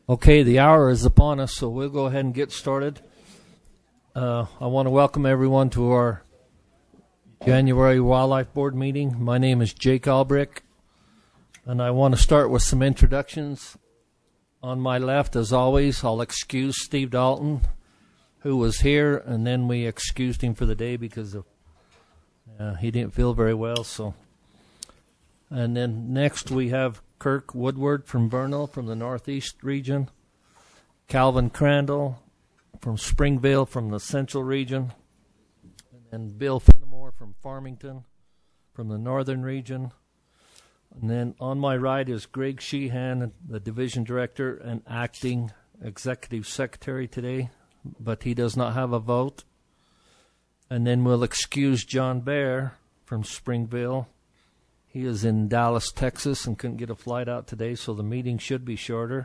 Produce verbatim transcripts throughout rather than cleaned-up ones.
Okay, the hour is upon us, so we'll go ahead and get started. Uh, I want to welcome everyone to our January Wildlife Board meeting. My name is Jake Albrick, and I want to start with some introductions. On my left, as always, I'll excuse Steve Dalton, who was here, and then we excused him for the day because of, uh, he didn't feel very well. So, and then next we have Kirk Woodward from Vernal from the Northeast region, Calvin Crandall from Springville from the Central region, and Bill Fenimore from Farmington from the Northern region. And then on my right is Greg Sheehan, the Division Director and Acting Executive Secretary today, but he does not have a vote. And then we'll excuse John Bear from Springville. He is in Dallas, Texas, and couldn't get a flight out today, so the meeting should be shorter.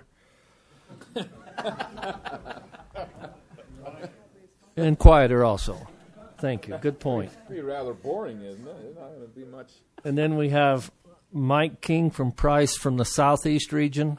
And quieter also. Thank you. Good point. It's be rather boring, isn't it? It's not going to be much. And then we have Mike King from Price from the Southeast region.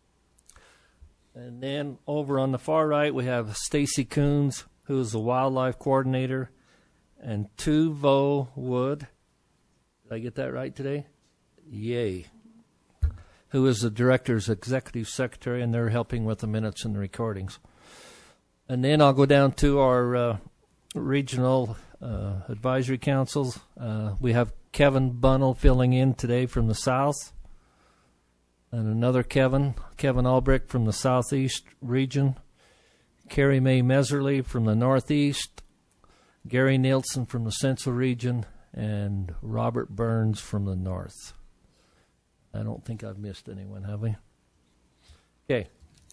And then over on the far right, we have Stacy Coons, who is the wildlife coordinator, and Tuvo Wood. Did I get that right today? Yay. Who is the director's executive secretary, and they're helping with the minutes and the recordings. And then I'll go down to our uh, regional uh, advisory councils. Uh, we have Kevin Bunnell filling in today from the south, and another Kevin, Kevin Albrick from the southeast region, Carrie Mae Meserly from the northeast, Gary Nielsen from the central region, and Robert Burns from the north. I don't think I've missed anyone, have we? Okay.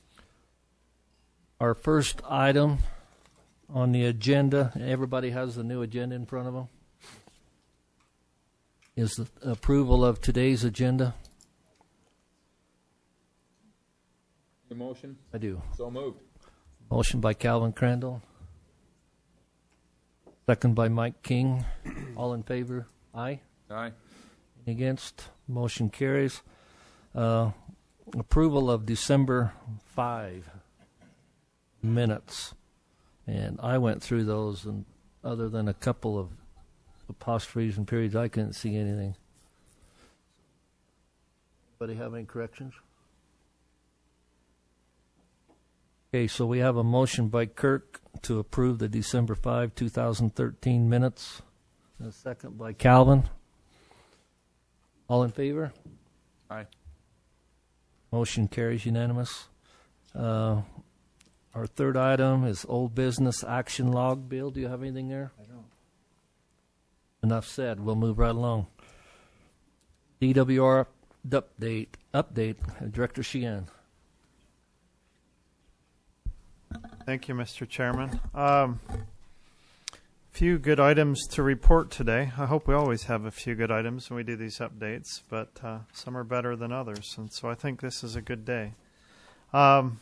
Our first item on the agenda, everybody has the new agenda in front of them, is the approval of today's agenda. The motion? I do. So moved. Motion by Calvin Crandall. Second by Mike King. All in favor? Aye. Aye. Any against? Motion carries. Uh, approval of December fifth minutes. And I went through those, and other than a couple of apostrophes and periods, I couldn't see anything. Anybody have any corrections? Okay, so we have a motion by Kirk to approve the December fifth, twenty thirteen minutes. And a second by Calvin. All in favor? Aye. Motion carries unanimous. Uh, our third item is old business action log. Bill, do you have anything there? I don't. Enough said. We'll move right along. D W R update. Update. Director Sheehan. Thank you, Mister Chairman. Um, few good items to report today. I hope we always have a few good items when we do these updates, but uh, some are better than others, and so I think this is a good day. Um,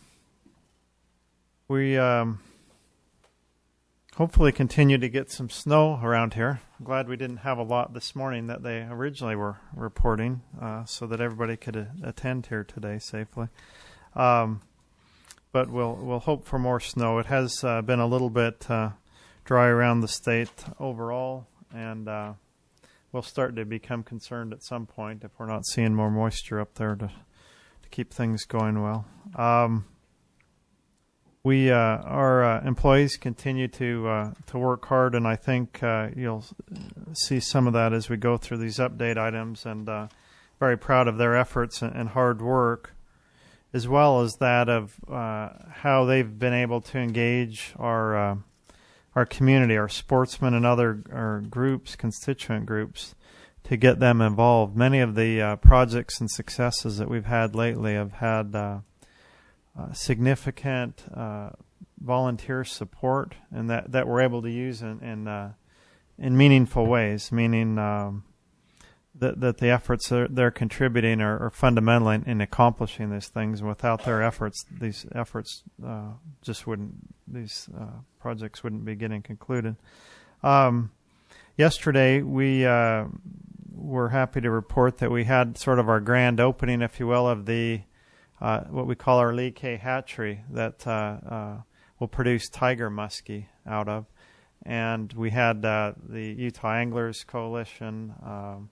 we um, hopefully continue to get some snow around here. I'm glad we didn't have a lot this morning that they originally were reporting, uh, so that everybody could uh, attend here today safely. Um, but we'll we'll hope for more snow. It has uh, been a little bit uh, dry around the state overall, and uh, we'll start to become concerned at some point if we're not seeing more moisture up there to to keep things going well. Um, we uh, our uh, employees continue to uh, to work hard, and I think uh, you'll see some of that as we go through these update items. And uh, very proud of their efforts and, and hard work, as well as that of uh, how they've been able to engage our uh, our community, our sportsmen and other our groups, constituent groups, to get them involved. Many of the uh, projects and successes that we've had lately have had uh, uh, significant uh, volunteer support, and that, that we're able to use in in, uh, in meaningful ways, meaning um, that that the efforts they're, they're contributing are, are fundamental in, in accomplishing these things. And without their efforts, these efforts uh, just wouldn't, these uh, projects wouldn't be getting concluded. Um, yesterday, we uh, were happy to report that we had sort of our grand opening, if you will, of the uh, what we call our Lee K hatchery that uh, uh, will produce tiger muskie out of. And we had uh, the Utah Anglers Coalition. Um,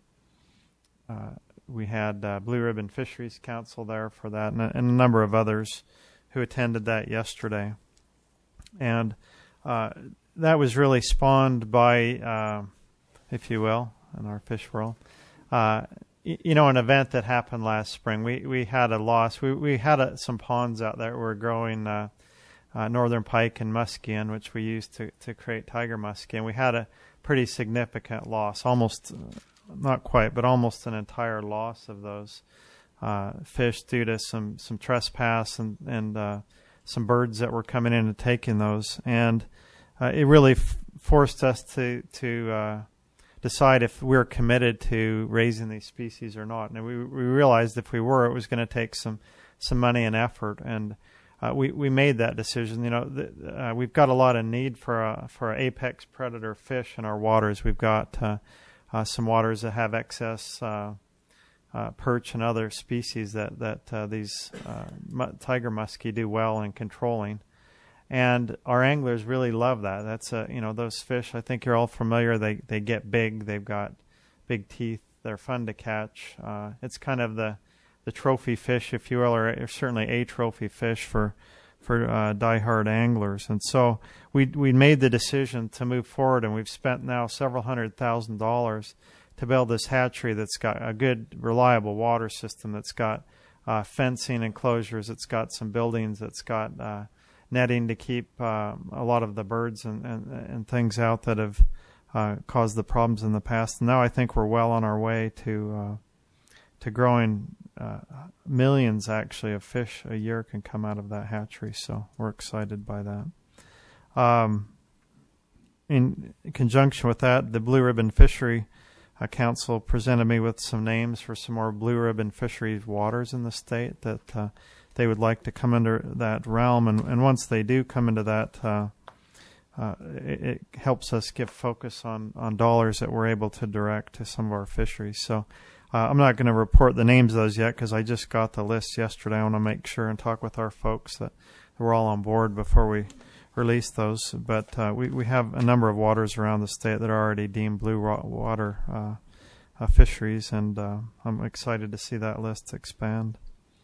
uh, we had uh, Blue Ribbon Fisheries Council there for that, and a, and a number of others who attended that yesterday. And uh, that was really spawned by, uh, if you will, in our fish world, uh, y- you know, an event that happened last spring. We we had a loss. We we had a, some ponds out there that were growing uh, uh, northern pike and muskie in, which we used to, to create tiger muskie. And we had a pretty significant loss, almost, uh, not quite, but almost an entire loss of those uh, fish due to some, some trespass and, and uh, some birds that were coming in and taking those. And uh, it really f- forced us to, to uh, decide if we're committed to raising these species or not. And we, we realized if we were, it was going to take some, some money and effort. And uh, we, we made that decision. You know, the, uh, we've got a lot of need for a, for a apex predator fish in our waters. We've got uh, uh, some waters that have excess uh, uh, perch and other species that, that uh, these uh, mu- tiger muskie do well in controlling. And our anglers really love that. That's a, you know, those fish, I think you're all familiar. They they get big. They've got big teeth. They're fun to catch. Uh, it's kind of the, the trophy fish, if you will, or, or certainly a trophy fish for for uh, diehard anglers. And so we we made the decision to move forward, and we've spent now several hundred thousand dollars to build this hatchery that's got a good, reliable water system, that's got uh, fencing enclosures, it's got some buildings, it's got uh, netting to keep uh, a lot of the birds and, and, and things out that have uh, caused the problems in the past. And now I think we're well on our way to uh, to growing uh, millions, actually, of fish a year can come out of that hatchery. So we're excited by that. Um, in conjunction with that, the Blue Ribbon Fishery uh, Council presented me with some names for some more blue ribbon fisheries waters in the state that uh, they would like to come under that realm. And, and once they do come into that, uh, uh, it, it helps us give focus on, on dollars that we're able to direct to some of our fisheries. So uh, I'm not going to report the names of those yet because I just got the list yesterday. I want to make sure and talk with our folks that we're all on board before we release those. But uh, we, we have a number of waters around the state that are already deemed blue water uh, uh, fisheries, and uh, I'm excited to see that list expand.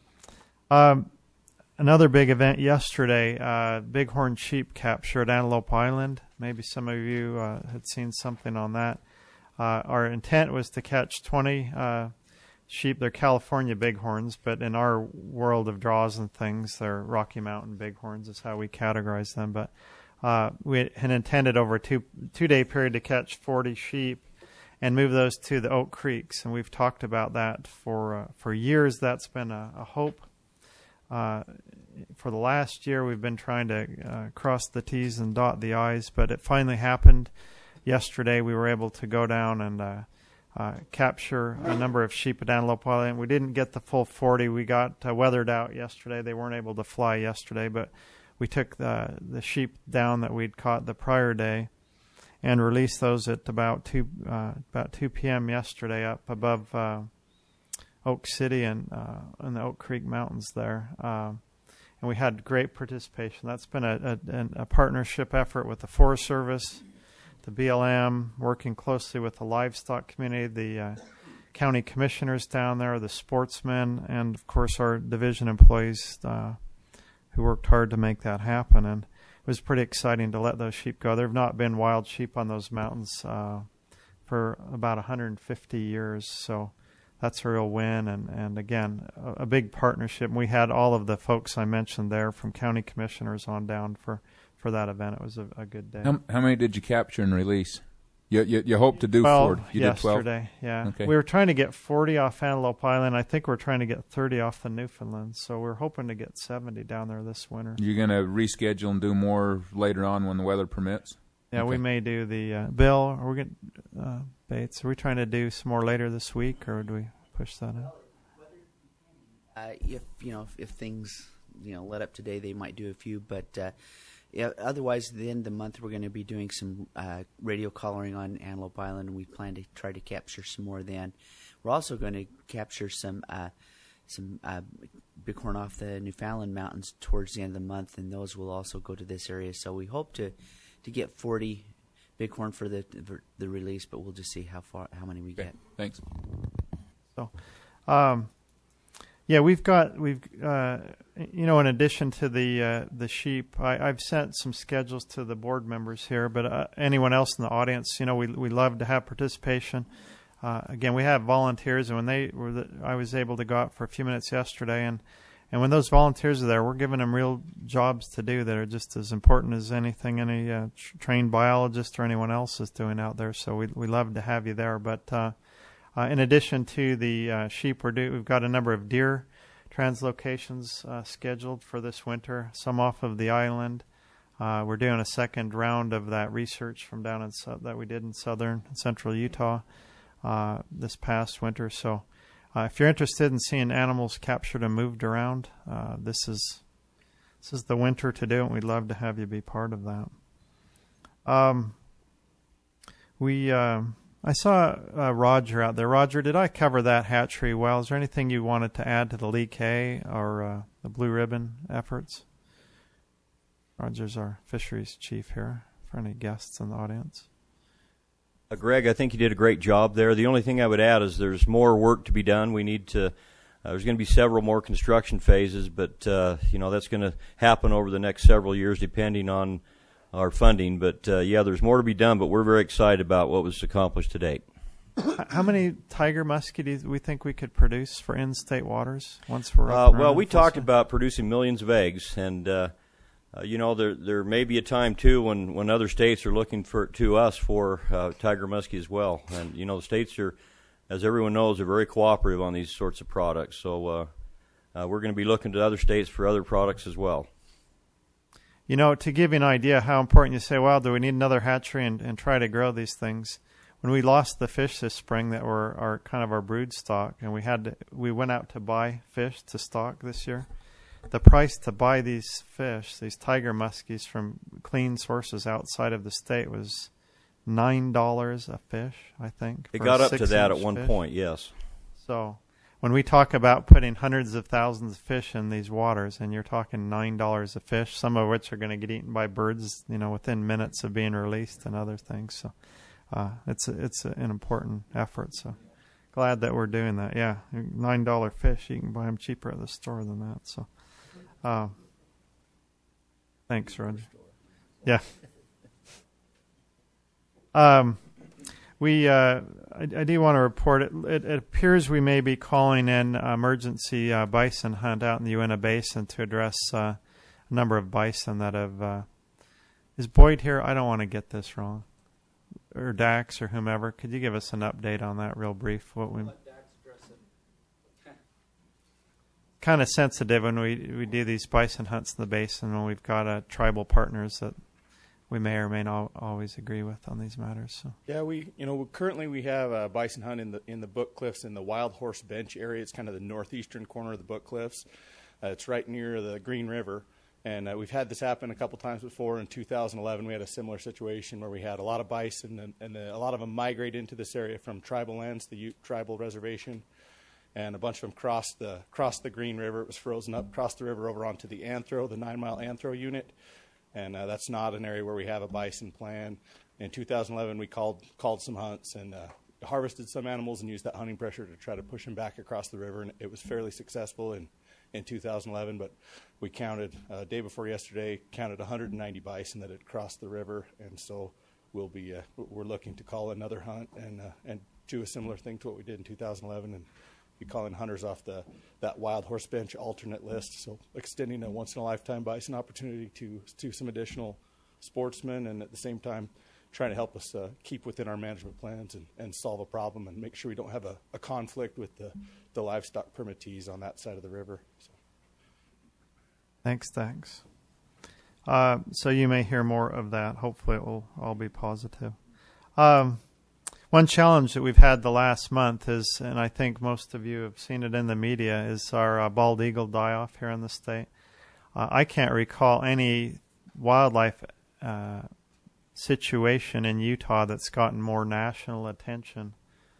Um, another big event yesterday, uh, bighorn sheep capture at Antelope Island. Maybe some of you uh, had seen something on that. Uh, our intent was to catch twenty uh, sheep. They're California bighorns, but in our world of draws and things, they're Rocky Mountain bighorns is how we categorize them. But uh, we had intended over a two, two-day period to catch forty sheep and move those to the Oak Creeks. And we've talked about that for uh, for years. That's been a, a hope. Uh, for the last year, we've been trying to uh, cross the T's and dot the I's, but it finally happened. Yesterday, we were able to go down and uh, uh, capture a number of sheep at Antelope Island. We didn't get the full forty. We got uh, weathered out yesterday. They weren't able to fly yesterday, but we took the the sheep down that we'd caught the prior day and released those at about two uh, about two p.m. yesterday up above uh, Oak City and uh, in the Oak Creek Mountains there. Um, and we had great participation. That's been a, a, a partnership effort with the Forest Service, the B L M, working closely with the livestock community, the uh, county commissioners down there, the sportsmen, and, of course, our division employees uh, who worked hard to make that happen. And it was pretty exciting to let those sheep go. There have not been wild sheep on those mountains uh, for about one hundred fifty years, so that's a real win. And, and again, a, a big partnership. We had all of the folks I mentioned there from county commissioners on down for, for that event. It was a, a good day. How, how many did you capture and release? You you, you hope to do twelve four. You yesterday, did yeah. Okay. We were trying to get forty off Antelope Island. I think we're trying to get thirty off the Newfoundland. So we're hoping to get seventy down there this winter. You're going to reschedule and do more later on when the weather permits? Yeah, okay. we may do the uh, Bill. Are we going uh, Bates? Are we trying to do some more later this week, or do we push that out? Uh, if you know, if, if things you know let up today, they might do a few. But uh, yeah, otherwise, at the end of the month, we're going to be doing some uh, radio collaring on Antelope Island, and we plan to try to capture some more then. We're also going to capture some uh, some uh, bighorn off the Newfoundland mountains towards the end of the month, and those will also go to this area. So we hope to to get forty bighorn for the for the release, but we'll just see how far how many we Okay. get. Thanks. So, um, yeah, we've got we've uh, you know, in addition to the uh, the sheep, I, I've sent some schedules to the board members here, but uh, anyone else in the audience, you know, we we love to have participation. Uh, again, we have volunteers, and when they were, the, I was able to go out for a few minutes yesterday, and and when those volunteers are there, we're giving them real jobs to do that are just as important as anything any uh, tr- trained biologist or anyone else is doing out there. So we we love to have you there, but. Uh, Uh, in addition to the uh, sheep, we're do- we've got a number of deer translocations uh, scheduled for this winter, some off of the island. Uh, we're doing a second round of that research from down in so- that we did in southern and central Utah uh, this past winter. So uh, if you're interested in seeing animals captured and moved around, uh, this is this is the winter to do it, and we'd love to have you be part of that. Um, we... Uh, I saw uh, Roger out there. Roger, did I cover that hatchery well? Is there anything you wanted to add to the Lee K or uh, the Blue Ribbon efforts? Roger's our fisheries chief here for any guests in the audience. Uh, Greg, I think you did a great job there. The only thing I would add is there's more work to be done. We need to, uh, there's going to be several more construction phases, but, uh, you know, that's going to happen over the next several years depending on our funding, but uh, yeah, there's more to be done, but we're very excited about what was accomplished to date. How many tiger muskie do we think we could produce for in-state waters once we're uh, up and well, running we full talked steam? about producing millions of eggs, and uh, uh, you know, there there may be a time too when, when other states are looking for to us for uh, tiger muskie as well, and you know, the states are, as everyone knows, are very cooperative on these sorts of products. So uh, uh, we're going to be looking to other states for other products as well. You know, to give you an idea how important, you say, well, do we need another hatchery and, and try to grow these things? When we lost the fish this spring that were our kind of our brood stock, and we had to, we went out to buy fish to stock this year, the price to buy these fish, these tiger muskies from clean sources outside of the state was nine dollars a fish, I think. It for got a up to that at six-inch one fish. point, yes. So when we talk about putting hundreds of thousands of fish in these waters, and you're talking nine dollars a fish, some of which are going to get eaten by birds, you know, within minutes of being released and other things. So uh, it's a, it's a, an important effort. So glad that we're doing that. Yeah, nine dollar fish, you can buy them cheaper at the store than that. So uh, thanks, Roger. Yeah. Um. We, uh, I, I do want to report it. It, it appears we may be calling in emergency uh, bison hunt out in the Uinta Basin to address uh, a number of bison that have. Uh, is Boyd here? I don't want to get this wrong, or Dax or whomever. Could you give us an update on that, real brief? What we kind of sensitive when we we do these bison hunts in the basin when we've got uh, tribal partners that we may or may not always agree with on these matters. So. Yeah, we you know currently we have a bison hunt in the in the Book Cliffs in the Wild Horse Bench area. It's kind of the northeastern corner of the Book Cliffs. Uh, it's right near the Green River, and uh, we've had this happen a couple times before. In two thousand eleven, we had a similar situation where we had a lot of bison, and, and the, a lot of them migrate into this area from tribal lands, the Ute Tribal Reservation, and a bunch of them crossed the crossed the Green River. It was frozen up, crossed the river over onto the Anthro, the nine mile Anthro unit. And uh, that's not an area where we have a bison plan. In two thousand eleven, we called called some hunts and uh, harvested some animals and used that hunting pressure to try to push them back across the river. And it was fairly successful in, in two thousand eleven. But we counted, uh, day before yesterday, counted one hundred ninety bison that had crossed the river. And so we'll be uh, we're looking to call another hunt and uh, and do a similar thing to what we did in two thousand eleven. And be calling hunters off the that Wild Horse Bench alternate list, so extending a once-in-a-lifetime bison opportunity to to some additional sportsmen, and at the same time trying to help us uh, keep within our management plans and, and solve a problem and make sure we don't have a, a conflict with the, the livestock permittees on that side of the river. So. Thanks, thanks. Uh, so you may hear more of that. Hopefully it will all be positive. Um, One challenge that we've had the last month is, and I think most of you have seen it in the media, is our uh, bald eagle die-off here in the state. Uh, I can't recall any wildlife uh, situation in Utah that's gotten more national attention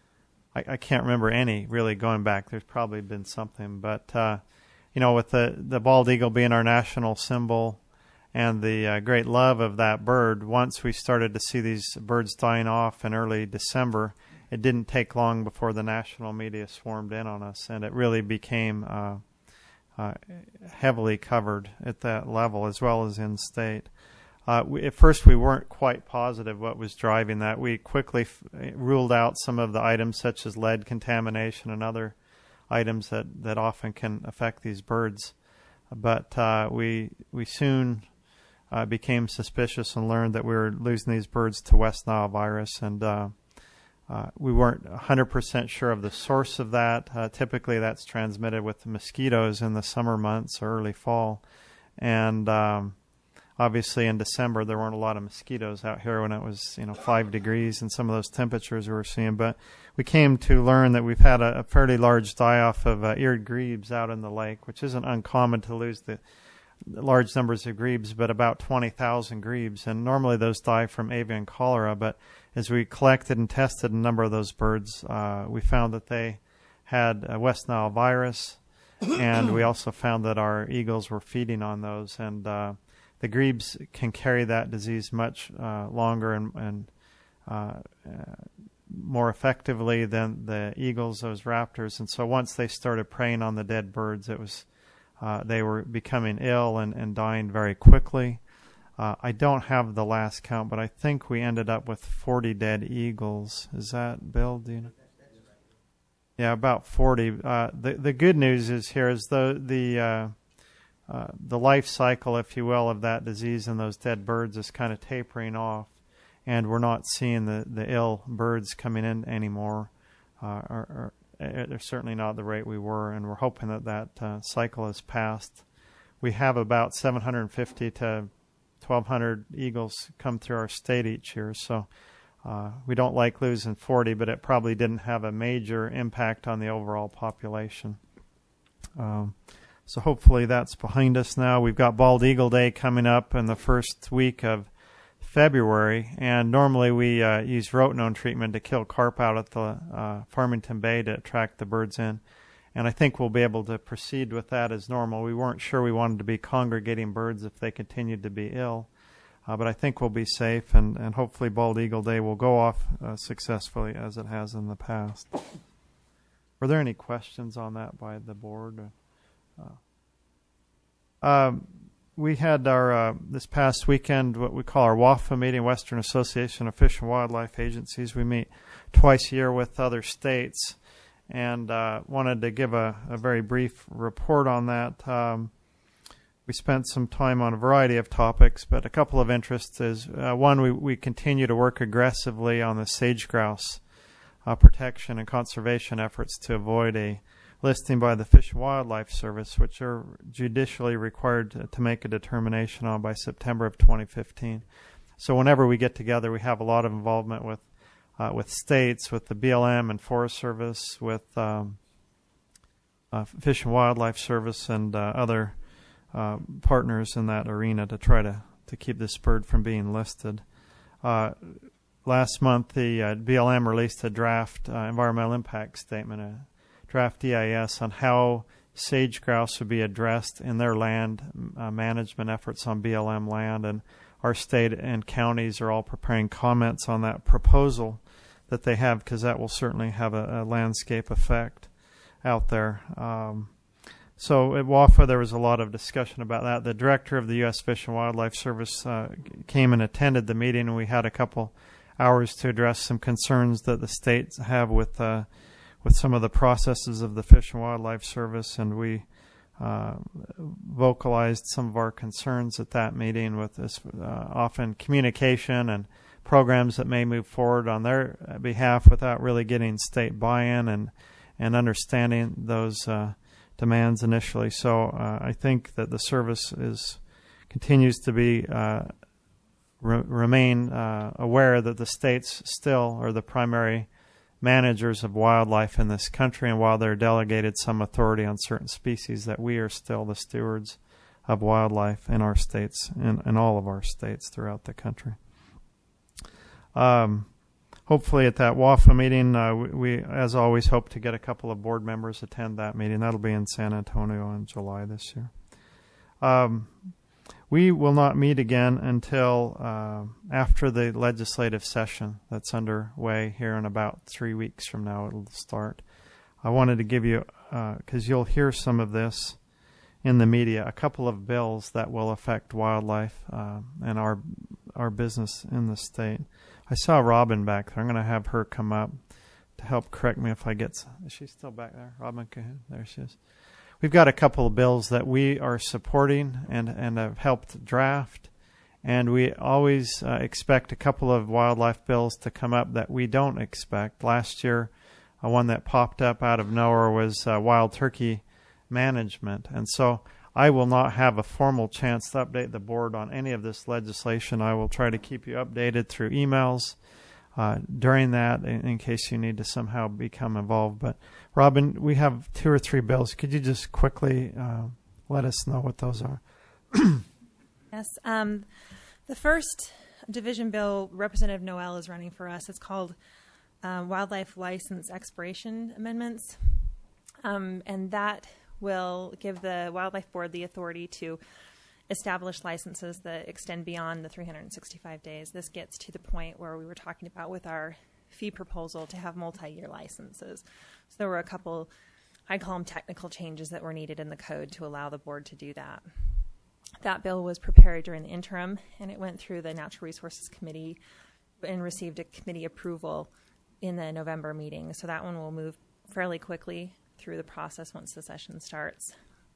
I, I can't remember any really going back. There's probably been something, but uh, you know, with the the bald eagle being our national symbol and the uh, great love of that bird, once we started to see these birds dying off in early December, it didn't take long before the national media swarmed in on us, and it really became uh, uh, heavily covered at that level as well as in state. Uh, we, at first, we weren't quite positive what was driving that. We quickly f- ruled out some of the items such as lead contamination and other items that, that often can affect these birds. But uh, we we soon uh, became suspicious and learned that we were losing these birds to West Nile virus, and uh, uh, we weren't one hundred percent sure of the source of that. Uh, typically, that's transmitted with the mosquitoes in the summer months or early fall, and um, obviously, in December, there weren't a lot of mosquitoes out here when it was, you know, five degrees and some of those temperatures we were seeing. But we came to learn that we've had a, a fairly large die-off of uh, eared grebes out in the lake, which isn't uncommon to lose the, the large numbers of grebes, but about twenty thousand grebes. And normally those die from avian cholera. But as we collected and tested a number of those birds, uh, we found that they had uh, West Nile virus, and we also found that our eagles were feeding on those. And uh, the grebes can carry that disease much uh, longer and, and uh, uh, more effectively than the eagles, those raptors. And so once they started preying on the dead birds, it was uh, they were becoming ill and, and dying very quickly. Uh, I don't have the last count, but I think we ended up with forty dead eagles. Is that, Bill? Do you know? Yeah, about forty. Uh, the the good news is here is the the uh, Uh, the life cycle, if you will, of that disease in those dead birds is kind of tapering off, and we're not seeing the, the ill birds coming in anymore. Uh, or, or they're certainly not the rate we were, and we're hoping that that uh, cycle has passed. We have about seven hundred fifty to twelve hundred eagles come through our state each year, so uh, we don't like losing forty, but it probably didn't have a major impact on the overall population. Um, So hopefully that's behind us now. We've got Bald Eagle Day coming up in the first week of February, and normally we uh, use rotenone treatment to kill carp out at the uh, Farmington Bay to attract the birds in. And I think we'll be able to proceed with that as normal. We weren't sure we wanted to be congregating birds if they continued to be ill, uh, but I think we'll be safe, and, and hopefully Bald Eagle Day will go off uh, successfully as it has in the past. Were there any questions on that by the board? Uh, um, we had our uh, this past weekend what we call our W A F A meeting, Western Association of Fish and Wildlife Agencies. We meet twice a year with other states, and uh, wanted to give a, a very brief report on that. Um, we spent some time on a variety of topics, but a couple of interests is uh, one, we, we continue to work aggressively on the sage grouse uh, protection and conservation efforts to avoid a listing by the Fish and Wildlife Service, which are judicially required to, to make a determination on by September of twenty fifteen. So whenever we get together, we have a lot of involvement with uh, with states, with the B L M and Forest Service, with um, uh, Fish and Wildlife Service, and uh, other uh, partners in that arena to try to, to keep this bird from being listed. Uh, last month, the uh, B L M released a draft uh, environmental impact statement, a draft E I S on how sage grouse would be addressed in their land uh, management efforts on B L M land, and our state and counties are all preparing comments on that proposal that they have, because that will certainly have a, a landscape effect out there. Um, so at W A F A there was a lot of discussion about that. The director of the U S Fish and Wildlife Service uh, came and attended the meeting, and we had a couple hours to address some concerns that the states have with uh, with some of the processes of the Fish and Wildlife Service, and we uh, vocalized some of our concerns at that meeting with this uh, often communication and programs that may move forward on their behalf without really getting state buy-in and, and understanding those uh, demands initially. So uh, I think that the service is continues to be uh, re- remain uh, aware that the states still are the primary managers of wildlife in this country, and while they're delegated some authority on certain species, that we are still the stewards of wildlife in our states and in all of our states throughout the country. Um, hopefully at that W A F A meeting, uh, we, we, as always, hope to get a couple of board members attend that meeting. That'll be in San Antonio in July this year. Um, we will not meet again until uh, after the legislative session that's underway here in about three weeks from now. It'll start. I wanted to give you, because uh, you'll hear some of this in the media, a couple of bills that will affect wildlife uh, and our our business in the state. I saw Robin back there. I'm going to have her come up to help correct me if I get... Is she still back there? Robin Cahoon? There she is. We've got a couple of bills that we are supporting and, and have helped draft, and we always uh, expect a couple of wildlife bills to come up that we don't expect. Last year, uh, one that popped up out of nowhere was uh, wild turkey management, and so I will not have a formal chance to update the board on any of this legislation. I will try to keep you updated through emails uh, during that in, in case you need to somehow become involved. But Robin, we have two or three bills. Could you just quickly uh, let us know what those are? Yes. Um, the first division bill, Representative Noel is running for us. It's called um, Wildlife License Expiration Amendments. Um, and that will give the Wildlife Board the authority to establish licenses that extend beyond the three hundred sixty-five days. This gets to the point where we were talking about with our fee proposal to have multi-year licenses. So there were a couple, I call them technical changes that were needed in the code to allow the board to do that. That bill was prepared during the interim, and it went through the Natural Resources Committee and received a committee approval in the November meeting. So that one will move fairly quickly through the process once the session starts.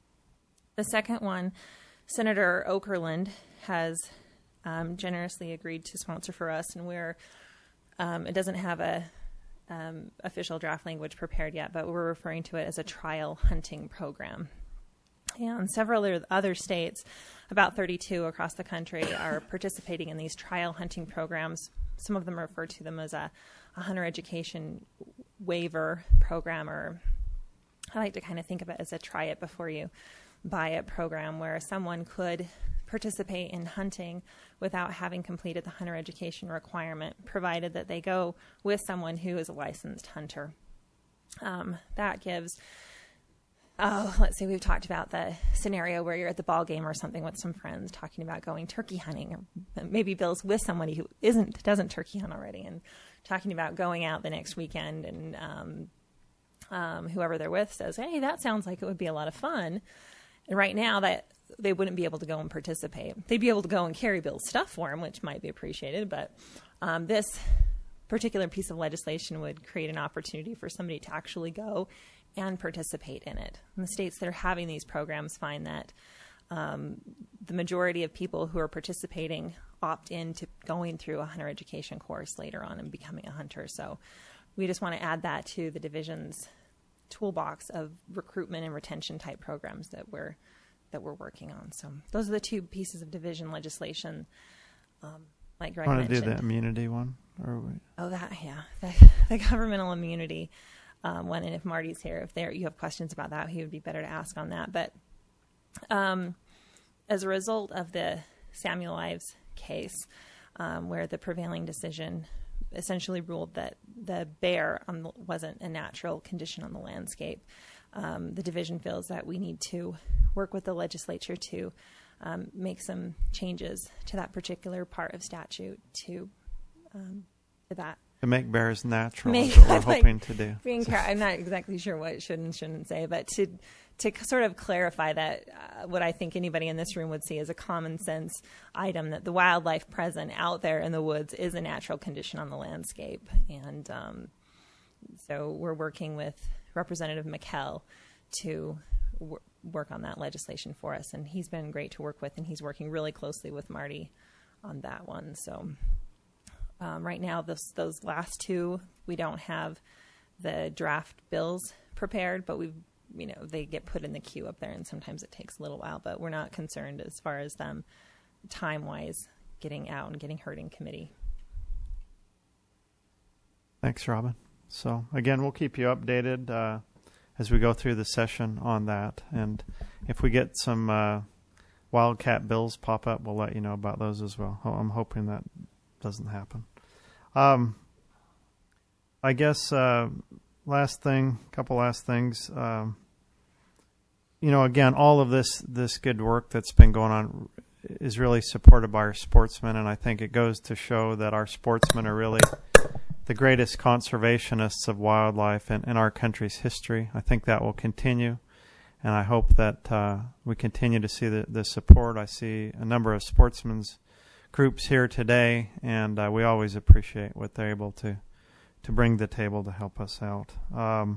The second one, Senator Okerlund has um, generously agreed to sponsor for us, and we're um, it doesn't have a um, official draft language prepared yet, but we're referring to it as a trial hunting program. And several other states, about thirty-two across the country, are participating in these trial hunting programs. Some of them refer to them as a, a hunter education waiver program, or I like to kind of think of it as a try it before you buy it program, where someone could participate in hunting without having completed the hunter education requirement, provided that they go with someone who is a licensed hunter. Um, that gives, oh, let's see, we've talked about the scenario where you're at the ball game or something with some friends talking about going turkey hunting, or maybe Bill's with somebody who isn't, doesn't turkey hunt already, and talking about going out the next weekend, and um, Um, whoever they're with says, hey, that sounds like it would be a lot of fun. And right now, that they wouldn't be able to go and participate. They'd be able to go and carry Bill's stuff for him, which might be appreciated. But um, this particular piece of legislation would create an opportunity for somebody to actually go and participate in it. And the states that are having these programs find that um, the majority of people who are participating opt into going through a hunter education course later on and becoming a hunter. So we just want to add that to the division's toolbox of recruitment and retention type programs that we're that we're working on. So those are the two pieces of division legislation. Um, like Greg want mentioned. to do the immunity one, or we... oh, that yeah, the, the governmental immunity um, one. And if Marty's here, if there you have questions about that, he would be better to ask on that. But um, as a result of the Samuel Ives case, um, where the prevailing decision essentially ruled that the bear on the, wasn't a natural condition on the landscape, um, the division feels that we need to work with the legislature to um, make some changes to that particular part of statute to, um, to that. To make bears natural Make, is what we're like, hoping to do. Being, I'm not exactly sure what it should and shouldn't say, but to to sort of clarify that uh, what I think anybody in this room would see as a common sense item, that the wildlife present out there in the woods is a natural condition on the landscape. And um, so we're working with Representative McKell to w- work on that legislation for us. And he's been great to work with, and he's working really closely with Marty on that one. So um, right now, this, those last two, we don't have the draft bills prepared, but we've you know, they get put in the queue up there, and sometimes it takes a little while, but we're not concerned as far as them time-wise getting out and getting heard in committee. Thanks, Robin. So, again, we'll keep you updated uh, as we go through the session on that. And if we get some uh, wildcat bills pop up, we'll let you know about those as well. I'm hoping that doesn't happen. Um, I guess uh, last thing, couple last things. Um, you know, again, all of this this good work that's been going on is really supported by our sportsmen, and I think it goes to show that our sportsmen are really the greatest conservationists of wildlife in, in our country's history. I think that will continue, and I hope that uh, we continue to see the, the support. I see a number of sportsmen's groups here today, and uh, we always appreciate what they're able to, to bring to the table to help us out. Um,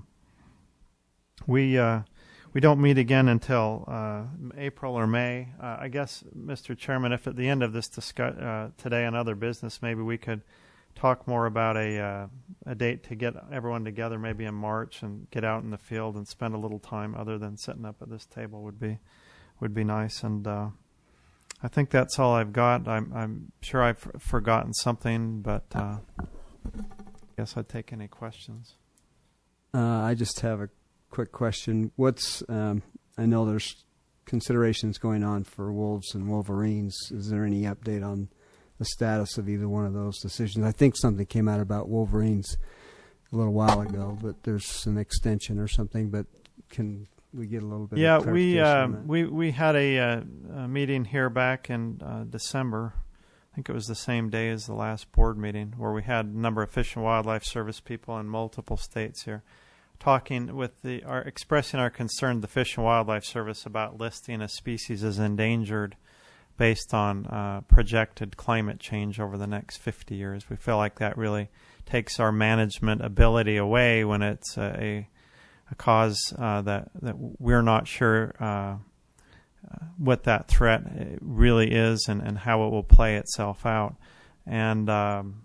we uh, we don't meet again until uh, April or May. Uh, I guess, Mister Chairman, if at the end of this discuss, uh, today on other business, maybe we could talk more about a uh, a date to get everyone together, maybe in March, and get out in the field and spend a little time other than sitting up at this table would be would be nice. And uh, I think that's all I've got. I'm I'm sure I've f- forgotten something, but uh, I guess I'd take any questions. Uh, I just have a quick question. What's um, I know there's considerations going on for wolves and wolverines. Is there any update on the status of either one of those decisions? I think something came out about wolverines a little while ago, but there's an extension or something. But can we get a little bit? Yeah, of we uh, on that? we we had a, uh, a meeting here back in uh, December. I think it was the same day as the last board meeting, where we had a number of Fish and Wildlife Service people in multiple states here, talking with the our expressing our concern, the Fish and Wildlife Service, about listing a species as endangered based on uh, projected climate change over the next fifty years. We feel like that really takes our management ability away when it's a, a, a cause uh, that, that we're not sure uh, what that threat really is and, and how it will play itself out. And um,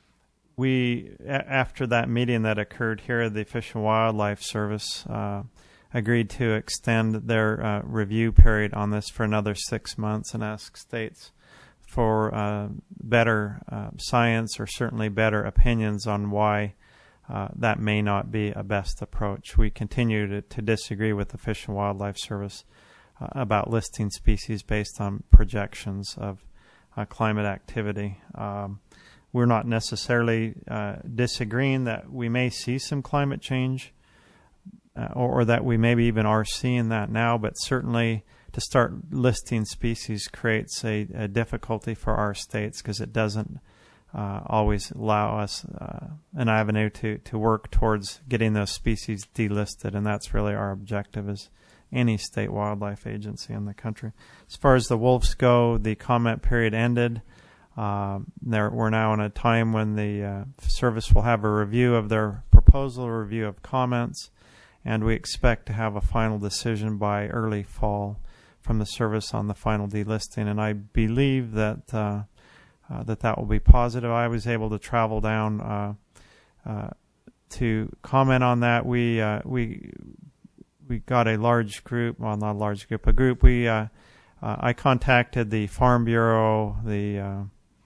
we, a- after that meeting that occurred here, the Fish and Wildlife Service uh, agreed to extend their uh, review period on this for another six months and ask states for uh, better uh, science or certainly better opinions on why uh, that may not be a best approach. We continue to, to disagree with the Fish and Wildlife Service uh, about listing species based on projections of uh, climate activity. Um, we're not necessarily uh, disagreeing that we may see some climate change, Uh, or, or that we maybe even are seeing that now, but certainly to start listing species creates a, a difficulty for our states because it doesn't uh, always allow us uh, an avenue to, to work towards getting those species delisted, and that's really our objective as any state wildlife agency in the country. As far as the wolves go, the comment period ended. Uh, there, we're now in a time when the uh, service will have a review of their proposal, a review of comments, and we expect to have a final decision by early fall from the service on the final delisting. And I believe that uh, uh, that that will be positive. I was able to travel down uh, uh, to comment on that. We uh, we we got a large group, well, not a large group, a group. We uh, uh, I contacted the Farm Bureau, the uh,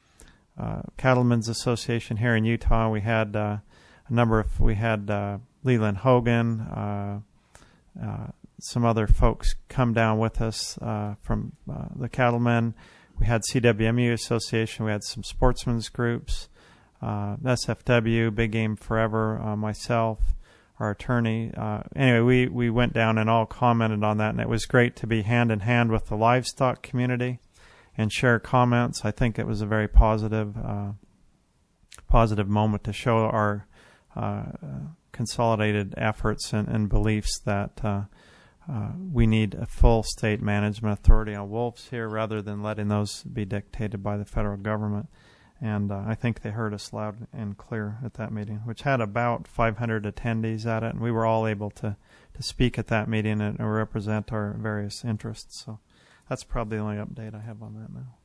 uh, Cattlemen's Association here in Utah. We had uh, a number of we had. Uh, Leland Hogan, uh, uh, some other folks come down with us uh, from uh, the cattlemen. We had C W M U Association. We had some sportsmen's groups, uh, S F W, Big Game Forever, uh, myself, our attorney. Uh, anyway, we, we went down and all commented on that, and it was great to be hand in hand with the livestock community and share comments. I think it was a very positive, uh, positive moment to show our uh, consolidated efforts and, and beliefs that uh, uh, we need a full state management authority on wolves here rather than letting those be dictated by the federal government. And uh, I think they heard us loud and clear at that meeting, which had about five hundred attendees at it, and we were all able to, to speak at that meeting and, and represent our various interests. So that's probably the only update I have on that now.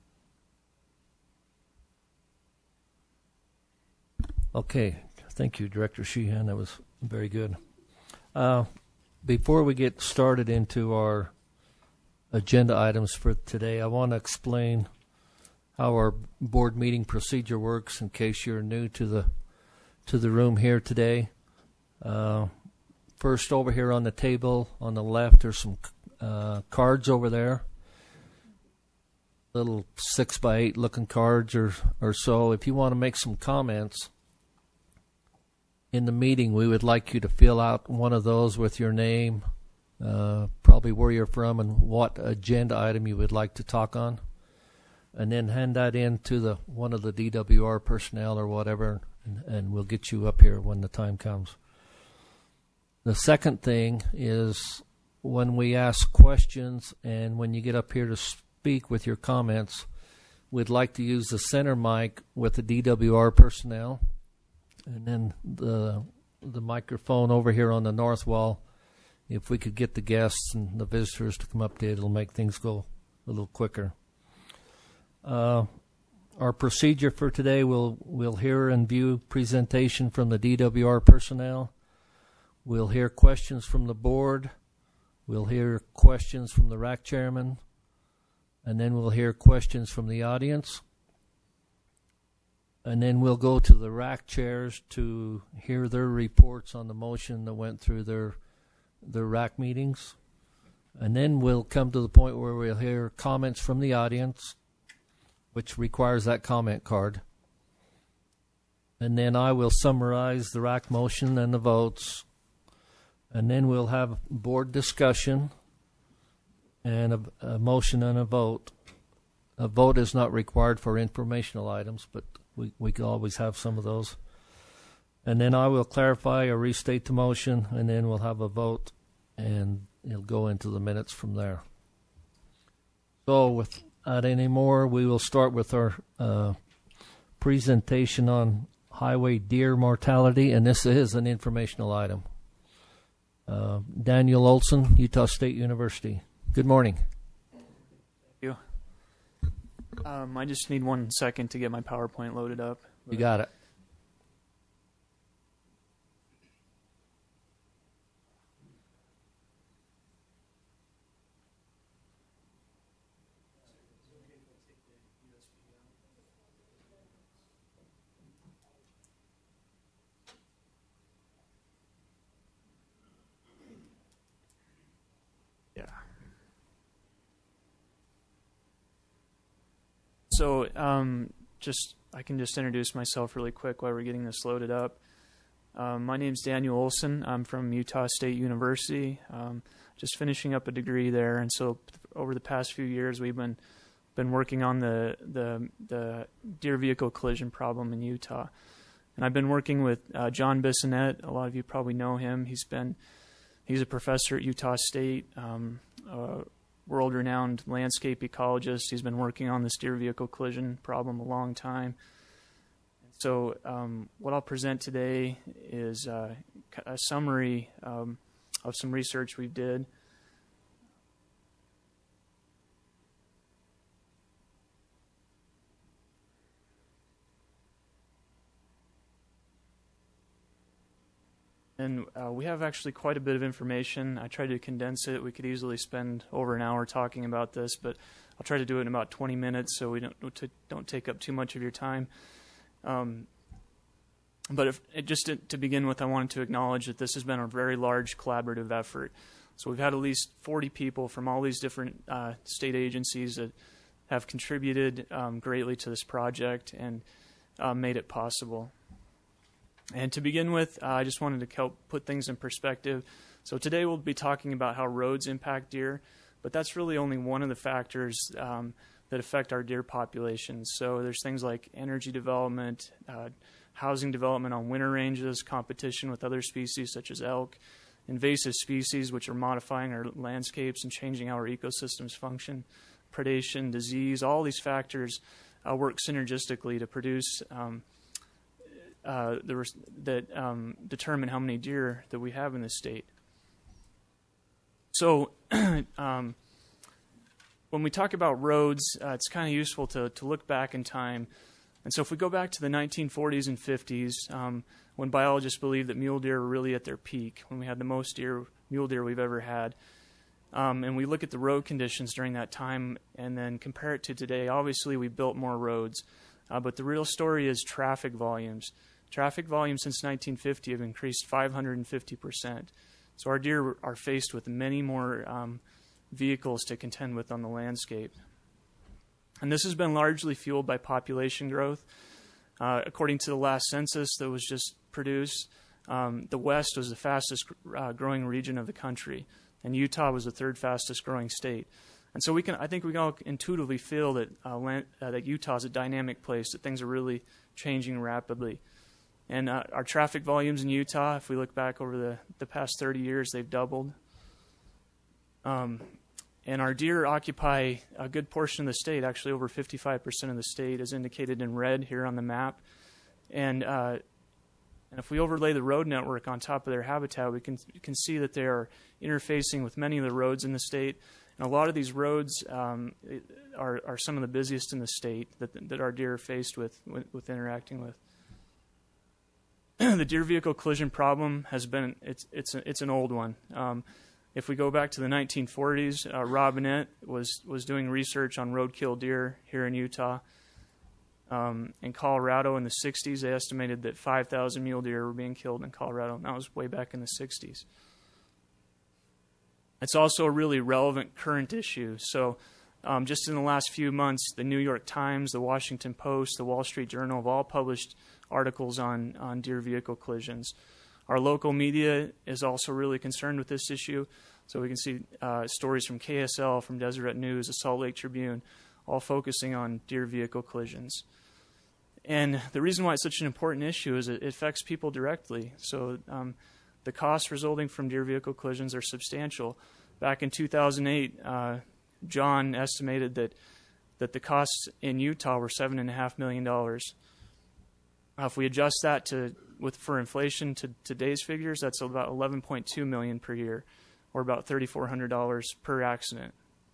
Okay. Thank you, Director Sheehan. That was very good. Uh, before we get started into our agenda items for today, I want to explain how our board meeting procedure works in case you're new to the to the room here today. Uh, first, over here on the table on the left, there's some uh, cards over there. Little six by eight looking cards or, or so. If you want to make some comments in the meeting, we would like you to fill out one of those with your name, uh, probably where you're from and what agenda item you would like to talk on, and then hand that in to the one of the D W R personnel or whatever, and, and we'll get you up here when the time comes. The second thing is when we ask questions and when you get up here to speak with your comments, we'd like to use the center mic with the D W R personnel, and then the the microphone over here on the north wall. If we could get the guests and the visitors to come up to it, it'll make things go a little quicker. Uh, our procedure for today, we'll, we'll hear and view presentation from the D W R personnel. We'll hear questions from the board. We'll hear questions from the R A C chairman. And then we'll hear questions from the audience. And then we'll go to the R A C chairs to hear their reports on the motion that went through their, their R A C meetings. And then we'll come to the point where we'll hear comments from the audience, which requires that comment card. And then I will summarize the R A C motion and the votes. And then we'll have board discussion and a, a motion and a vote. A vote is not required for informational items, but we, we can always have some of those. And then I will clarify or restate the motion, and then we'll have a vote, and it'll go into the minutes from there. So without any more, we will start with our uh, presentation on highway deer mortality, and this is an informational item. Uh, Daniel Olson, Utah State University. Good morning. Thank you. Um, I just need one second to get my PowerPoint loaded up. You got it. So, um, just I can just introduce myself really quick while we're getting this loaded up. Um, my name's Daniel Olson. I'm from Utah State University. Um, just finishing up a degree there, and so over the past few years, we've been been working on the the, the deer vehicle collision problem in Utah. And I've been working with uh, John Bissonette. A lot of you probably know him. He's been he's a professor at Utah State. Um, uh, world-renowned landscape ecologist. He's been working on this deer vehicle collision problem a long time. So um, what I'll present today is uh, a summary um, of some research we did. And uh, we have actually quite a bit of information. I tried to condense it. We could easily spend over an hour talking about this, but I'll try to do it in about twenty minutes so we don't don't take up too much of your time. Um, but if, just to, to begin with, I wanted to acknowledge that this has been a very large collaborative effort. So we've had at least forty people from all these different uh, state agencies that have contributed um, greatly to this project and uh, made it possible. And to begin with, uh, I just wanted to help put things in perspective. So today we'll be talking about how roads impact deer, but that's really only one of the factors um, that affect our deer populations. So there's things like energy development, uh, housing development on winter ranges, competition with other species such as elk, invasive species which are modifying our landscapes and changing how our ecosystems function, predation, disease, all these factors uh, work synergistically to produce um, Uh, the res- that um, determine how many deer that we have in the state. So um, when we talk about roads, uh, it's kind of useful to, to look back in time. And so if we go back to the nineteen forties and fifties, um, when biologists believed that mule deer were really at their peak, when we had the most deer, mule deer we've ever had, um, and we look at the road conditions during that time and then compare it to today, obviously we built more roads. Uh, but the real story is traffic volumes. Traffic volumes since nineteen fifty have increased five hundred fifty percent. So our deer are faced with many more um, vehicles to contend with on the landscape. And this has been largely fueled by population growth. Uh, according to the last census that was just produced, um, the West was the fastest uh, growing region of the country, and Utah was the third fastest growing state. And so we can, I think we can all intuitively feel that uh, land, uh, that Utah is a dynamic place, that things are really changing rapidly. And uh, our traffic volumes in Utah, if we look back over the, the past thirty years, they've doubled. Um, and our deer occupy a good portion of the state, actually over fifty-five percent of the state, as indicated in red here on the map. And uh, and if we overlay the road network on top of their habitat, we can, we can see that they are interfacing with many of the roads in the state. And a lot of these roads um, are, are some of the busiest in the state that, that our deer are faced with, with, with interacting with. The deer vehicle collision problem has been, it's, it's, a, it's an old one. Um, if we go back to the nineteen forties, uh, Robinette was, was doing research on roadkill deer here in Utah. Um, in Colorado in the sixties, they estimated that five thousand mule deer were being killed in Colorado, and that was way back in the sixties. It's also a really relevant current issue. So um, just in the last few months, the New York Times, the Washington Post, the Wall Street Journal have all published articles on, on deer vehicle collisions. Our local media is also really concerned with this issue. So we can see uh, stories from K S L, from Deseret News, the Salt Lake Tribune, all focusing on deer vehicle collisions. And the reason why it's such an important issue is it affects people directly. So um, the costs resulting from deer vehicle collisions are substantial. Back in two thousand eight, uh, John estimated that that the costs in Utah were seven and a half million dollars. Uh, if we adjust that to with for inflation to today's figures, that's about eleven point two million per year, or about thirty-four hundred dollars per accident.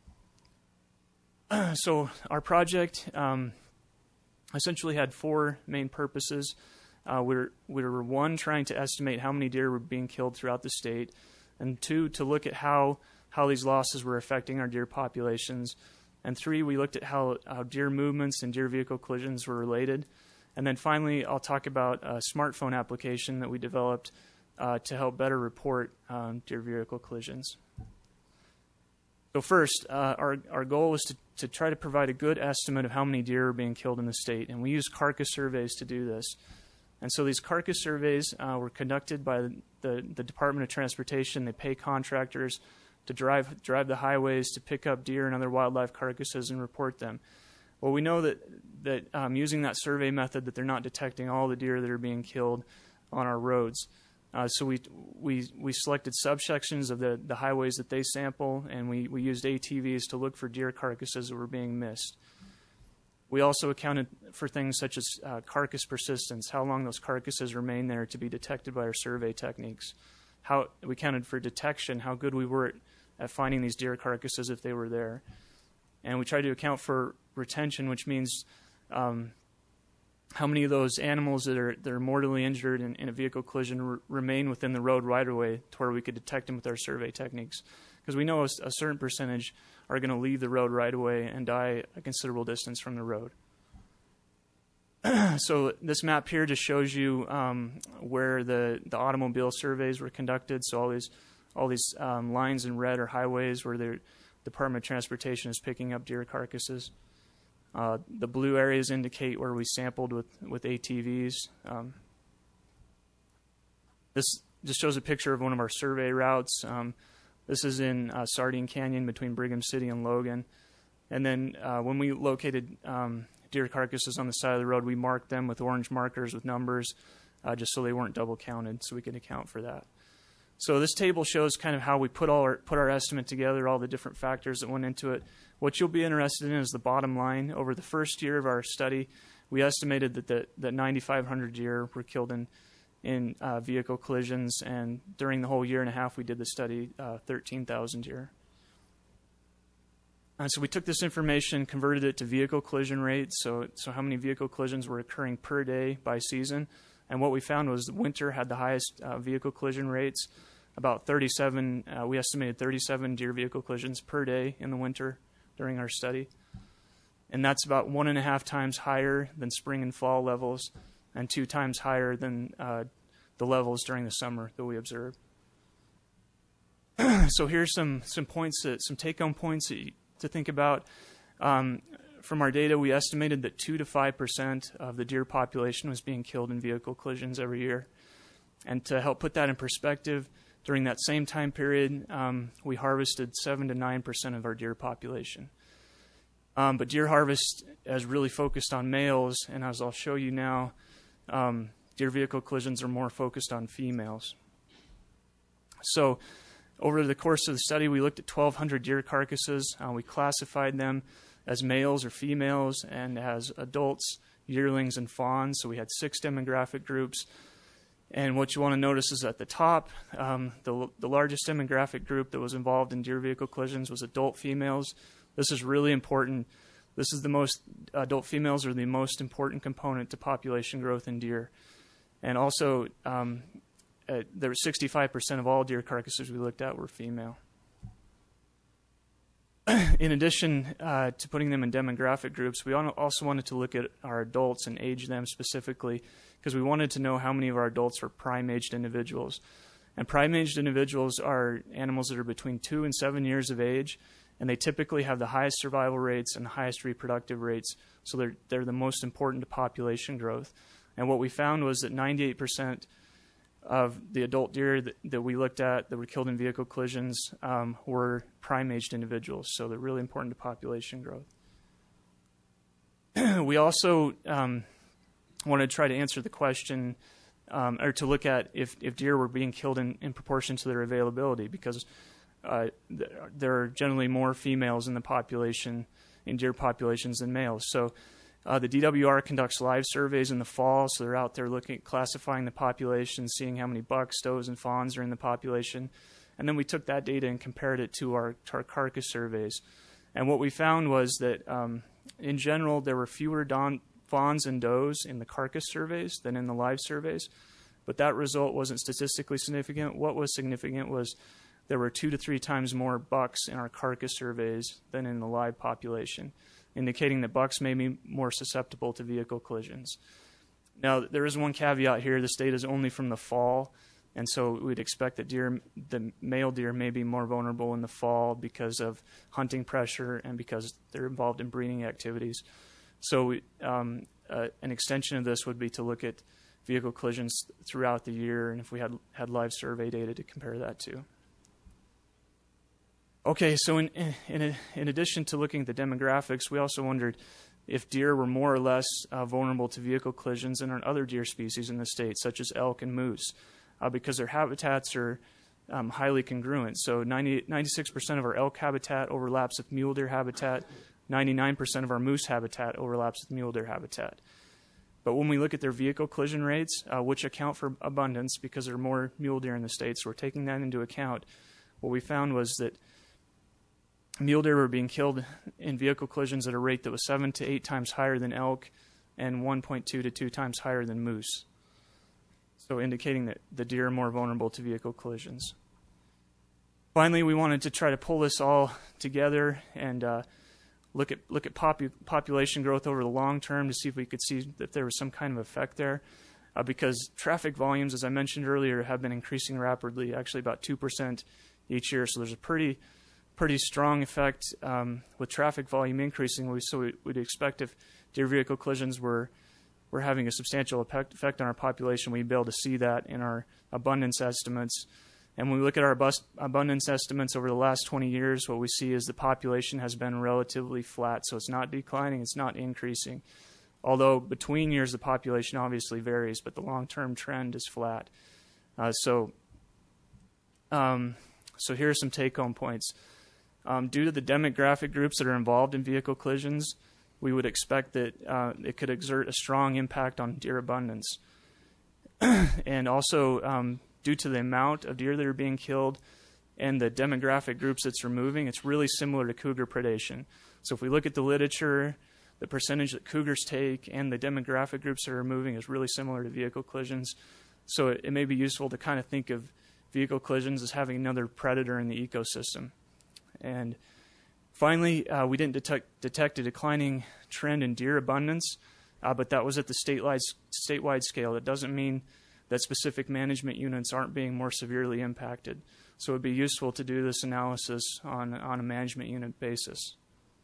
So our project um, essentially had four main purposes. Uh, we were, we were, one, trying to estimate how many deer were being killed throughout the state, and two, to look at how, how these losses were affecting our deer populations, and three, we looked at how, how deer movements and deer vehicle collisions were related. And then finally, I'll talk about a smartphone application that we developed uh, to help better report um, deer vehicle collisions. So first, uh, our, our goal was to, to try to provide a good estimate of how many deer are being killed in the state, and we used carcass surveys to do this. And so these carcass surveys uh, were conducted by the, the, the Department of Transportation. They pay contractors to drive drive the highways to pick up deer and other wildlife carcasses and report them. Well, we know that, that um, using that survey method that they're not detecting all the deer that are being killed on our roads. Uh, so we we we selected subsections of the, the highways that they sample, and we, we used A T Vs to look for deer carcasses that were being missed. We also accounted for things such as uh, carcass persistence, how long those carcasses remain there to be detected by our survey techniques. How we counted for detection, how good we were at, at finding these deer carcasses if they were there. And we tried to account for retention, which means um, how many of those animals that are, that are mortally injured in, in a vehicle collision r- remain within the road right-of-way to where we could detect them with our survey techniques. Because we know a, a certain percentage are going to leave the road right-of-way and die a considerable distance from the road. So this map here just shows you um, where the, the automobile surveys were conducted. So all these all these um, lines in red are highways where the Department of Transportation is picking up deer carcasses. Uh, the blue areas indicate where we sampled with, with A T Vs. Um, this just shows a picture of one of our survey routes. Um, this is in uh, Sardine Canyon between Brigham City and Logan. And then uh, when we located um, deer carcasses on the side of the road, we marked them with orange markers with numbers uh, just so they weren't double counted, so we could account for that. So this table shows kind of how we put all our, put our estimate together, all the different factors that went into it. What you'll be interested in is the bottom line. Over the first year of our study, we estimated that the, that ninety-five hundred deer were killed in in uh, vehicle collisions, and during the whole year and a half we did the study, uh, thirteen thousand deer. And so we took this information, converted it to vehicle collision rates, so so how many vehicle collisions were occurring per day by season. And what we found was winter had the highest uh, vehicle collision rates, about thirty-seven, uh, we estimated thirty-seven deer vehicle collisions per day in the winter during our study. And that's about one and a half times higher than spring and fall levels, and two times higher than uh, the levels during the summer that we observed. So here's some some points, that, some take-home points that you, to think about. Um, from our data, we estimated that two to five percent of the deer population was being killed in vehicle collisions every year. And to help put that in perspective, during that same time period, um, we harvested seven to nine percent of our deer population. Um, but deer harvest is really focused on males, and as I'll show you now, um, deer vehicle collisions are more focused on females. So over the course of the study, we looked at twelve hundred deer carcasses. Uh, we classified them as males or females and as adults, yearlings, and fawns. So we had six demographic groups. And what you want to notice is at the top, um, the, the largest demographic group that was involved in deer vehicle collisions was adult females. This is really important. This is the most, adult females are the most important component to population growth in deer. And also, um, uh, there were sixty-five percent of all deer carcasses we looked at were female. In addition uh, to putting them in demographic groups, we also wanted to look at our adults and age them specifically, because we wanted to know how many of our adults were prime-aged individuals. And prime-aged individuals are animals that are between two and seven years of age, and they typically have the highest survival rates and the highest reproductive rates, so they're, they're the most important to population growth. And what we found was that ninety-eight percent of the adult deer that, that we looked at that were killed in vehicle collisions um, were prime-aged individuals, so they're really important to population growth. We also um, wanted to try to answer the question, um, or to look at if, if deer were being killed in, in proportion to their availability, because uh, th- there are generally more females in the population, in deer populations, than males. So uh, the D W R conducts live surveys in the fall, so they're out there looking at classifying the population, seeing how many bucks, does, and fawns are in the population. And then we took that data and compared it to our, to our carcass surveys. And what we found was that, um, in general, there were fewer don- fawns and does in the carcass surveys than in the live surveys. But that result wasn't statistically significant. What was significant was there were two to three times more bucks in our carcass surveys than in the live population, indicating that bucks may be more susceptible to vehicle collisions. Now, there is one caveat here. This data is only from the fall, and so we'd expect that deer, the male deer may be more vulnerable in the fall because of hunting pressure and because they're involved in breeding activities. So um, uh, an extension of this would be to look at vehicle collisions throughout the year, and if we had, had live survey data to compare that to. Okay, so in, in, in addition to looking at the demographics, we also wondered if deer were more or less uh, vulnerable to vehicle collisions than other deer species in the state, such as elk and moose, uh, because their habitats are um, highly congruent. So ninety, ninety-six percent of our elk habitat overlaps with mule deer habitat, ninety-nine percent of our moose habitat overlaps with mule deer habitat. But when we look at their vehicle collision rates, uh, which account for abundance because there are more mule deer in the state, so we're taking that into account, what we found was that mule deer were being killed in vehicle collisions at a rate that was seven to eight times higher than elk and one point two to two times higher than moose. So indicating that the deer are more vulnerable to vehicle collisions. Finally, we wanted to try to pull this all together and uh, look at look at popu- population growth over the long term to see if we could see that there was some kind of effect there. Uh, because traffic volumes, as I mentioned earlier, have been increasing rapidly, actually about two percent each year. So there's a pretty pretty strong effect um, with traffic volume increasing. We, so we, we'd expect if deer vehicle collisions were were having a substantial effect, effect on our population, we'd be able to see that in our abundance estimates. And when we look at our bus, abundance estimates over the last twenty years, what we see is the population has been relatively flat. So it's not declining, it's not increasing. Although between years the population obviously varies, but the long-term trend is flat. Uh, so, um, so here are some take-home points. Um, due to the demographic groups that are involved in vehicle collisions, we would expect that uh, it could exert a strong impact on deer abundance. And also, um, due to the amount of deer that are being killed and the demographic groups that's removing, it's really similar to cougar predation. So if we look at the literature, the percentage that cougars take and the demographic groups that are removing is really similar to vehicle collisions. So it, it may be useful to kind of think of vehicle collisions as having another predator in the ecosystem. And finally, uh, we didn't detect, detect a declining trend in deer abundance, uh, but that was at the statewide, statewide scale. That doesn't mean that specific management units aren't being more severely impacted. So it would be useful to do this analysis on, on a management unit basis.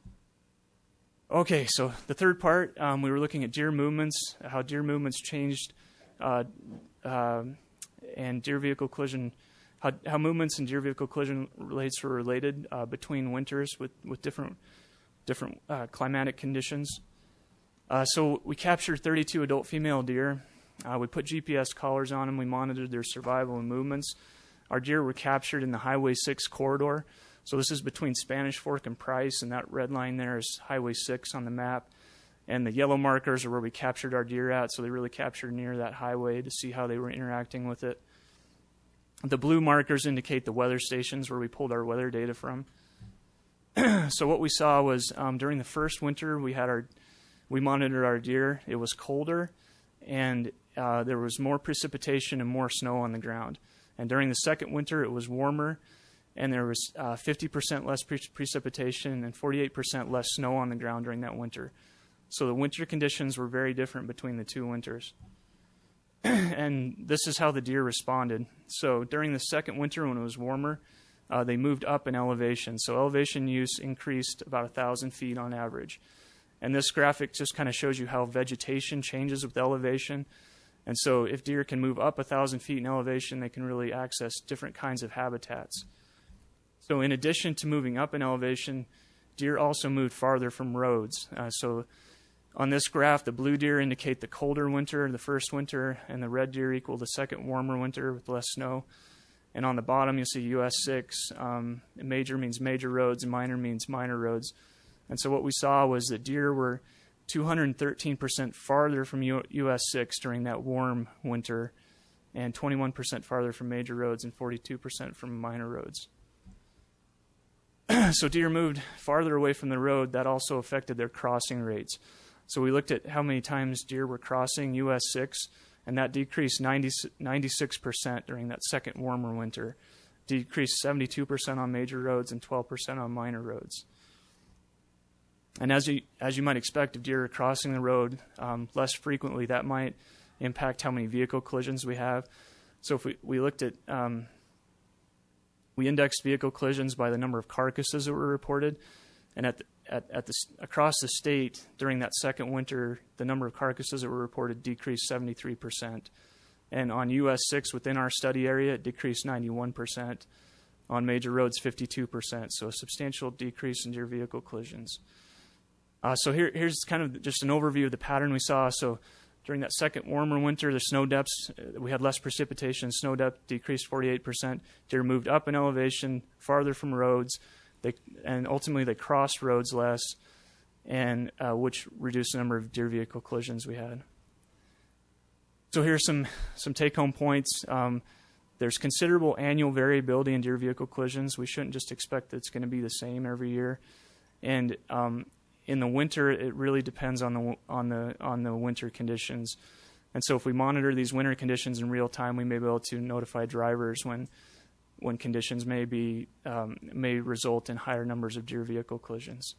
Okay, so the third part, um, we were looking at deer movements, how deer movements changed uh, uh, and deer vehicle collision, how, how movements and deer vehicle collision rates were related uh, between winters with, with different different uh, climatic conditions. Uh, so we captured thirty-two adult female deer. Uh, we put G P S collars on them. We monitored their survival and movements. Our deer were captured in the Highway six corridor. So this is between Spanish Fork and Price, and that red line there is Highway six on the map. And the yellow markers are where we captured our deer at, so they really captured near that highway to see how they were interacting with it. The blue markers indicate the weather stations where we pulled our weather data from. So what we saw was um, during the first winter, we had our, we monitored our deer. It was colder, and uh, there was more precipitation and more snow on the ground. And during the second winter, it was warmer, and there was uh, fifty percent less pre- precipitation and forty-eight percent less snow on the ground during that winter. So the winter conditions were very different between the two winters. And this is how the deer responded. So during the second winter, when it was warmer, uh, they moved up in elevation. So elevation use increased about one thousand feet on average. And this graphic just kind of shows you how vegetation changes with elevation. And so if deer can move up one thousand feet in elevation, they can really access different kinds of habitats. So in addition to moving up in elevation, deer also moved farther from roads. Uh, so on this graph, the blue deer indicate the colder winter, the first winter, and the red deer equal the second warmer winter with less snow. And on the bottom, you'll see U S six. Um, major means major roads, and minor means minor roads. And so what we saw was that deer were two hundred thirteen percent farther from U- US six during that warm winter, and twenty-one percent farther from major roads and forty-two percent from minor roads. So deer moved farther away from the road. That also affected their crossing rates. So we looked at how many times deer were crossing U S six, and that decreased ninety, ninety-six percent during that second warmer winter. Decreased seventy-two percent on major roads and twelve percent on minor roads. And as you as you might expect, if deer are crossing the road um, less frequently, that might impact how many vehicle collisions we have. So if we, we looked at, um, we indexed vehicle collisions by the number of carcasses that were reported, and at the, at, at the across the state during that second winter, the number of carcasses that were reported decreased seventy-three percent. And on U S six within our study area, it decreased ninety-one percent. On major roads, fifty-two percent. So a substantial decrease in deer vehicle collisions. Uh, so here, here's kind of just an overview of the pattern we saw. So during that second warmer winter, the snow depths, uh, we had less precipitation. Snow depth decreased forty-eight percent. Deer moved up in elevation, farther from roads, they, and ultimately they crossed roads less, and uh, which reduced the number of deer vehicle collisions we had. So here's some, some take-home points. Um, there's considerable annual variability in deer vehicle collisions. We shouldn't just expect that it's going to be the same every year. And um, in the winter, it really depends on the on the on the winter conditions. And so if we monitor these winter conditions in real time, we may be able to notify drivers when when conditions may be um, may result in higher numbers of deer vehicle collisions.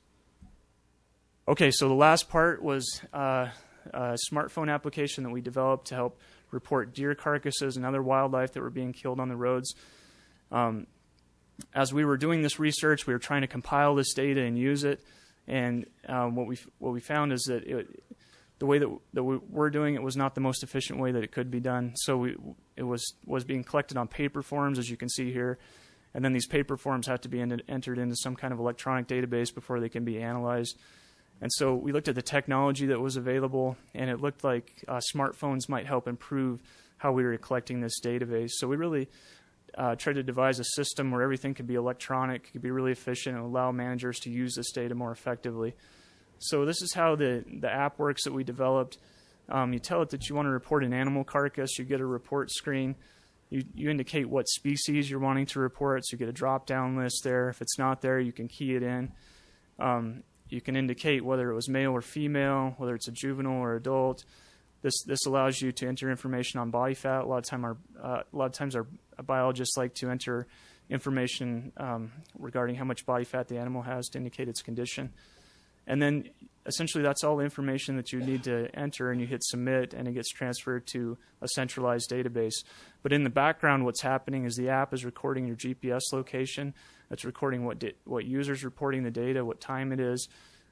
Okay, so the last part was uh, a smartphone application that we developed to help report deer carcasses and other wildlife that were being killed on the roads. Um, as we were doing this research, we were trying to compile this data and use it. And um, what we what we found is that it, the way that, that we were doing it was not the most efficient way that it could be done. So we, it was was being collected on paper forms, as you can see here, and then these paper forms have to be en- entered into some kind of electronic database before they can be analyzed. And so we looked at the technology that was available, and it looked like uh, smartphones might help improve how we were collecting this database. So we really Uh, try to devise a system where everything could be electronic, could be really efficient, and allow managers to use this data more effectively. So this is how the, the app works that we developed. Um, you tell it that you want to report an animal carcass. You get a report screen. You, you indicate what species you're wanting to report, so you get a drop-down list there. If it's not there, you can key it in. Um, you can indicate whether it was male or female, whether it's a juvenile or adult. This this allows you to enter information on body fat. A lot of time our uh, a lot of times our biologists like to enter information um, regarding how much body fat the animal has to indicate its condition. And then essentially that's all the information that you need to enter, and you hit submit, and it gets transferred to a centralized database. But in the background, what's happening is the app is recording your G P S location. It's recording what di- what users reporting the data, what time it is.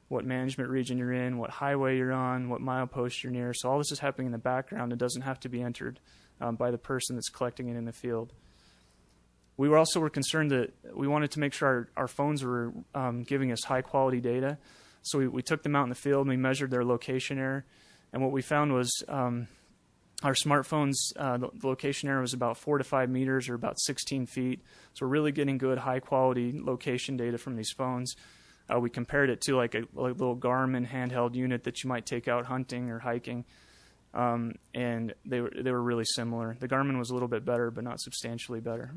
what management region you're in, what highway you're on, what milepost you're near. So all this is happening in the background. It doesn't have to be entered um, by the person that's collecting it in the field. We were also were concerned that we wanted to make sure our, our phones were um, giving us high quality data. So we, we took them out in the field and we measured their location error. And what we found was um, our smartphones, uh, the, the location error was about four to five meters or about sixteen feet. So we're really getting good high quality location data from these phones. Uh, we compared it to like a, a little Garmin handheld unit that you might take out hunting or hiking. Um, and they were, they were really similar. The Garmin was a little bit better, but not substantially better.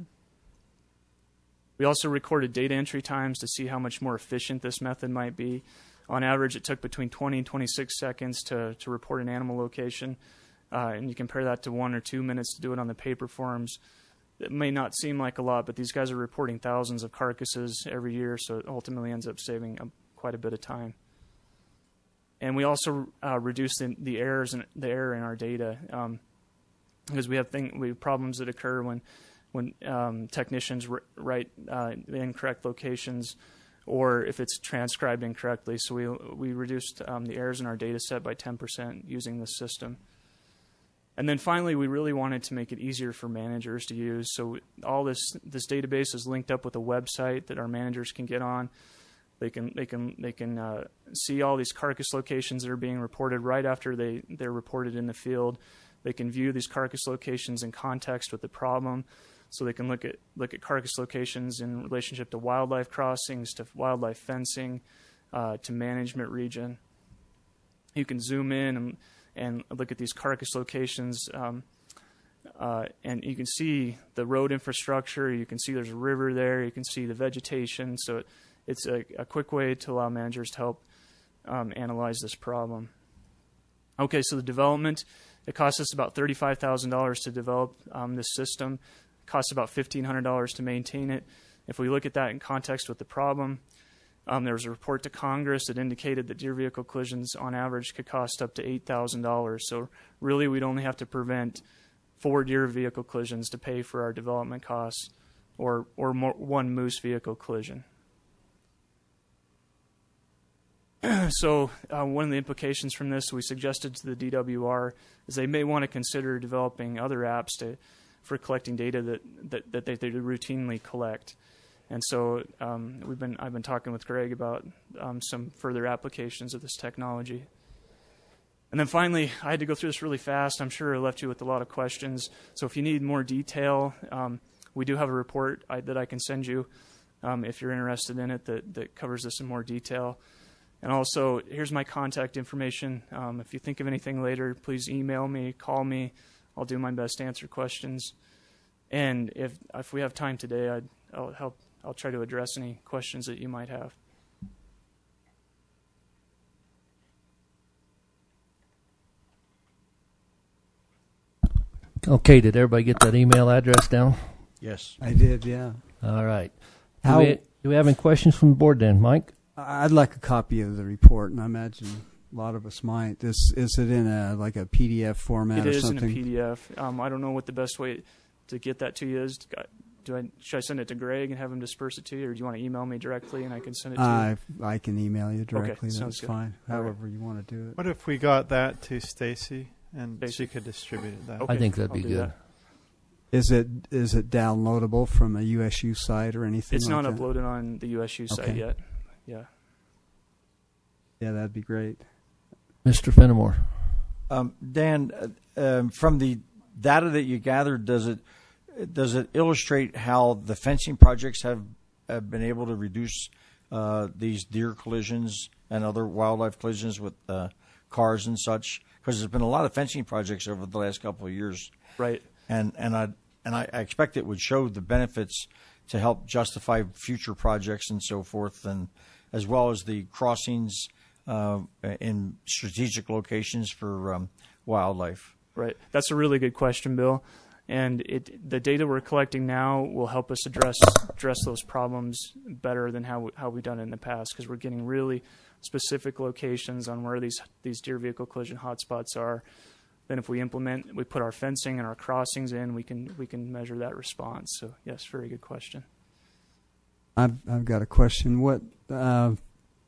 We also recorded data entry times to see how much more efficient this method might be. On average, it took between twenty and twenty-six seconds to, to report an animal location. Uh, and you compare that to one or two minutes to do it on the paper forms. It may not seem like a lot, but these guys are reporting thousands of carcasses every year, so it ultimately ends up saving a, quite a bit of time. And we also uh, reduced the, the errors in, the error in our data um, because we have thing, we have problems that occur when when um, technicians r- write uh, the incorrect locations, or if it's transcribed incorrectly. So we we reduced um, the errors in our data set by ten percent using this system. And then finally, we really wanted to make it easier for managers to use. So all this this database is linked up with a website that our managers can get on. They can they can they can uh, see all these carcass locations that are being reported right after they they're reported in the field. They can view these carcass locations in context with the problem. So they can look at look at carcass locations in relationship to wildlife crossings, to wildlife fencing, uh, to management region. You can zoom in and, and look at these carcass locations, um, uh, and you can see the road infrastructure. You can see there's a river there. You can see the vegetation. So it, it's a, a quick way to allow managers to help um, analyze this problem. Okay, so the development, it costs us about thirty-five thousand dollars to develop um, this system. Costs about fifteen hundred dollars to maintain it. If we look at that in context with the problem, um, there was a report to Congress that indicated that deer vehicle collisions on average could cost up to eight thousand dollars. So really we'd only have to prevent four deer vehicle collisions to pay for our development costs, or, or more, one moose vehicle collision. So uh, one of the implications from this we suggested to the D W R is they may want to consider developing other apps to for collecting data that, that, that they, they routinely collect. And so um, we've been I've been talking with Greg about um, some further applications of this technology. And then finally, I had to go through this really fast. I'm sure I left you with a lot of questions. So if you need more detail, um, we do have a report I, that I can send you um, if you're interested in it that, that covers this in more detail. And also, here's my contact information. Um, if you think of anything later, please email me, call me. I'll do my best to answer questions. And if if we have time today, I'd, I'll help. I'll try to address any questions that you might have. Okay, did everybody get that email address down? Yes. I did, yeah. All right. Do How- we, do we have any questions from the board then, Mike? I'd like a copy of the report, and I imagine a lot of us might. Is is it in a like a P D F format It or is something? in a P D F. Um, I don't know what the best way to get that to you is. Do I should I send it to Greg and have him disperse it to you, or do you want to email me directly and I can send it to I you? I can email you directly. Okay, sounds That's good. fine. All right. However you want to do it. What if we got that to Stacy and Stacy. she could distribute it that Okay. I think that'd I'll be do good. that. Is it is it downloadable from a U S U site or anything? It's like not that? uploaded on the U S U site Okay. yet. Yeah. Yeah, that'd be great. Mister Fenimore. Um, Dan, uh, um, from the data that you gathered, does it does it illustrate how the fencing projects have, have been able to reduce uh, these deer collisions and other wildlife collisions with uh, cars and such? Because there's been a lot of fencing projects over the last couple of years, Right. and and I and I, I expect it would show the benefits to help justify future projects and so forth, and as well as the crossings uh, in strategic locations for um, wildlife. Right. That's a really good question, Bill. And it, the data we're collecting now will help us address address those problems better than how we, how we've done it in the past, because we're getting really specific locations on where these these deer vehicle collision hotspots are. Then, if we implement, we put our fencing and our crossings in, we can we can measure that response. So, yes, very good question. I've I've got a question. What uh,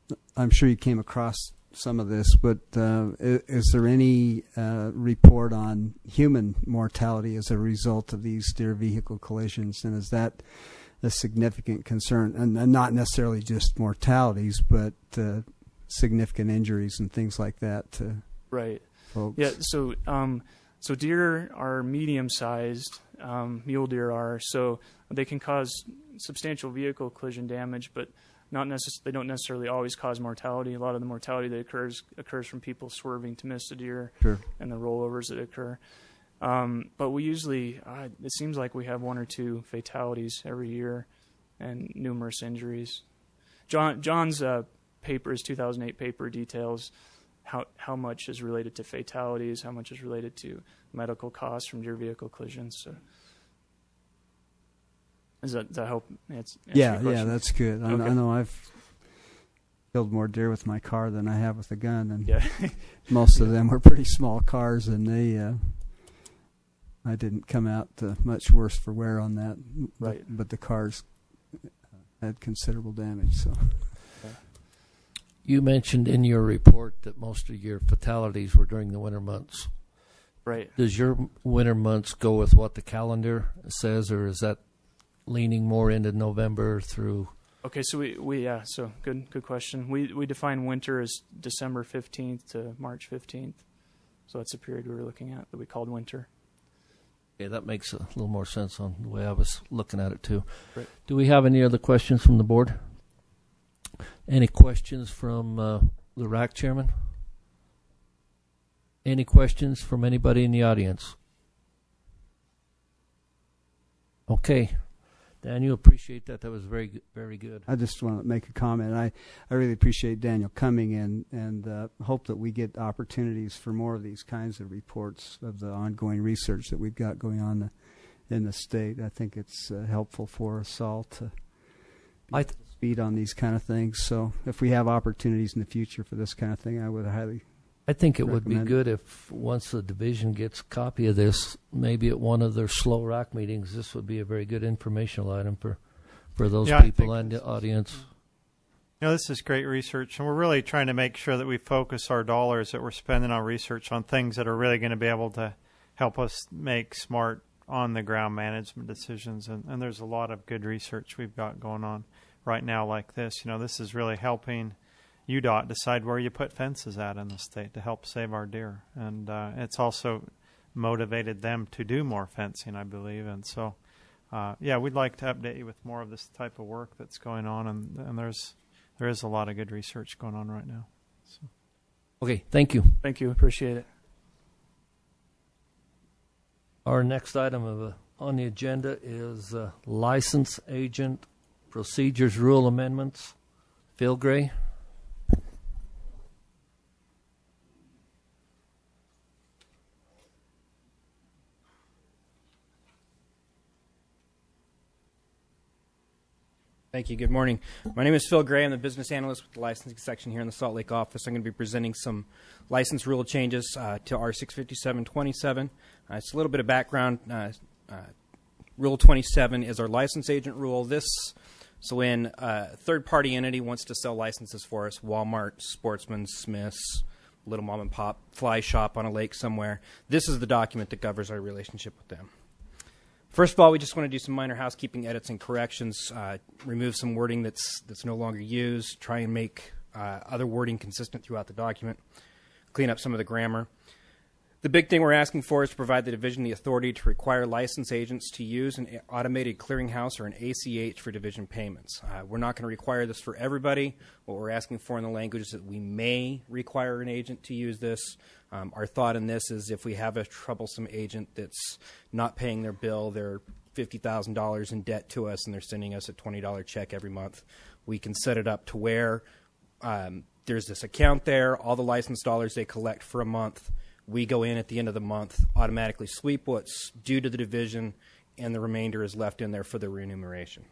I'm sure you came across some of this, but uh, is, is there any uh, report on human mortality as a result of these deer vehicle collisions, and is that a significant concern? And, and not necessarily just mortalities, but uh, significant injuries and things like that to right. folks. Yeah. So, um, so deer are medium-sized. Um, mule deer are, so they can cause substantial vehicle collision damage, but not necess- they don't necessarily always cause mortality. A lot of the mortality that occurs occurs from people swerving to miss the deer Sure. and the rollovers that occur. Um, but we usually, uh, it seems like we have one or two fatalities every year and numerous injuries. John John's uh, paper, his two thousand eight paper, details how how much is related to fatalities, how much is related to medical costs from deer vehicle collisions. So, does that, does that help? Answer yeah, your yeah, that's good. I, Okay. I know I've killed more deer with my car than I have with a gun, and Yeah. most of them were pretty small cars, and they, uh, I didn't come out uh, much worse for wear on that. Right. But, but the cars had considerable damage. So. You mentioned in your report that most of your fatalities were during the winter months. Right. Does your winter months go with what the calendar says, or is that leaning more into November through? Okay, so we, we yeah, so good good question. We we define winter as December fifteenth to March fifteenth. So that's the period we were looking at that we called winter. Yeah, that makes a little more sense on the way I was looking at it too. Right. Do we have any other questions from the board? Any questions from uh, the R A C chairman? Any questions from anybody in the audience? Okay. Daniel, appreciate that. That was very good, very good. I just want to make a comment. I, I really appreciate Daniel coming in, and uh, hope that we get opportunities for more of these kinds of reports of the ongoing research that we've got going on the, in the state. I think it's uh, helpful for us all to be I up to speed on these kind of things. So if we have opportunities in the future for this kind of thing, I would highly I think it would be recommend good if once the division gets a copy of this, maybe at one of their slow rock meetings, this would be a very good informational item for, for those Yeah, I people think and the audience. You know, this is great research, and we're really trying to make sure that we focus our dollars that we're spending on research on things that are really going to be able to help us make smart on-the-ground management decisions. And, and there's a lot of good research we've got going on right now like this. You know, this is really helping U D O T decide where you put fences at in the state to help save our deer. And uh, it's also motivated them to do more fencing, I believe. And so, uh, yeah, we'd like to update you with more of this type of work that's going on. And, and there's there is a lot of good research going on right now. So. Okay, thank you. Thank you. Appreciate it. Our next item of, uh, on the agenda is uh, license agent procedures rule amendments. Phil Gray. Thank you. Good morning. My name is Phil Gray. I'm the business analyst with the licensing section here in the Salt Lake office. I'm going to be presenting some license rule changes uh, to R six fifty-seven twenty-seven. Uh, it's a little bit of background. Uh, uh, rule twenty-seven is our license agent rule. This, so when a third-party entity wants to sell licenses for us, Walmart, Sportsman, Smith's, little mom and pop fly shop on a lake somewhere, this is the document that governs our relationship with them. First of all, we just want to do some minor housekeeping edits and corrections, uh, remove some wording that's that's no longer used, try and make uh, other wording consistent throughout the document, clean up some of the grammar. The big thing we're asking for is to provide the division the authority to require license agents to use an automated clearinghouse or an A C H for division payments. Uh, we're not going to require this for everybody. What we're asking for in the language is that we may require an agent to use this. Um, our thought in this is if we have a troublesome agent that's not paying their bill, they're fifty thousand dollars in debt to us, and they're sending us a twenty dollars check every month, we can set it up to where um, there's this account there, all the license dollars they collect for a month, we go in at the end of the month, automatically sweep what's due to the division, and the remainder is left in there for the remuneration.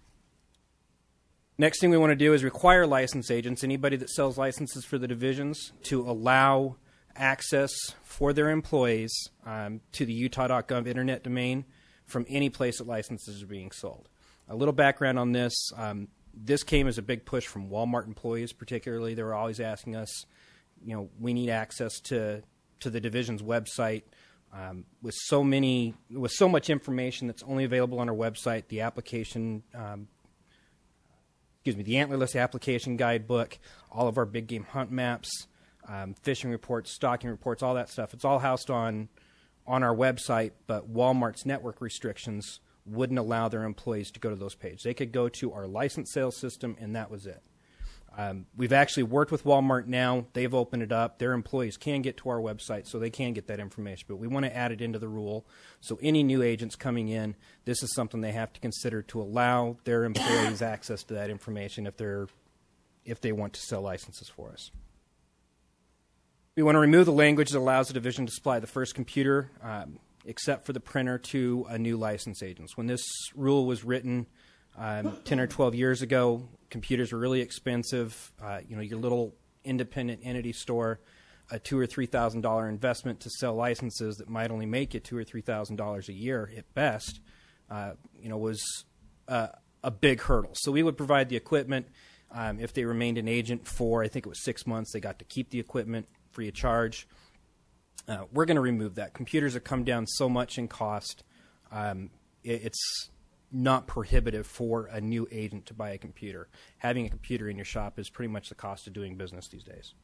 Next thing we want to do is require license agents, anybody that sells licenses for the divisions, to allow access for their employees um, to the utah dot gov internet domain from any place that licenses are being sold. A little background on this. Um, this came as a big push from Walmart employees, particularly. They were always asking us, you know, we need access to to the division's website um, with so many, with so much information that's only available on our website. The application, um, excuse me, the Antlerless application guidebook, all of our big game hunt maps, um, fishing reports, stocking reports, all that stuff. It's all housed on on our website, but Walmart's network restrictions wouldn't allow their employees to go to those pages. They could go to our license sales system, and that was it. Um, we've actually worked with Walmart now. They've opened it up. Their employees can get to our website, so they can get that information. But we want to add it into the rule. So any new agents coming in, this is something they have to consider to allow their employees access to that information if they're if they want to sell licenses for us. We want to remove the language that allows the division to supply the first computer, um, except for the printer, to a new license agents. When this rule was written um, ten or twelve years ago, computers were really expensive. Uh, you know, your little independent entity store, a two or three thousand dollar investment to sell licenses that might only make you two or three thousand dollars a year at best, uh, you know, was uh, a big hurdle. So we would provide the equipment. Um, if they remained an agent for, I think it was six months, they got to keep the equipment free of charge. Uh, we're going to remove that. Computers have come down so much in cost. Um, it, it's not prohibitive for a new agent to buy a computer. Having a computer in your shop is pretty much the cost of doing business these days.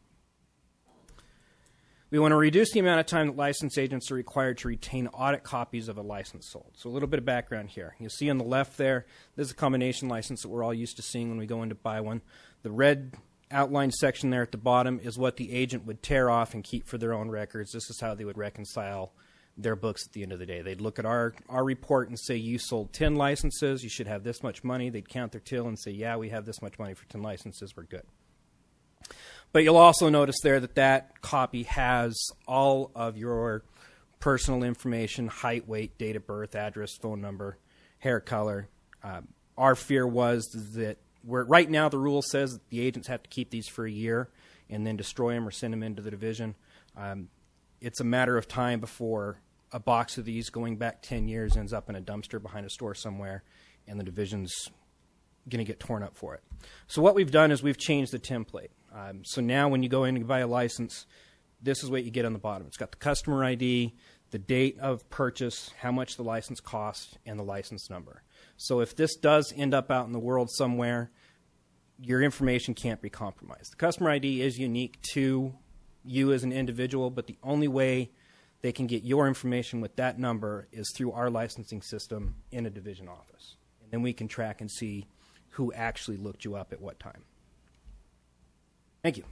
We want to reduce the amount of time that license agents are required to retain audit copies of a license sold. So a little bit of background here. You'll see on the left there, this is a combination license that we're all used to seeing when we go in to buy one. The red outline section there at the bottom is what the agent would tear off and keep for their own records. This is how they would reconcile their books at the end of the day. They'd look at our, our report and say, you sold ten licenses, you should have this much money. They'd count their till and say, yeah, we have this much money for ten licenses, we're good. But you'll also notice there that that copy has all of your personal information, height, weight, date of birth, address, phone number, hair color. Um, our fear was that we're, right now the rule says that the agents have to keep these for a year and then destroy them or send them into the division. Um, it's a matter of time before a box of these going back ten years ends up in a dumpster behind a store somewhere and the division's going to get torn up for it. So what we've done is we've changed the template. Um, so now when you go in and buy a license, this is what you get on the bottom. It's got the customer I D, the date of purchase, how much the license costs, and the license number. So if this does end up out in the world somewhere, your information can't be compromised. The customer I D is unique to you as an individual, but the only way they can get your information with that number is through our licensing system in a division office. And then we can track and see who actually looked you up at what time. Thank you.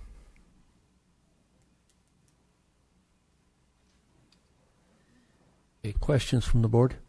Okay, questions from the board?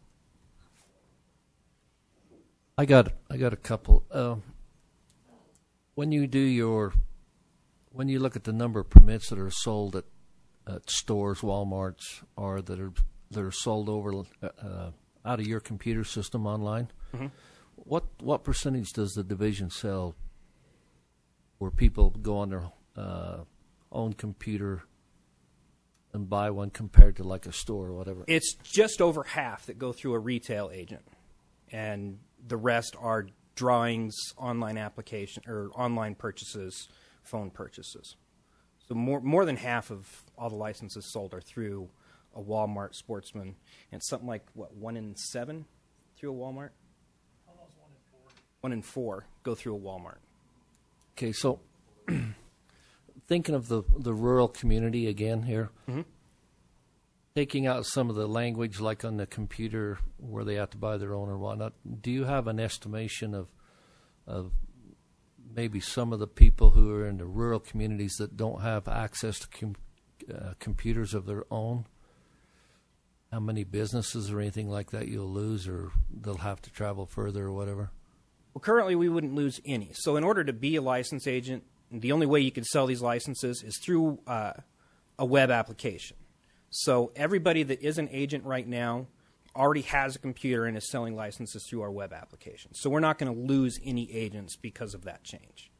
I got I got a couple. Um, when you do your, when you look at the number of permits that are sold at, at stores, Walmarts, or that are that are sold over uh, out of your computer system online, mm-hmm. what what percentage does the division sell? Where people go on their uh, own computer and buy one compared to like a store or whatever? It's just over half that go through a retail agent, and the rest are drawings, online application or online purchases, phone purchases. So more more than half of all the licenses sold are through a Walmart, Sportsman, and something like what one in seven through a Walmart. Almost one in four. One in four go through a Walmart. Okay, so thinking of the, the rural community again here, mm-hmm. taking out some of the language like on the computer where they have to buy their own or whatnot, do you have an estimation of of maybe some of the people who are in the rural communities that don't have access to com- uh, computers of their own? How many businesses or anything like that you'll lose, or they'll have to travel further or whatever? Well, currently we wouldn't lose any. So in order to be a license agent, the only way you can sell these licenses is through uh, a web application. So everybody that is an agent right now already has a computer and is selling licenses through our web application. So we're not going to lose any agents because of that change.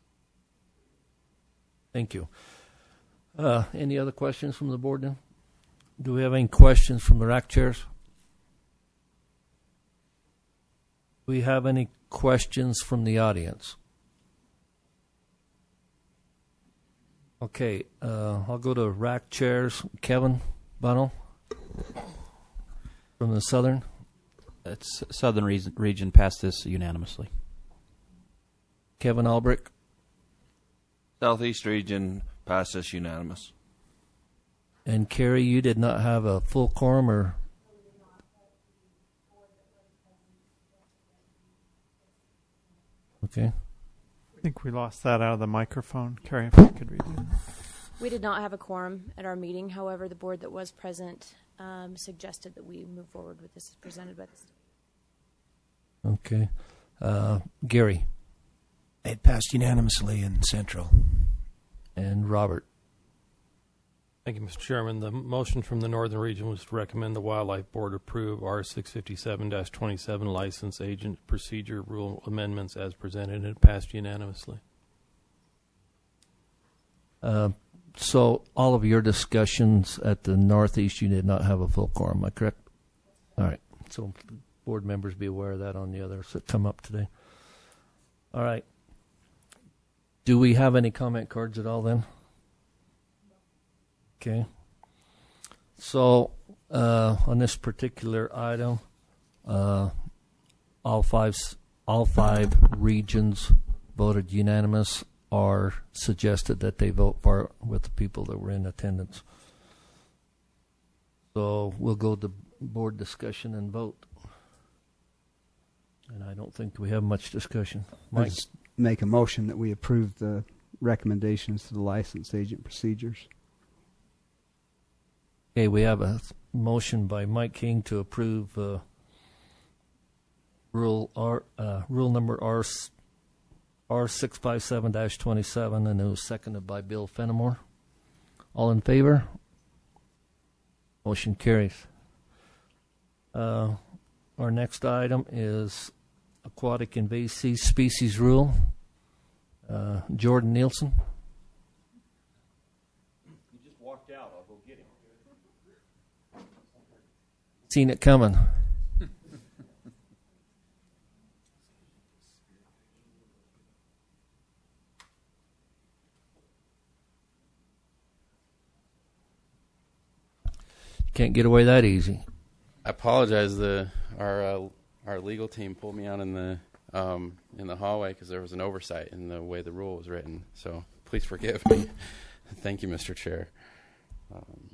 Thank you. Uh, any other questions from the board then? Do we have any questions from the rack chairs? we have any questions from the audience? Okay, uh, I'll go to rack chairs. Kevin Bunnell from the Southern. It's Southern region, region passed this unanimously. Kevin Albrecht. Southeast region passed this unanimous. And Carrie, you did not have a full quorum, or? Okay. I think we lost that out of the microphone. Carrie, if you could read it. We did not have a quorum at our meeting. However, the board that was present um, suggested that we move forward with this as presented by the state. Okay. Uh, Gary. It passed unanimously in Central. And Robert. Thank you, Mister Chairman. The motion from the Northern Region was to recommend the Wildlife Board approve R six fifty-seven dash twenty-seven license agent procedure rule amendments as presented, and it passed unanimously. Uh, so all of your discussions at the Northeast, you did not have a full quorum, am I correct? All right. So board members be aware of that on the others that come up today. All right. Do we have any comment cards at all then? Okay. So uh, on this particular item, uh, all five all five regions voted unanimous, or suggested that they vote for it with the people that were in attendance. So we'll go to board discussion and vote. And I don't think we have much discussion. Mike? I just make a motion that we approve the recommendations to the license agent procedures. Okay, we have a motion by Mike King to approve uh, rule R uh, rule number R R six five seven dash twenty seven, and it was seconded by Bill Fenimore. All in favor? Motion carries. Uh, our next item is aquatic invasive species rule. Uh, Jordan Nielsen. He just walked out. I'll go get him. Seen it coming. Can't get away that easy. I apologize. The our uh, our legal team pulled me out in the um, in the hallway because there was an oversight in the way the rule was written. So please forgive me. Thank you, Mister Chair. Um,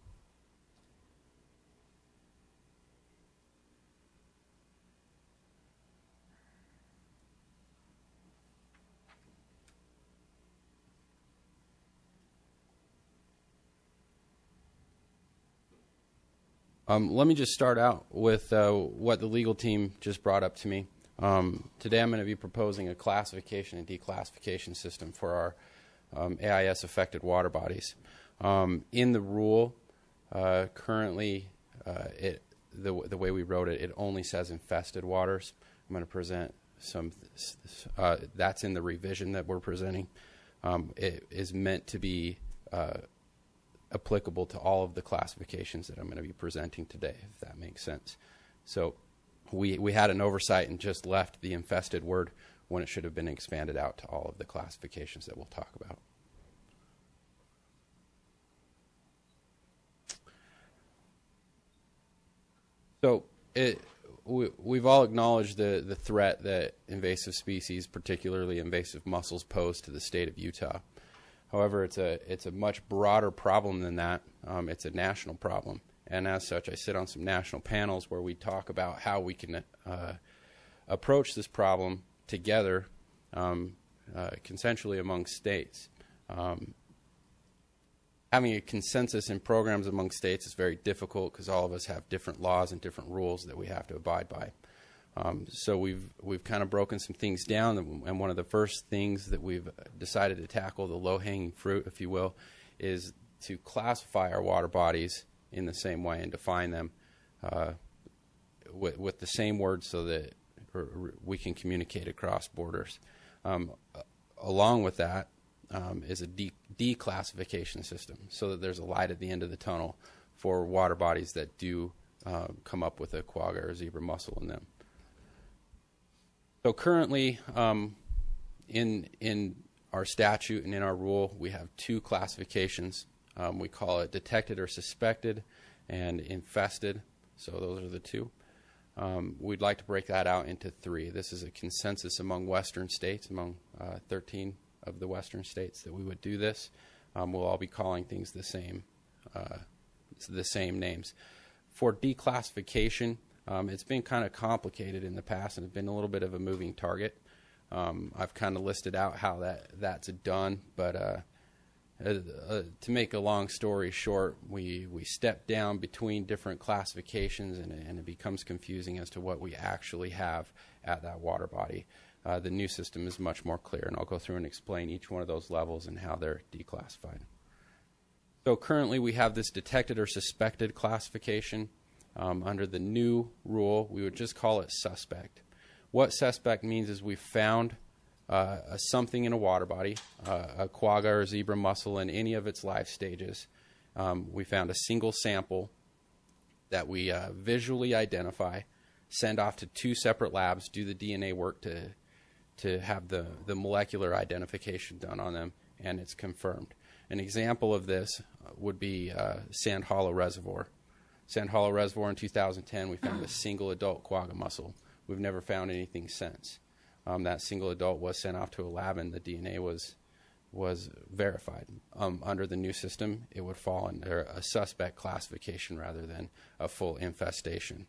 Um, let me just start out with uh, what the legal team just brought up to me. Um, today I'm going to be proposing a classification and declassification system for our um, A I S-affected water bodies. Um, in the rule, uh, currently, uh, it, the, the way we wrote it, it only says infested waters. I'm going to present some, uh, that's in the revision that we're presenting. Um, it is meant to be uh, applicable to all of the classifications that I'm going to be presenting today, if that makes sense. So we we had an oversight and just left the infested word when it should have been expanded out to all of the classifications that we'll talk about. So it, we, we've all acknowledged the, the threat that invasive species, particularly invasive mussels, pose to the state of Utah. However, it's a it's a much broader problem than that. Um, it's a national problem, and as such, I sit on some national panels where we talk about how we can uh, approach this problem together, um, uh, consensually among states. Um, having a consensus in programs among states is very difficult because all of us have different laws and different rules that we have to abide by. Um, so we've we've kind of broken some things down, and one of the first things that we've decided to tackle, the low-hanging fruit, if you will, is to classify our water bodies in the same way and define them uh, with, with the same words so that we can communicate across borders. Um, along with that um, is a de- declassification system, so that there's a light at the end of the tunnel for water bodies that do uh, come up with a quagga or zebra mussel in them. So currently, um, in in our statute and in our rule, we have two classifications. Um, we call it detected or suspected and infested. So those are the two. Um, we'd like to break that out into three. This is a consensus among Western states, among uh, thirteen of the Western states, that we would do this. Um, we'll all be calling things the same, uh, the same names. For declassification, um, it's been kind of complicated in the past, and it's been a little bit of a moving target. Um, I've kind of listed out how that that's done, but uh, uh, uh, to make a long story short, we we step down between different classifications, and, and it becomes confusing as to what we actually have at that water body. Uh, the new system is much more clear, and I'll go through and explain each one of those levels and how they're declassified. So currently we have this detected or suspected classification. Um, under the new rule, we would just call it suspect. What suspect means is we found uh, a something in a water body, uh, a quagga or zebra mussel in any of its life stages. Um, we found a single sample that we uh, visually identify, send off to two separate labs, do the D N A work to to have the, the molecular identification done on them, and it's confirmed. An example of this would be uh, Sand Hollow Reservoir. Sand Hollow Reservoir in two thousand ten, we found a single adult quagga mussel. We've never found anything since. Um, that single adult was sent off to a lab, and the D N A was was verified. Um, under the new system, it would fall under a suspect classification rather than a full infestation.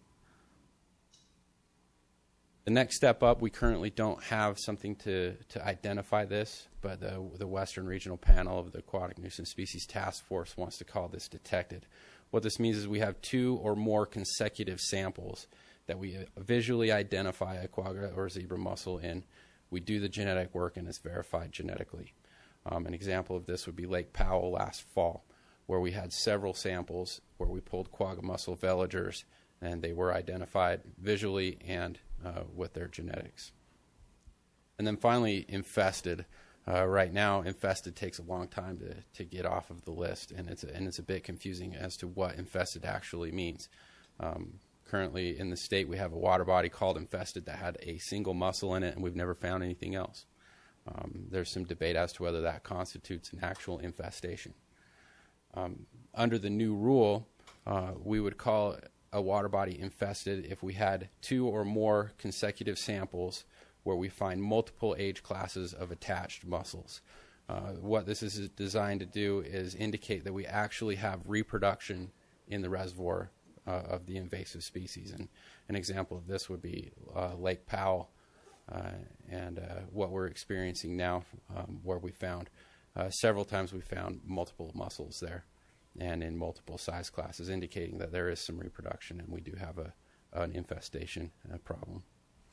The next step up, we currently don't have something to, to identify this, but the, the Western Regional Panel of the Aquatic Nuisance Species Task Force wants to call this detected. What this means is we have two or more consecutive samples that we visually identify a quagga or zebra mussel in. We do the genetic work, and it's verified genetically. Um, an example of this would be Lake Powell last fall, where we had several samples where we pulled quagga mussel veligers, and they were identified visually and uh, with their genetics. And then finally, infested. Uh, right now, infested takes a long time to, to get off of the list, and it's a, and it's a bit confusing as to what infested actually means. Um, currently in the state, we have a water body called infested that had a single mussel in it, and we've never found anything else. Um, there's some debate as to whether that constitutes an actual infestation. Um, under the new rule, uh, we would call a water body infested if we had two or more consecutive samples where we find multiple age classes of attached mussels. Uh, what this is designed to do is indicate that we actually have reproduction in the reservoir uh, of the invasive species. And an example of this would be uh, Lake Powell uh, and uh, what we're experiencing now, um, where we found uh, several times we found multiple mussels there and in multiple size classes, indicating that there is some reproduction and we do have a, an infestation uh, problem.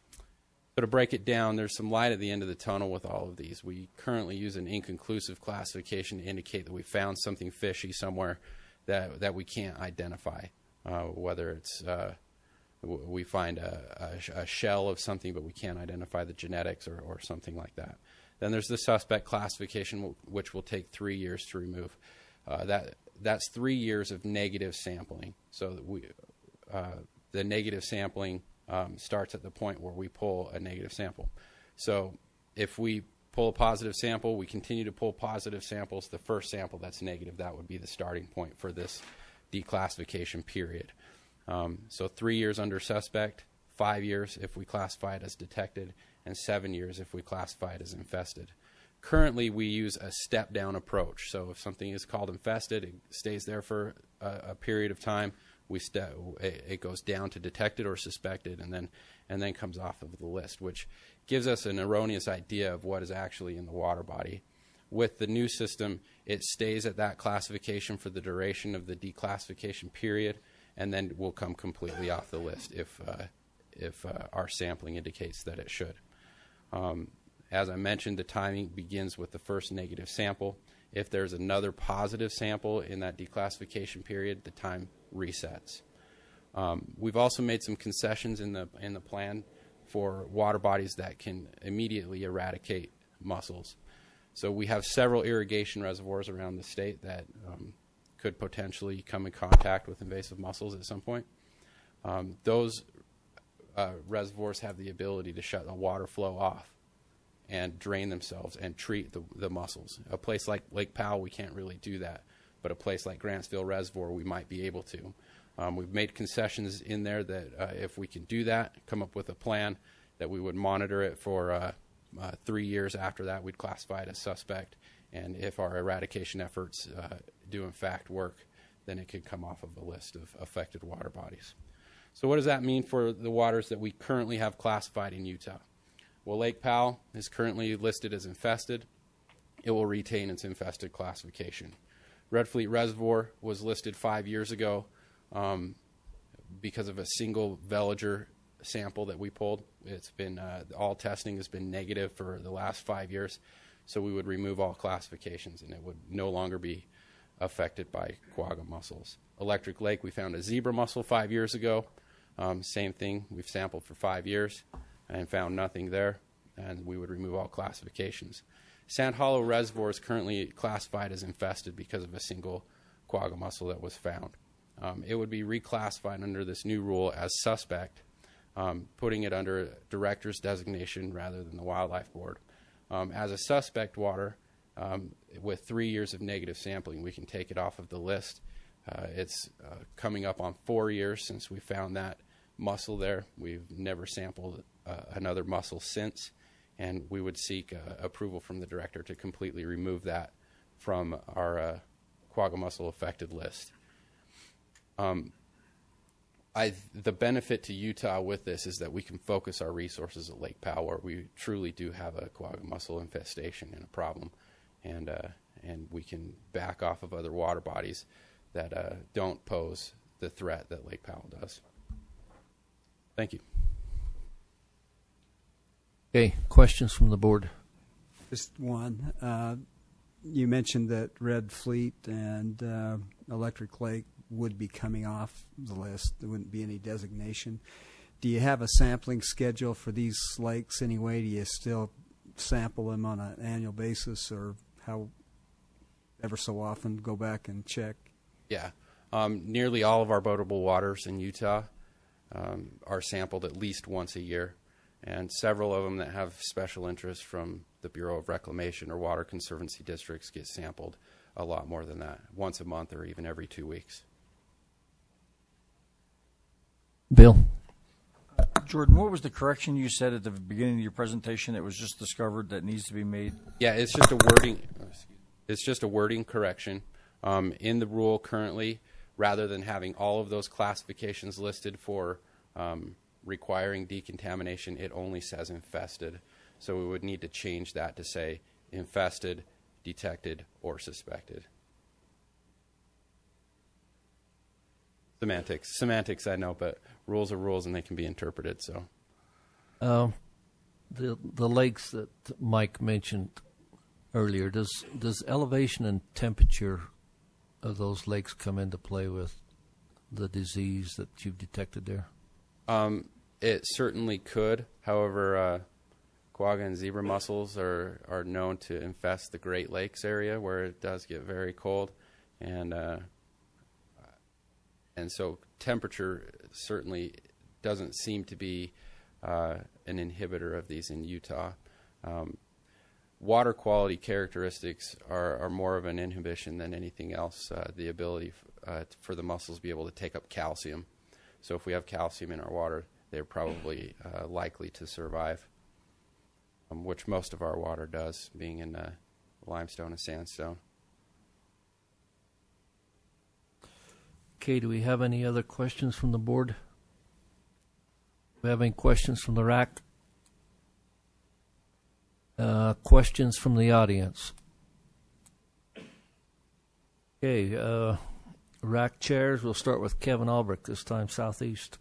So to break it down, there's some light at the end of the tunnel with all of these. We currently use an inconclusive classification to indicate that we found something fishy somewhere that that we can't identify, uh, whether it's uh, w- we find a, a, a shell of something but we can't identify the genetics or, or something like that. Then there's the suspect classification, w- which will take three years to remove. Uh, that that's three years of negative sampling. So that we uh, the negative sampling Um, starts at the point where we pull a negative sample. So if we pull a positive sample, we continue to pull positive samples. The first sample that's negative, that would be the starting point for this declassification period. Um, so three years under suspect, five years if we classify it as detected, and seven years if we classify it as infested. Currently, we use a step-down approach. So if something is called infested, it stays there for a, a period of time. We st- it goes down to detected or suspected, and then and then comes off of the list, which gives us an erroneous idea of what is actually in the water body. With the new system, it stays at that classification for the duration of the declassification period, and then will come completely off the list if uh, if uh, our sampling indicates that it should. Um, as I mentioned, the timing begins with the first negative sample. If there's another positive sample in that declassification period, the time resets. Um, we've also made some concessions in the in the plan for water bodies that can immediately eradicate mussels. So we have several irrigation reservoirs around the state that um, could potentially come in contact with invasive mussels at some point. Um, those uh, reservoirs have the ability to shut the water flow off and drain themselves and treat the, the mussels. A place like Lake Powell, we can't really do that, but a place like Grantsville Reservoir, we might be able to. Um, we've made concessions in there that uh, if we can do that, come up with a plan, that we would monitor it for uh, uh, three years after that. We'd classify it as suspect, and if our eradication efforts uh, do in fact work, then it could come off of a list of affected water bodies. So what does that mean for the waters that we currently have classified in Utah? Well, Lake Powell is currently listed as infested. It will retain its infested classification. Red Fleet Reservoir was listed five years ago um, because of a single veliger sample that we pulled. It's been uh, all testing has been negative for the last five years, so we would remove all classifications and it would no longer be affected by quagga mussels. Electric Lake, we found a zebra mussel five years ago. Um, same thing, we've sampled for five years and found nothing there, and we would remove all classifications. Sand Hollow Reservoir is currently classified as infested because of a single quagga mussel that was found. Um, it would be reclassified under this new rule as suspect, um, putting it under director's designation rather than the Wildlife Board. Um, as a suspect water, um, with three years of negative sampling, we can take it off of the list. Uh, it's uh, coming up on four years since we found that mussel there. We've never sampled uh, another mussel since, and we would seek uh, approval from the director to completely remove that from our uh, quagga mussel affected list. Um, I, the benefit to Utah with this is that we can focus our resources at Lake Powell, where we truly do have a quagga mussel infestation and a problem, and uh, and we can back off of other water bodies that uh, don't pose the threat that Lake Powell does. Thank you. Okay, questions from the board? Just one. Uh, you mentioned that Red Fleet and uh, Electric Lake would be coming off the list. There wouldn't be any designation. Do you have a sampling schedule for these lakes anyway? Do you still sample them on an annual basis, or how ever so often go back and check? Yeah. Um, nearly all of our boatable waters in Utah um, are sampled at least once a year, and several of them that have special interest from the Bureau of Reclamation or Water Conservancy districts get sampled a lot more than that, once a month or even every two weeks. Bill? Jordan, what was the correction you said at the beginning of your presentation that was just discovered that needs to be made? Yeah, it's just a wording. It's just a wording correction. Um, in the rule currently, rather than having all of those classifications listed for um, requiring decontamination, it only says infested. So we would need to change that to say infested, detected, or suspected. Semantics. Semantics, I know, but rules are rules and they can be interpreted. So, um, the the lakes that Mike mentioned earlier, does does elevation and temperature of those lakes come into play with the disease that you've detected there? Um, it certainly could. However, uh, quagga and zebra mussels are, are known to infest the Great Lakes area where it does get very cold, and uh, and so temperature certainly doesn't seem to be uh, an inhibitor of these in Utah. Um, water quality characteristics are, are more of an inhibition than anything else. Uh, the ability f- uh, for the mussels to be able to take up calcium. So if we have calcium in our water, they're probably uh, likely to survive, um, which most of our water does, being in uh, limestone and sandstone. Okay, do we have any other questions from the board? Do we have any questions from the R A C? Uh, questions from the audience? Okay, uh, R A C chairs, we'll start with Kevin Albrecht, this time Southeast.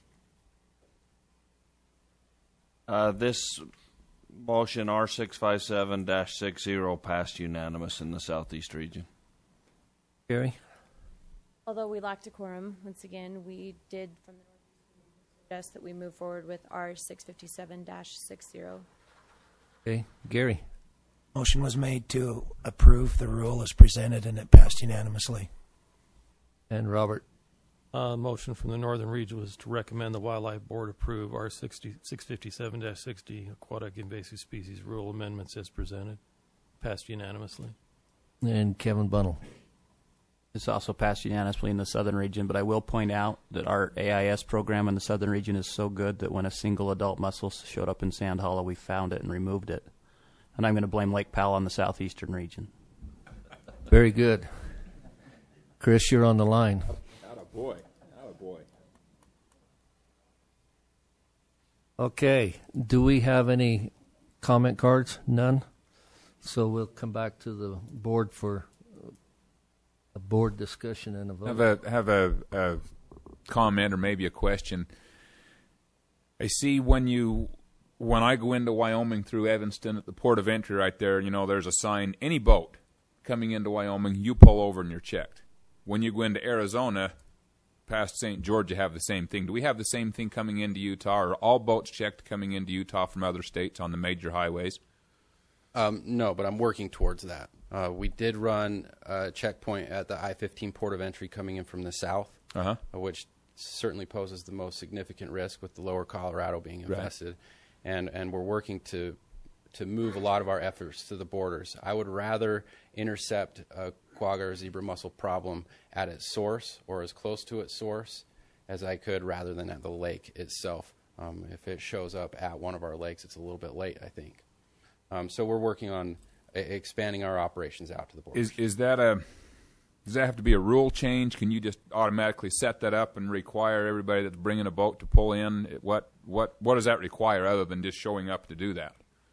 Uh, this motion R six five seven dash sixty passed unanimous in the Southeast region. Gary? Although we lacked a quorum, once again, we did from the Northeast suggest that we move forward with R six fifty-seven dash sixty. Okay, Gary? Motion was made to approve the rule as presented, and it passed unanimously. And Robert? Uh, motion from the Northern Region was to recommend the Wildlife Board approve R six fifty-seven dash sixty aquatic invasive species rule amendments as presented. Passed unanimously. And Kevin Bunnell. It's also passed unanimously in the Southern Region, but I will point out that our A I S program in the Southern Region is so good that when a single adult mussel showed up in Sand Hollow, we found it and removed it. And I'm going to blame Lake Powell on the Southeastern Region. Very good. Chris, you're on the line. Boy, oh boy. Okay. Do we have any comment cards? None. So we'll come back to the board for a board discussion and a vote. Have a have a, a comment or maybe a question. I see when you when I go into Wyoming through Evanston at the port of entry right there, you know, there's a sign: any boat coming into Wyoming, you pull over and you're checked. When you go into Arizona, past Saint George, you have the same thing. Do we have the same thing coming into Utah? Are all boats checked coming into Utah from other states on the major highways? Um, no, but I'm working towards that. Uh, we did run a checkpoint at the I fifteen port of entry coming in from the south, uh-huh. uh, which certainly poses the most significant risk with the lower Colorado being infested. Right. And, and we're working to to move a lot of our efforts to the borders. I would rather intercept a quagga or zebra mussel problem at its source or as close to its source as I could rather than at the lake itself. Um, if it shows up at one of our lakes, it's a little bit late, I think. Um, so we're working on a- expanding our operations out to the borders. Is is that a does that have to be a rule change? Can you just automatically set that up and require everybody that's bringing a boat to pull in? What what what does that require other than just showing up to do that?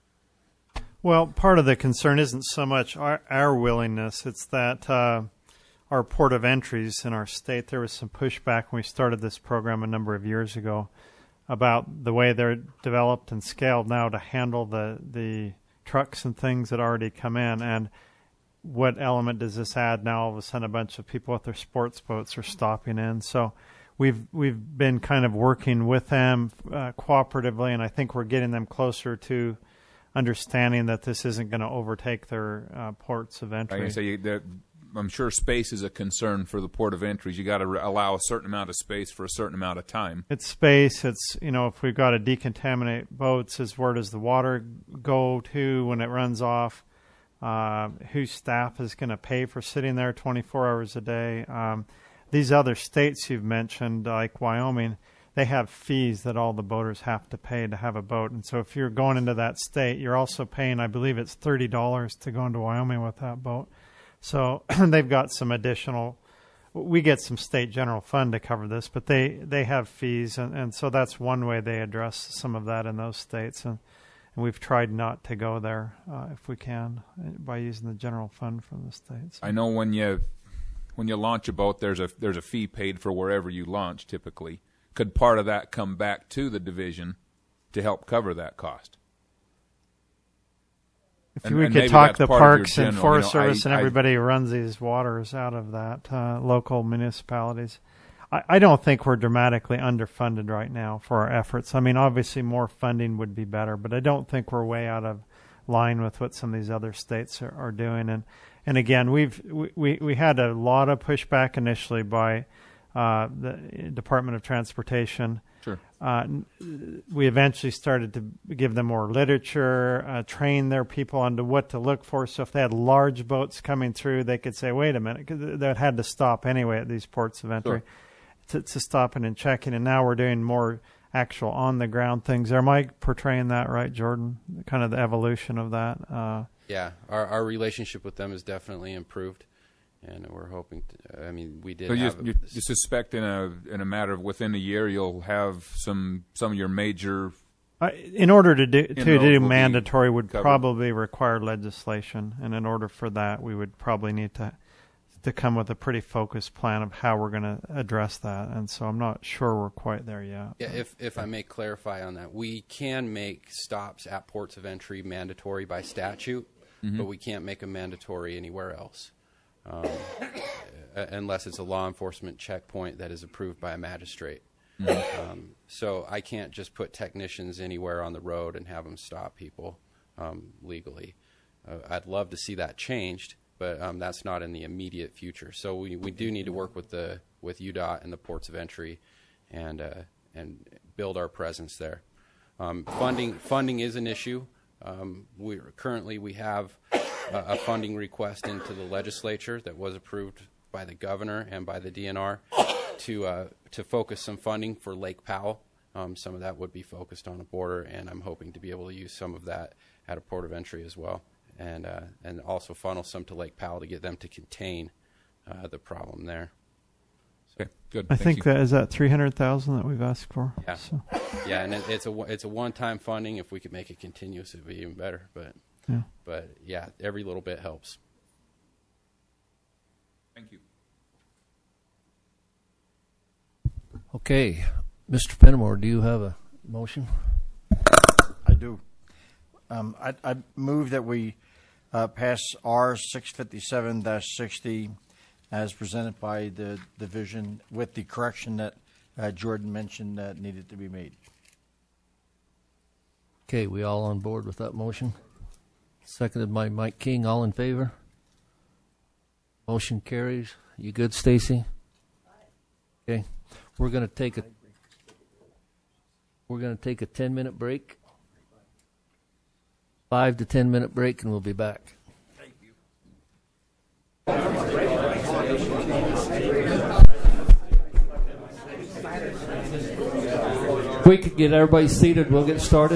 Well, part of the concern isn't so much our, our willingness. It's that uh, our port of entries in our state, there was some pushback when we started this program a number of years ago about the way they're developed and scaled now to handle the, the trucks and things that already come in. And what element does this add now? All of a sudden, a bunch of people with their sports boats are stopping in. So we've we've been kind of working with them uh, cooperatively, and I think we're getting them closer to understanding that this isn't going to overtake their uh, ports of entry. I say you, that, I'm sure space is a concern for the port of entries. You got to re- allow a certain amount of space for a certain amount of time. It's space. It's, you know, if we've got to decontaminate boats, is where does the water go to when it runs off? Uh, whose staff is going to pay for sitting there twenty-four hours a day? Um, these other states you've mentioned, like Wyoming, they have fees that all the boaters have to pay to have a boat. And so if you're going into that state, you're also paying, I believe it's thirty dollars to go into Wyoming with that boat. So they've got some additional, we get some state general fund to cover this, but they, they have fees. And, and so that's one way they address some of that in those states. And, and we've tried not to go there uh, if we can by using the general fund from the states. I know when you when you launch a boat, there's a there's a fee paid for wherever you launch typically. Could part of that come back to the division to help cover that cost? If and, we and could talk the parks general, and Forest you know, Service I, and I, everybody who runs these waters out of that, uh, local municipalities. I, I don't think we're dramatically underfunded right now for our efforts. I mean, obviously more funding would be better, but I don't think we're way out of line with what some of these other states are, are doing. And and again, we've we, we had a lot of pushback initially by Uh, the Department of Transportation. Sure. Uh, we eventually started to give them more literature, uh, train their people on to what to look for. So if they had large boats coming through, they could say, wait a minute, because they had to stop anyway at these ports of entry sure. to, to stopping and checking. And now we're doing more actual on-the-ground things. Am I portraying that right, Jordan? Kind of the evolution of that? Uh, yeah, our, our relationship with them has definitely improved. And we're hoping to, I mean, we did so you, have a, you, you suspect in a in a matter of within a year you'll have some some of your major. Uh, in order to do to do mandatory would covered. probably require legislation, and in order for that, we would probably need to to come with a pretty focused plan of how we're going to address that. And so I'm not sure we're quite there yet. Yeah, if if I may clarify on that, we can make stops at ports of entry mandatory by statute, mm-hmm. but we can't make them mandatory anywhere else. Um, unless it's a law enforcement checkpoint that is approved by a magistrate. Mm-hmm. Um, so I can't just put technicians anywhere on the road and have them stop people um, legally. Uh, I'd love to see that changed, but um, that's not in the immediate future. So we, we do need to work with the with U D O T and the ports of entry, and uh, and build our presence there. Um, funding funding is an issue. Um, we currently we have a, a funding request into the legislature that was approved by the governor and by the D N R to uh, to focus some funding for Lake Powell. Um, some of that would be focused on a border, and I'm hoping to be able to use some of that at a port of entry as well, and uh, and also funnel some to Lake Powell to get them to contain uh, the problem there. Okay, good. I Thank think you. that is that three hundred thousand that we've asked for. Yeah, So. yeah, and it, it's a it's a one-time funding. If we could make it continuous, it'd be even better. But Yeah. but yeah, every little bit helps. Thank you. Okay, Mister Fenimore, do you have a motion? I do. Um, I, I move that we uh, pass R six fifty-seven sixty as presented by the division with the correction that uh, Jordan mentioned that needed to be made. Okay, we all on board with that motion? Seconded by Mike King. All in favor? Motion carries. You good, Stacy? Okay. We're going to take a we're going to take a ten minute break. Five to ten minute break, and we'll be back. Thank you. If we could get everybody seated, we'll get started.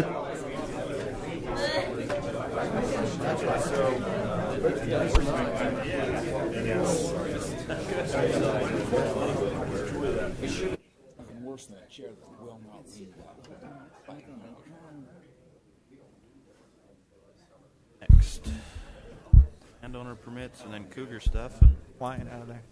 Worse than a chair that will not leave. Next. Landowner permits and then cougar stuff and flying out of there.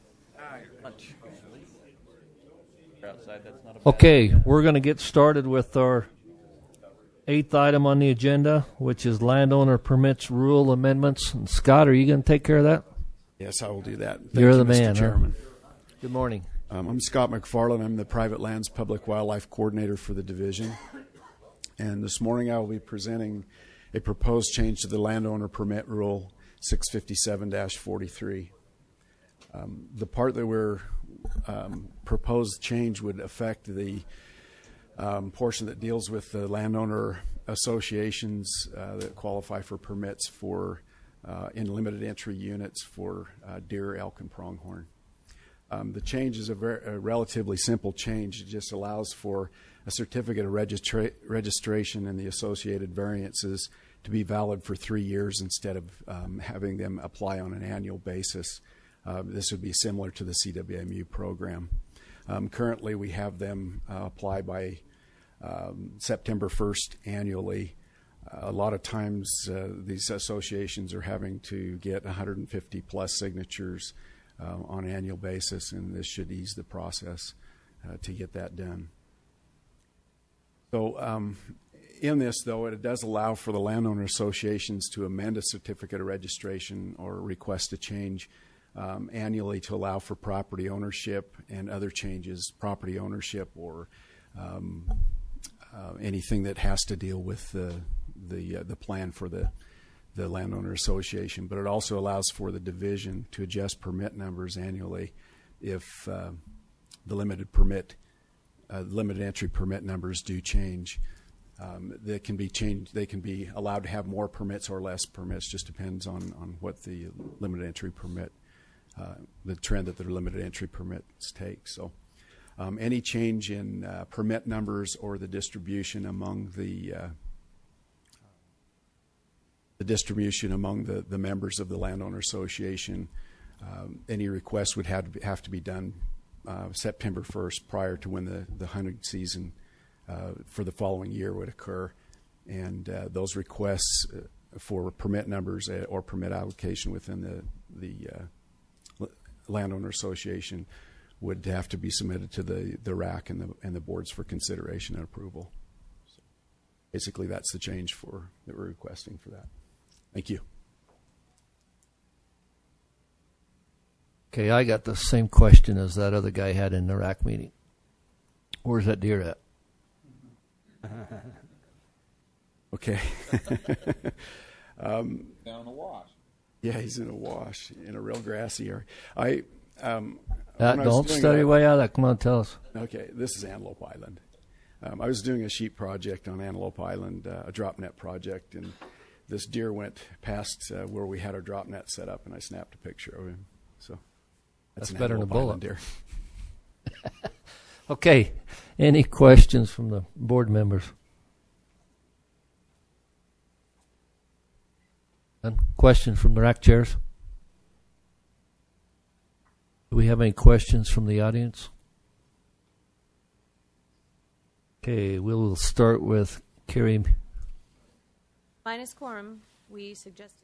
Outside, that's not a Okay, we're going to get started with our eighth item on the agenda, which is landowner permits rule amendments. And Scott, are you going to take care of that? Yes, I will do that. Thank You're you, the Mister man. Huh? Chairman. Good morning. Um, I'm Scott McFarland. I'm the Private Lands Public Wildlife Coordinator for the division. And this morning I will be presenting a proposed change to the landowner permit rule six fifty-seven dash forty-three. Um, the part that we're um, proposed change would affect the um, portion that deals with the landowner associations uh, that qualify for permits for uh, in limited entry units for uh, deer, elk, and pronghorn. Um, the change is a, very, a relatively simple change. It just allows for a certificate of registra- registration and the associated variances to be valid for three years instead of um, having them apply on an annual basis. Uh, this would be similar to the C W M U program. Um, currently, we have them uh, apply by um, September first annually. Uh, a lot of times, uh, these associations are having to get one hundred fifty plus signatures uh, on an annual basis, and this should ease the process uh, to get that done. So, um, in this, though, it does allow for the landowner associations to amend a certificate of registration or request a change um, annually to allow for property ownership and other changes, property ownership or um, uh, anything that has to deal with the the uh, the plan for the the landowner association. But it also allows for the division to adjust permit numbers annually if uh, the limited permit, uh, limited entry permit numbers do change. Um, they can be changed. They can be allowed to have more permits or less permits. Just depends on, on what the limited entry permit, uh, the trend that their limited entry permits take. So, um, any change in uh, permit numbers or the distribution among the uh, the distribution among the, the members of the landowner association, um, any requests would have to be, have to be done uh, September first, prior to when the the hunting season Uh, for the following year would occur, and uh, those requests uh, for permit numbers uh, or permit allocation within the the uh, landowner association would have to be submitted to the the R A C and the and the boards for consideration and approval. So basically, that's the change for that we're requesting for that. Thank you. Okay, I got the same question as that other guy had in the R A C meeting. Where's that deer at? Okay. um, Down a wash. Yeah, he's in a wash in a real grassy area. I Um, Uh, when I was don't doing study a- your way out of that. Come on, tell us. Okay, this is Antelope Island. Um, I was doing a sheep project on Antelope Island, uh, a drop net project, and this deer went past uh, where we had our drop net set up, and I snapped a picture of him. So That's an better than a Antelope bullet. Island deer. Okay. Any questions from the board members? None? Questions from the rack chairs? Do we have any questions from the audience? Okay, we'll start with Carrie. Minus quorum, we suggested.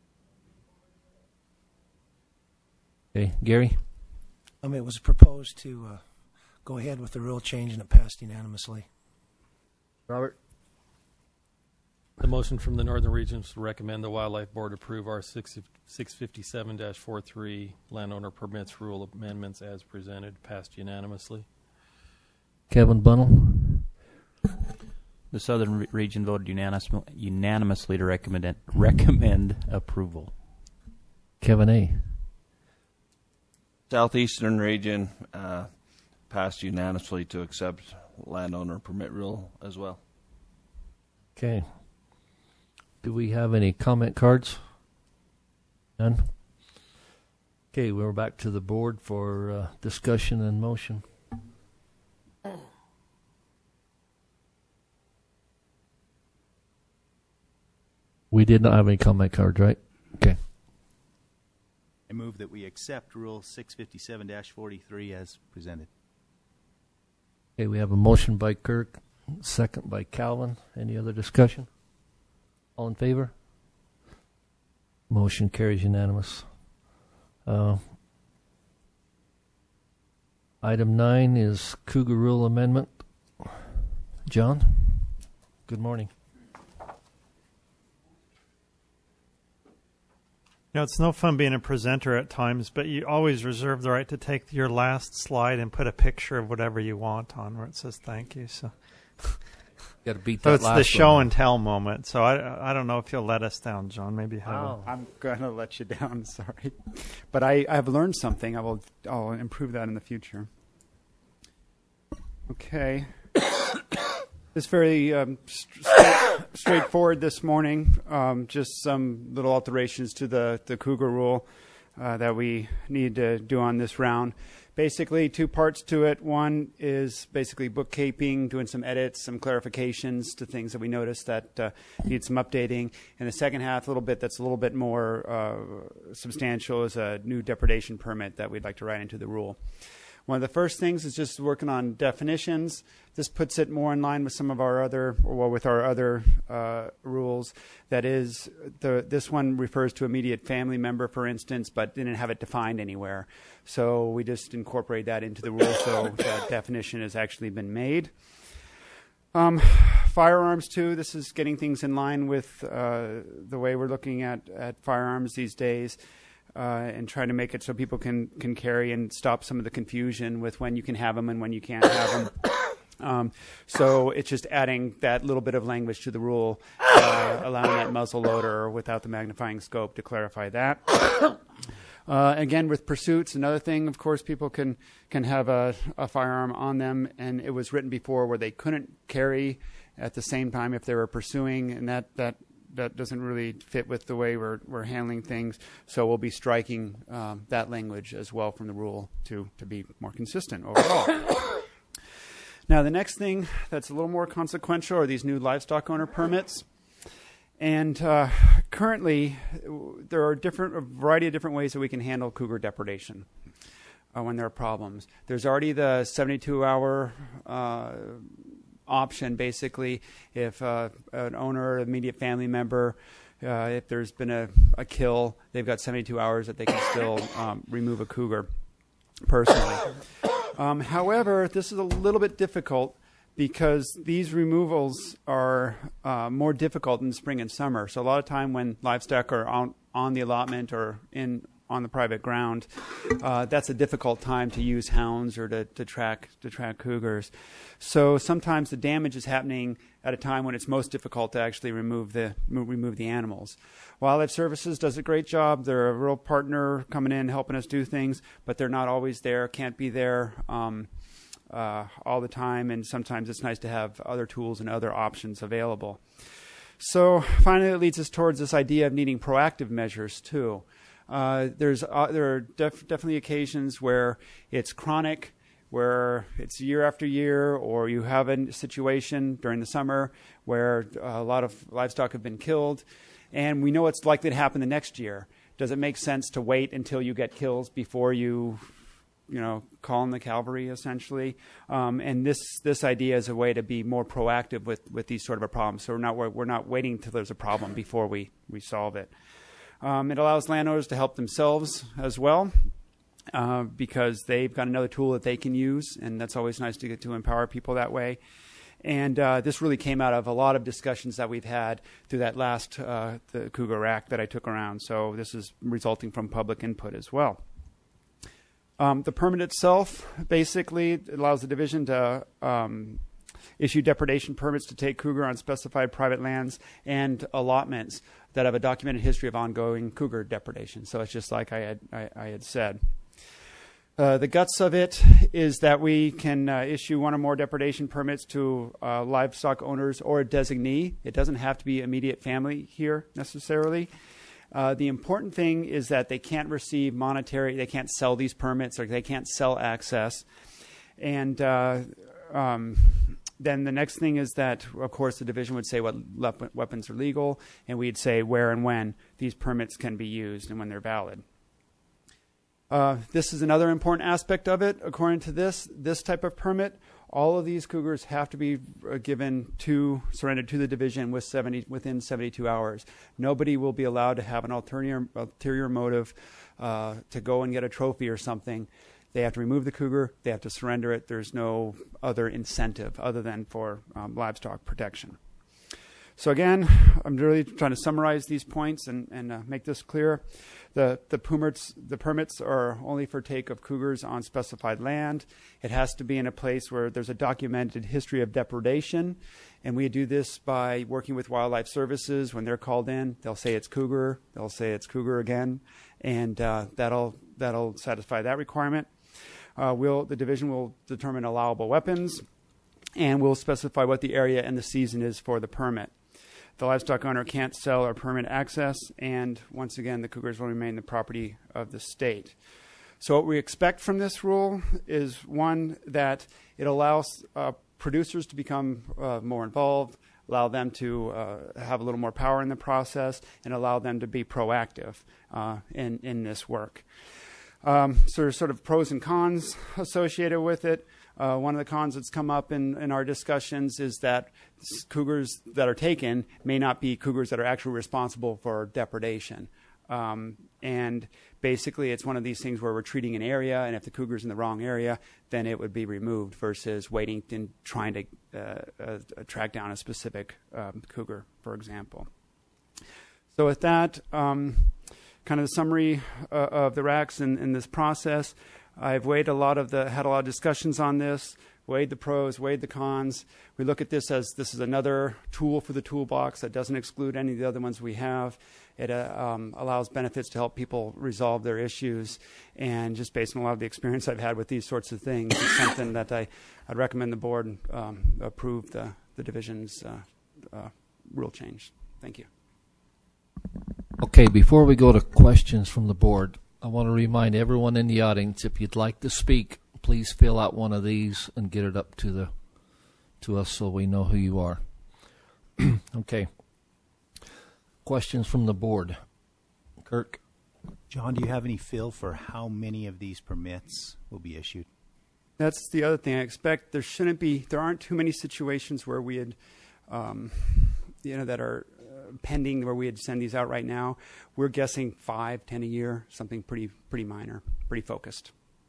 Okay, Gary? Um, it was proposed to uh, go ahead with the rule change, and it passed unanimously. Robert? The motion from the Northern Regions to recommend the Wildlife Board approve our six fifty-seven dash forty-three landowner permits rule amendments as presented, passed unanimously. Kevin Bunnell? The Southern Re- Region voted unanimous, unanimously to recommend recommend approval. Kevin A. Southeastern Region uh, passed unanimously to accept landowner permit rule as well. Okay. Do we have any comment cards? None? Okay, we're back to the board for uh, discussion and motion. We did not have any comment cards, right? Okay. I move that we accept Rule six fifty-seven dash forty-three as presented. Okay, we have a motion by Kirk, second by Calvin. Any other discussion? All in favor? Motion carries unanimous. Uh, item nine is Cougar Rule Amendment. John, good morning. You know, it's no fun being a presenter at times, but you always reserve the right to take your last slide and put a picture of whatever you want on where it says thank you. So, got to beat so that it's last the show one. and tell moment. So I I don't know if you'll let us down, John. Maybe have a, I'm going to let you down. Sorry, but I I've learned something. I will I'll improve that in the future. Okay. It's very um, st- straightforward this morning. Um, just some little alterations to the, the Cougar rule uh, that we need to do on this round. Basically, two parts to it. One is basically bookkeeping, doing some edits, some clarifications to things that we noticed that uh, need some updating. And the second half, a little bit that's a little bit more uh, substantial, is a new depredation permit that we'd like to write into the rule. One of the first things is just working on definitions. This puts it more in line with some of our other, or with our other uh, rules. That is, the this one refers to immediate family member, for instance, but didn't have it defined anywhere. So we just incorporate that into the rule, so that definition has actually been made. Um, firearms, too. This is getting things in line with uh, the way we're looking at, at firearms these days. Uh, and trying to make it so people can, can carry and stop some of the confusion with when you can have them and when you can't have them. Um, so it's just adding that little bit of language to the rule, uh, allowing that muzzle loader without the magnifying scope to clarify that. Uh, again, with pursuits, another thing, of course, people can, can have a, a firearm on them, and it was written before where they couldn't carry at the same time if they were pursuing, and that, that that doesn't really fit with the way we're we're handling things. So we'll be striking um, that language as well from the rule to to be more consistent overall. Now, the next thing that's a little more consequential are these new livestock owner permits. And uh, currently, there are different a variety of different ways that we can handle cougar depredation uh, when there are problems. There's already the seventy-two hour uh, option, basically, if uh, an owner or immediate family member, uh, if there's been a, a kill, they've got seventy-two hours that they can still um, remove a cougar personally. Um, however, this is a little bit difficult because these removals are uh, more difficult in the spring and summer. So a lot of time when livestock are on, on the allotment or in on the private ground, uh, that's a difficult time to use hounds or to, to track to track cougars. So sometimes the damage is happening at a time when it's most difficult to actually remove the remove the animals. Wildlife Services does a great job. They're a real partner coming in, helping us do things, but they're not always there, can't be there um, uh, all the time, and sometimes it's nice to have other tools and other options available. So finally, it leads us towards this idea of needing proactive measures too. Uh, there's uh, there are def- definitely occasions where it's chronic, where it's year after year, or you have a situation during the summer where a lot of livestock have been killed, and we know it's likely to happen the next year. Does it make sense to wait until you get kills before you, you know, call in the cavalry, essentially? Um, and this this idea is a way to be more proactive with, with these sort of a problem. So we're not we're, we're not waiting till there's a problem before we, we solve it. Um, it allows landowners to help themselves as well, uh, because they've got another tool that they can use, and that's always nice to get to empower people that way. And uh, this really came out of a lot of discussions that we've had through that last uh, the Cougar Act that I took around. So this is resulting from public input as well. Um, the permit itself basically allows the division to um, issue depredation permits to take cougar on specified private lands and allotments that have a documented history of ongoing cougar depredation. So it's just like I had I, I had said. Uh, the guts of it is that we can uh, issue one or more depredation permits to uh, livestock owners or a designee. It doesn't have to be immediate family here necessarily. Uh, the important thing is that they can't receive monetary, they can't sell these permits, or they can't sell access. And uh, um, then the next thing is that, of course, the division would say what le- weapons are legal, and we'd say where and when these permits can be used and when they're valid. Uh, this is another important aspect of it. According to this, this type of permit, all of these cougars have to be uh, given to, surrendered to the division with seventy, within seventy-two hours. Nobody will be allowed to have an ulterior, ulterior motive uh, to go and get a trophy or something. They have to remove the cougar. They have to surrender it. There's no other incentive other than for um, livestock protection. So again, I'm really trying to summarize these points and, and uh, make this clear. The the permits the permits are only for take of cougars on specified land. It has to be in a place where there's a documented history of depredation, and we do this by working with Wildlife Services. When they're called in, they'll say it's cougar. They'll say it's cougar again, and uh, that'll that'll satisfy that requirement. Uh, we'll the division will determine allowable weapons, and we'll specify what the area and the season is for the permit. The livestock owner can't sell or permit access, and once again, the cougars will remain the property of the state. So what we expect from this rule is, one, that it allows uh, producers to become uh, more involved, allow them to uh, have a little more power in the process, and allow them to be proactive uh, in, in this work. Um, so there's sort of pros and cons associated with it. Uh, one of the cons that's come up in, in our discussions is that cougars that are taken may not be cougars that are actually responsible for depredation. Um, and basically, it's one of these things where we're treating an area, and if the cougar's in the wrong area, then it would be removed versus waiting and trying to uh, uh, track down a specific um, cougar, for example. So with that, um, kind of the summary uh, of the R A Cs in, in this process. I've weighed a lot of the, had a lot of discussions on this, weighed the pros, weighed the cons. We look at this as this is another tool for the toolbox that doesn't exclude any of the other ones we have. It uh, um, allows benefits to help people resolve their issues. And just based on a lot of the experience I've had with these sorts of things, it's something that I, I'd recommend the board um, approve the, the division's uh, uh, rule change. Thank you. Okay, before we go to questions from the board, I want to remind everyone in the audience, if you'd like to speak, please fill out one of these and get it up to the to us so we know who you are. Okay. Questions from the board. Kirk? John, do you have any feel for how many of these permits will be issued? That's the other thing. I expect there shouldn't be, there aren't too many situations where we had, um, you know, that are pending where we had send these out right now. We're guessing five, ten a year, something pretty pretty minor, pretty focused.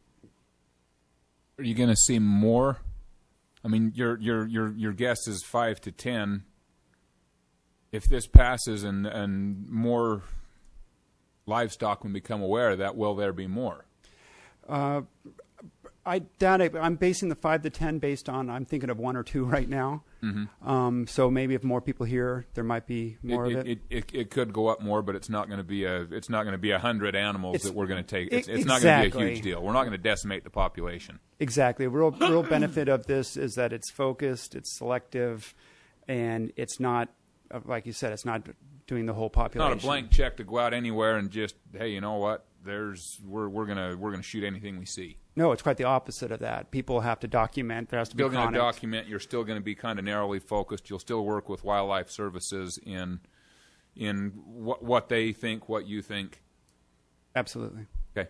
Are you going to see more? I mean, your your your your guess is five to ten. If this passes and and more livestockmen become aware of that, will there be more? Uh, I doubt it. I'm basing the five to ten based on, I'm thinking of one or two right now. Mm-hmm. Um, so maybe if more people hear, there might be more it, of it. It, it, it. it could go up more, but it's not going to be a. It's not going to be a hundred animals It's- that we're going to take. it- It's, it's not going to be a exactly. huge deal. We're not going to decimate the population. Exactly. Real, real benefit of this is that it's focused, it's selective, and it's not, uh, like you said, it's not doing the whole population. Not a blank check to go out anywhere and just, hey, you know what? There's we're we're gonna we're gonna shoot anything we see. No, it's quite the opposite of that. People have to document. There has to Still be going to chronic. document. You're still going to be kind of narrowly focused. You'll still work with wildlife services in in what what they think, what you think. Absolutely. Okay.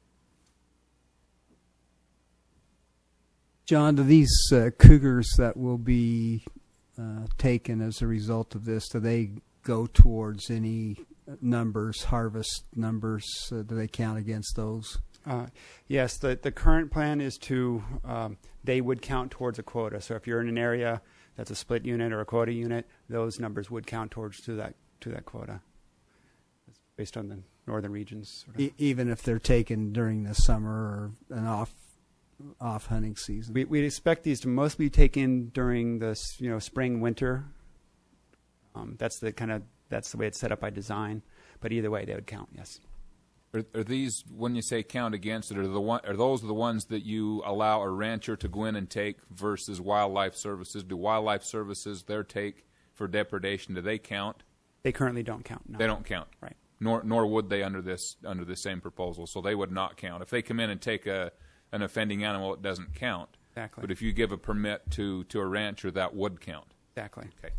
John, do these uh, cougars that will be uh, taken as a result of this, do they go towards any numbers, harvest numbers? Uh, do they count against those? Uh, yes, the, the current plan is to, um, they would count towards a quota. So if you're in an area that's a split unit or a quota unit, those numbers would count towards to that to that quota. It's based on the northern regions. Sort of. E- even if they're taken during the summer or an off off hunting season? We we'd expect these to mostly be taken during the s- you know spring winter. Um, that's the kind of that's the way it's set up by design. But either way, they would count. Yes. Are, are these, when you say count against it, are the one, are those the ones that you allow a rancher to go in and take versus wildlife services? Do wildlife services their take for depredation, do they count? They currently don't count. No. They don't count. Right. Nor nor would they under this under the same proposal. So they would not count. If they come in and take a an offending animal, it doesn't count. Exactly. But if you give a permit to, to a rancher, that would count. Exactly. Okay.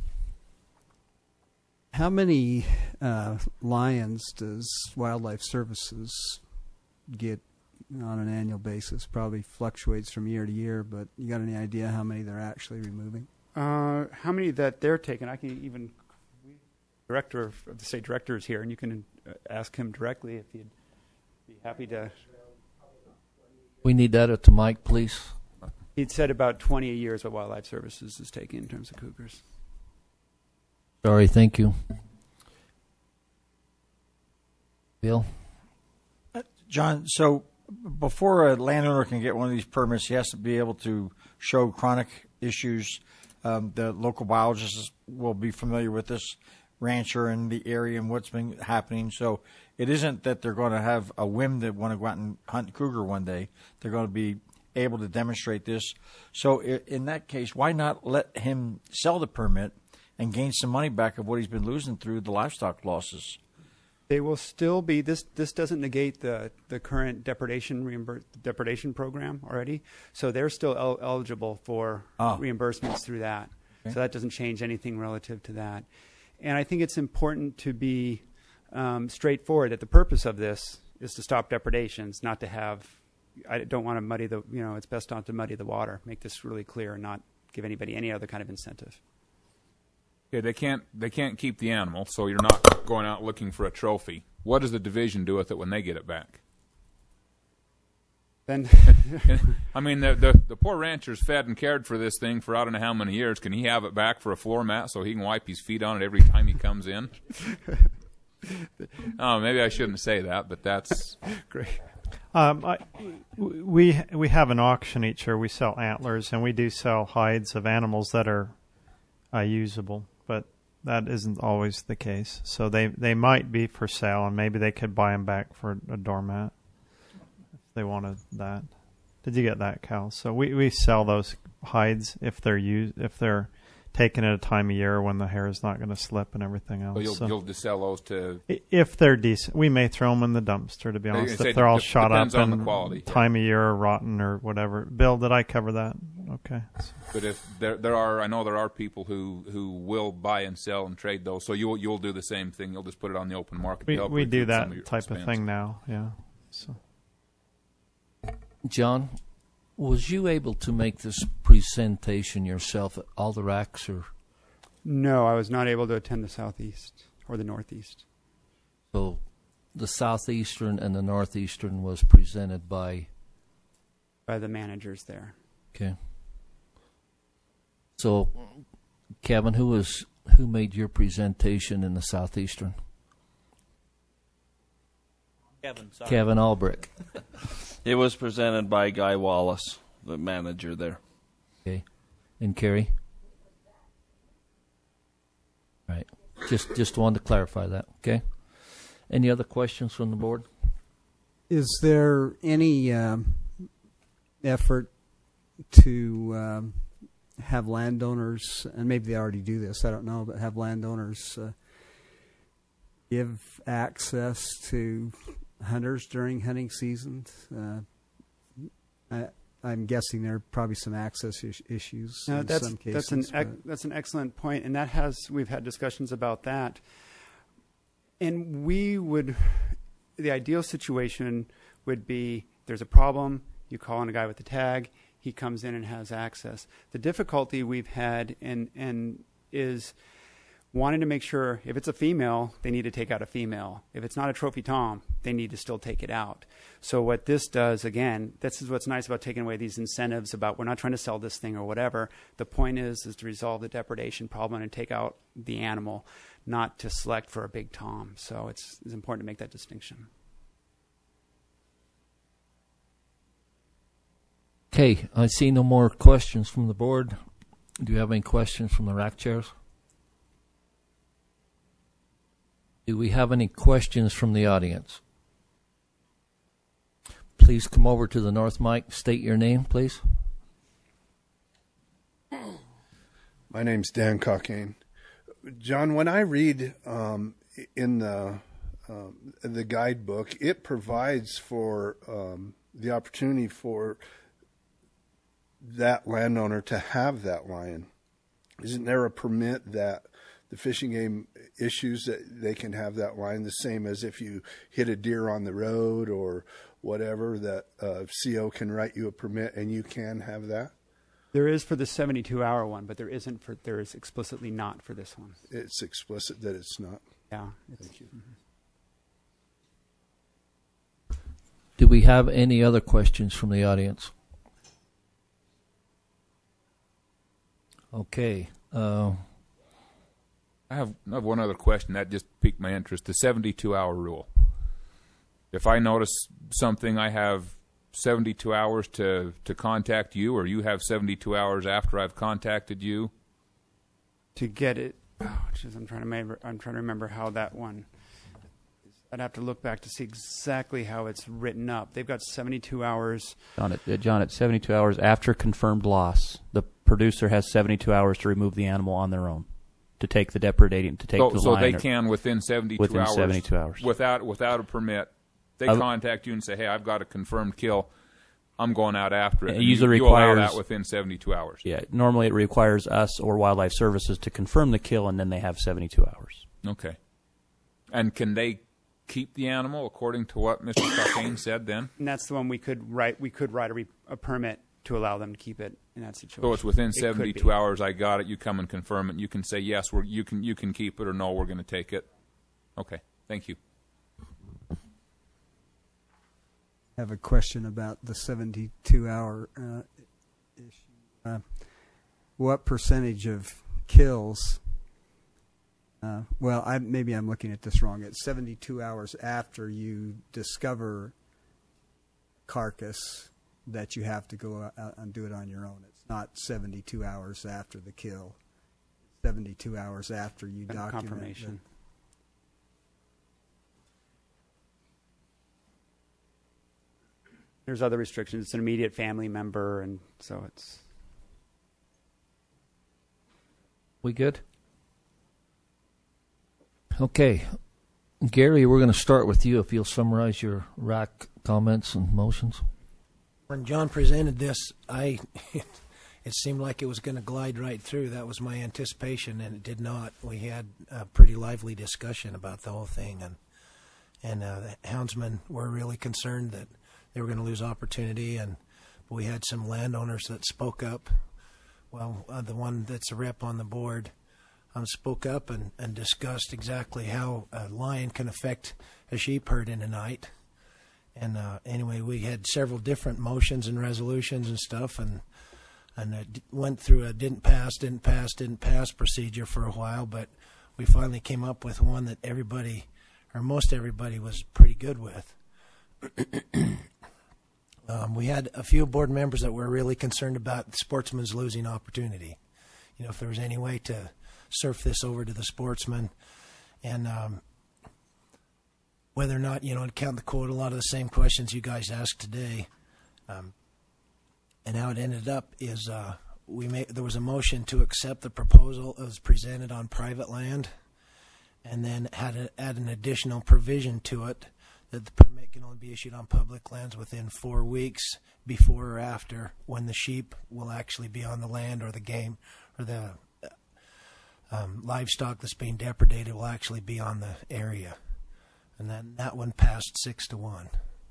How many uh, lions does Wildlife Services get on an annual basis? Probably fluctuates from year to year, but you got any idea how many they're actually removing? Uh, how many that they're taking? I can even director of of the state director is here, and you can uh, ask him directly if he'd be happy to. We need that at the mic, please. He'd said about twenty a year is what Wildlife Services is taking in terms of cougars. Sorry, thank you. Bill? John, so before a landowner can get one of these permits, he has to be able to show chronic issues. Um, the local biologists will be familiar with this rancher and the area and what's been happening. So it isn't that they're going to have a whim that want to go out and hunt cougar one day. They're going to be able to demonstrate this. So i- in that case, why not let him sell the permit and gain some money back of what he's been losing through the livestock losses? They will still be this. This doesn't negate the the current depredation reimbur- depredation program already. So they're still el- eligible for Ah. reimbursements through that. Okay. So that doesn't change anything relative to that. And I think it's important to be um, straightforward that the purpose of this is to stop depredations, not to have. I don't want to muddy the. You know, it's best not to muddy the water. Make this really clear and not give anybody any other kind of incentive. Okay, they can't they can't keep the animal, so you're not going out looking for a trophy. What does the division do with it when they get it back? Then, I mean, the, the the poor rancher's fed and cared for this thing for I don't know how many years. Can he have it back for a floor mat so he can wipe his feet on it every time he comes in? Oh, maybe I shouldn't say that, but that's great. Um, I, we we have an auction each year. We sell antlers, and we do sell hides of animals that are uh, usable, but that isn't always the case. So they, they might be for sale, and maybe they could buy them back for a doormat if they wanted that. Did you get that, Cal? So we, we sell those hides if they're used if they're taken at a time of year when the hair is not going to slip and everything else. so you'll So you'll just sell those to. if they're decent, we may throw them in the dumpster. To be I was honest, gonna if say, they're all dep- shot up depends on the and quality, yeah. time of year or rotten or whatever. Bill, did I cover that? Okay. But if there there are, I know there are people who, who will buy and sell and trade those. So you'll you'll do the same thing. You'll just put it on the open market. to We help we do recoup that some of your type of expense. thing now. Yeah. So John, was you able to make this presentation yourself at Alderax, or No, I was not able to attend the southeast or the northeast. so the southeastern and the northeastern was presented by? By the managers there. Okay. So, Kevin, who was who made your presentation in the southeastern? Kevin, sorry. Kevin Albrecht. It was presented by Guy Wallace, the manager there. Okay. And Carrie? Right. Just just wanted to clarify that. Okay. Any other questions from the board? Is there any um, effort to um, have landowners, and maybe they already do this, I don't know, but have landowners uh, give access to hunters during hunting seasons? Uh, I, I'm guessing there are probably some access is- issues No, in that's, some cases. That's an, ec- but- that's an excellent point, and that has we've had discussions about that. And we would, the ideal situation would be there's a problem, you call in a guy with a tag, he comes in and has access. The difficulty we've had and and is wanting to make sure if it's a female, they need to take out a female. If it's not a trophy tom, they need to still take it out. So what this does, again, this is what's nice about taking away these incentives about we're not trying to sell this thing or whatever. The point is is to resolve the depredation problem and take out the animal, not to select for a big tom. So it's, it's important to make that distinction. Okay, I see no more questions from the board. Do you have any questions from the rack chairs? Do we have any questions from the audience? Please come over to the north mic. State your name, please. My name's Dan Cockane. John, when I read um, in the um, the guidebook, it provides for um, the opportunity for that landowner to have that lion. Isn't there a permit that the fishing game issues that they can have that lion, the same as if you hit a deer on the road or whatever, that uh, C O can write you a permit and you can have that? There is for the seventy-two hour one, but there isn't for, there is explicitly not for this one. It's explicit that it's not. Yeah. Thank you. Do we have any other questions from the audience? Okay. Uh, I have, I have one other question that just piqued my interest. The seventy-two hour rule. If I notice something, I have seventy-two hours to, to contact you, or you have seventy-two hours after I've contacted you? To get it, oh, geez, I'm trying to remember. I'm trying to remember how that one. I'd have to look back to see exactly how it's written up. They've got seventy-two hours. John, it, uh, John, it's seventy-two hours after confirmed loss. The producer has seventy-two hours to remove the animal on their own, to take the depredating, to take so, the so line. they can within seventy-two within hours. seventy-two hours. Without without a permit, they Uh, contact you and say, "Hey, I've got a confirmed kill. I'm going out after it." It And usually you, requires you allow that within seventy-two hours. Yeah, normally it requires us or Wildlife Services to confirm the kill, and then they have seventy-two hours. Okay. And can they keep the animal according to what Mister Cockane said then? And that's the one we could write. We could write a, re, a permit to allow them to keep it in that situation. So it's within It could seventy-two be. hours. I got it. You come and confirm it. And you can say yes. We're, you can you can keep it, or no, we're going to take it. Okay. Thank you. I have a question about the seventy-two hour uh, issue. Uh, what percentage of kills? Uh, well, I, maybe I'm looking at this wrong. It's seventy-two hours after you discover carcass that you have to go out and do it on your own. It's not seventy-two hours after the kill. seventy-two hours after you And document confirmation. There's other restrictions. It's an immediate family member, and so it's. We good? Okay. Gary, we're going to start with you if you'll summarize your R A C comments and motions. When John presented this, I it seemed like it was going to glide right through. That was my anticipation, and it did not. We had a pretty lively discussion about the whole thing, and and uh, the houndsmen were really concerned that they were going to lose opportunity, and we had some landowners that spoke up. Well, uh, the one that's a rep on the board um, spoke up and, and discussed exactly how a lion can affect a sheep herd in a night. And uh, anyway, we had several different motions and resolutions and stuff, and and it went through a didn't pass, didn't pass, didn't pass procedure for a while, but we finally came up with one that everybody, or most everybody, was pretty good with. um, we had a few board members that were really concerned about sportsmen's losing opportunity. You know, if there was any way to surf this over to the sportsmen, and um, whether or not, you know, to count the quote, a lot of the same questions you guys asked today. Um, and how it ended up is uh, we made, there was a motion to accept the proposal as presented on private land, and then had a, add an additional provision to it that the permit can only be issued on public lands within four weeks before or after when the sheep will actually be on the land, or the game or the um, livestock that's being depredated will actually be on the area. And then that one passed six to one.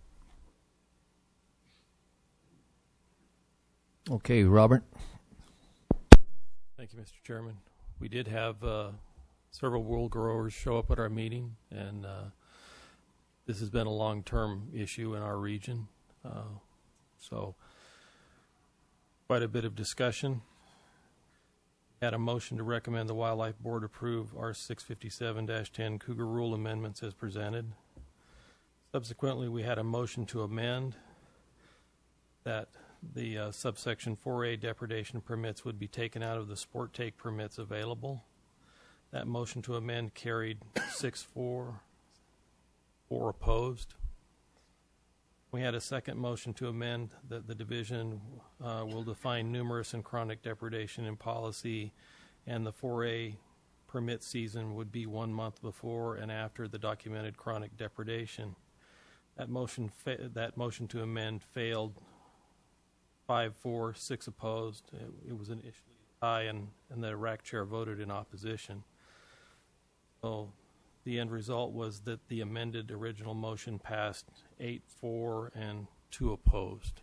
Okay, Robert. Thank you, Mister Chairman. We did have uh, several wool growers show up at our meeting, and uh, this has been a long-term issue in our region. Uh, so quite a bit of discussion. Had a motion to recommend the Wildlife Board approve R six fifty-seven dash ten Cougar Rule amendments as presented. Subsequently, we had a motion to amend that the uh, subsection four A depredation permits would be taken out of the sport take permits available. That motion to amend carried six four, four opposed. We had a second motion to amend that the division uh, will define numerous and chronic depredation in policy, and the four A permit season would be one month before and after the documented chronic depredation. That motion, fa- that motion to amend failed. Five, four, six opposed. It, it was initially a tie, and, and the R A C chair voted in opposition. So the end result was that the amended original motion passed eight, four, and two opposed.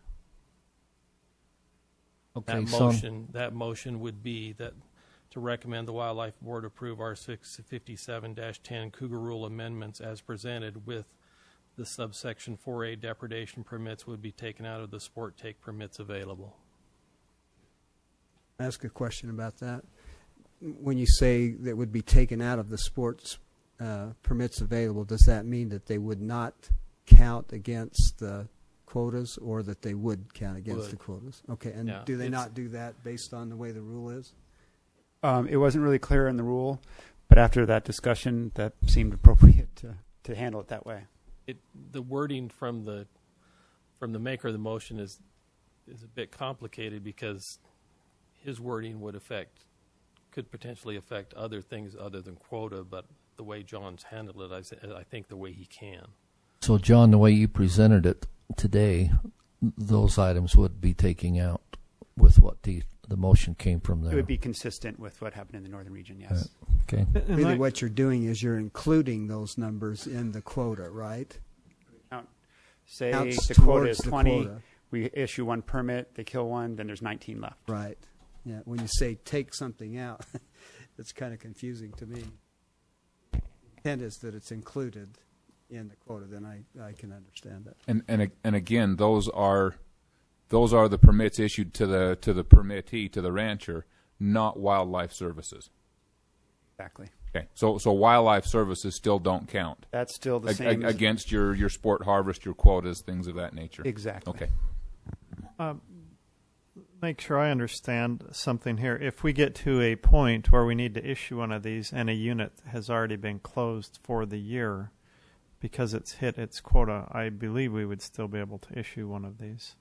Okay, that so motion, that motion would be that to recommend the Wildlife Board approve R six fifty-seven dash ten Cougar Rule amendments as presented, with the subsection four A depredation permits would be taken out of the sport take permits available. Ask a question about that. When you say that would be taken out of the sports uh, permits available, does that mean that they would not count against the quotas, or that they would count against Would. the quotas? Okay, and Yeah. do they It's- not do that based on the way the rule is? Um, it wasn't really clear in the rule, but after that discussion, that seemed appropriate to, to handle it that way. It, the wording from the from the maker of the motion is is a bit complicated, because his wording would affect could potentially affect other things other than quota, but the way John's handled it, I, say- I think the way he can. So, John, the way you presented it today, those items would be taking out with what the the motion came from there. It would be consistent with what happened in the northern region, yes. Okay. Really, what you're doing is you're including those numbers in the quota, right? Count, say Counts the quota towards is the twenty. quota. We issue one permit, they kill one, then there's nineteen left. Right. Yeah. When you say take something out, it's kind of confusing to me. The intent is that it's included in the quota, then I, I can understand that. And and and again, those are those are the permits issued to the to the permittee, to the rancher, not Wildlife Services. Exactly. Okay, so so Wildlife Services still don't count. That's still the Ag- same ag- as- against your your sport harvest, your quotas, things of that nature. Exactly. Okay. Um, make sure I understand something here. If we get to a point where we need to issue one of these and a unit has already been closed for the year because it's hit its quota, I believe we would still be able to issue one of these.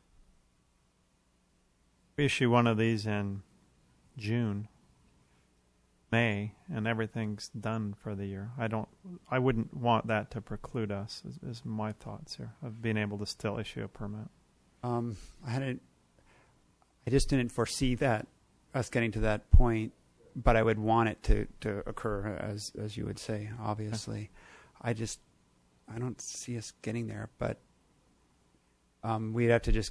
We issue one of these in June, May, and everything's done for the year. I don't. I wouldn't want that to preclude us. Is, is my thoughts here of being able to still issue a permit. Um, I hadn't. I just didn't foresee that us getting to that point, but I would want it to, to occur, as as you would say. Obviously, I just I don't see us getting there, but um, we'd have to just.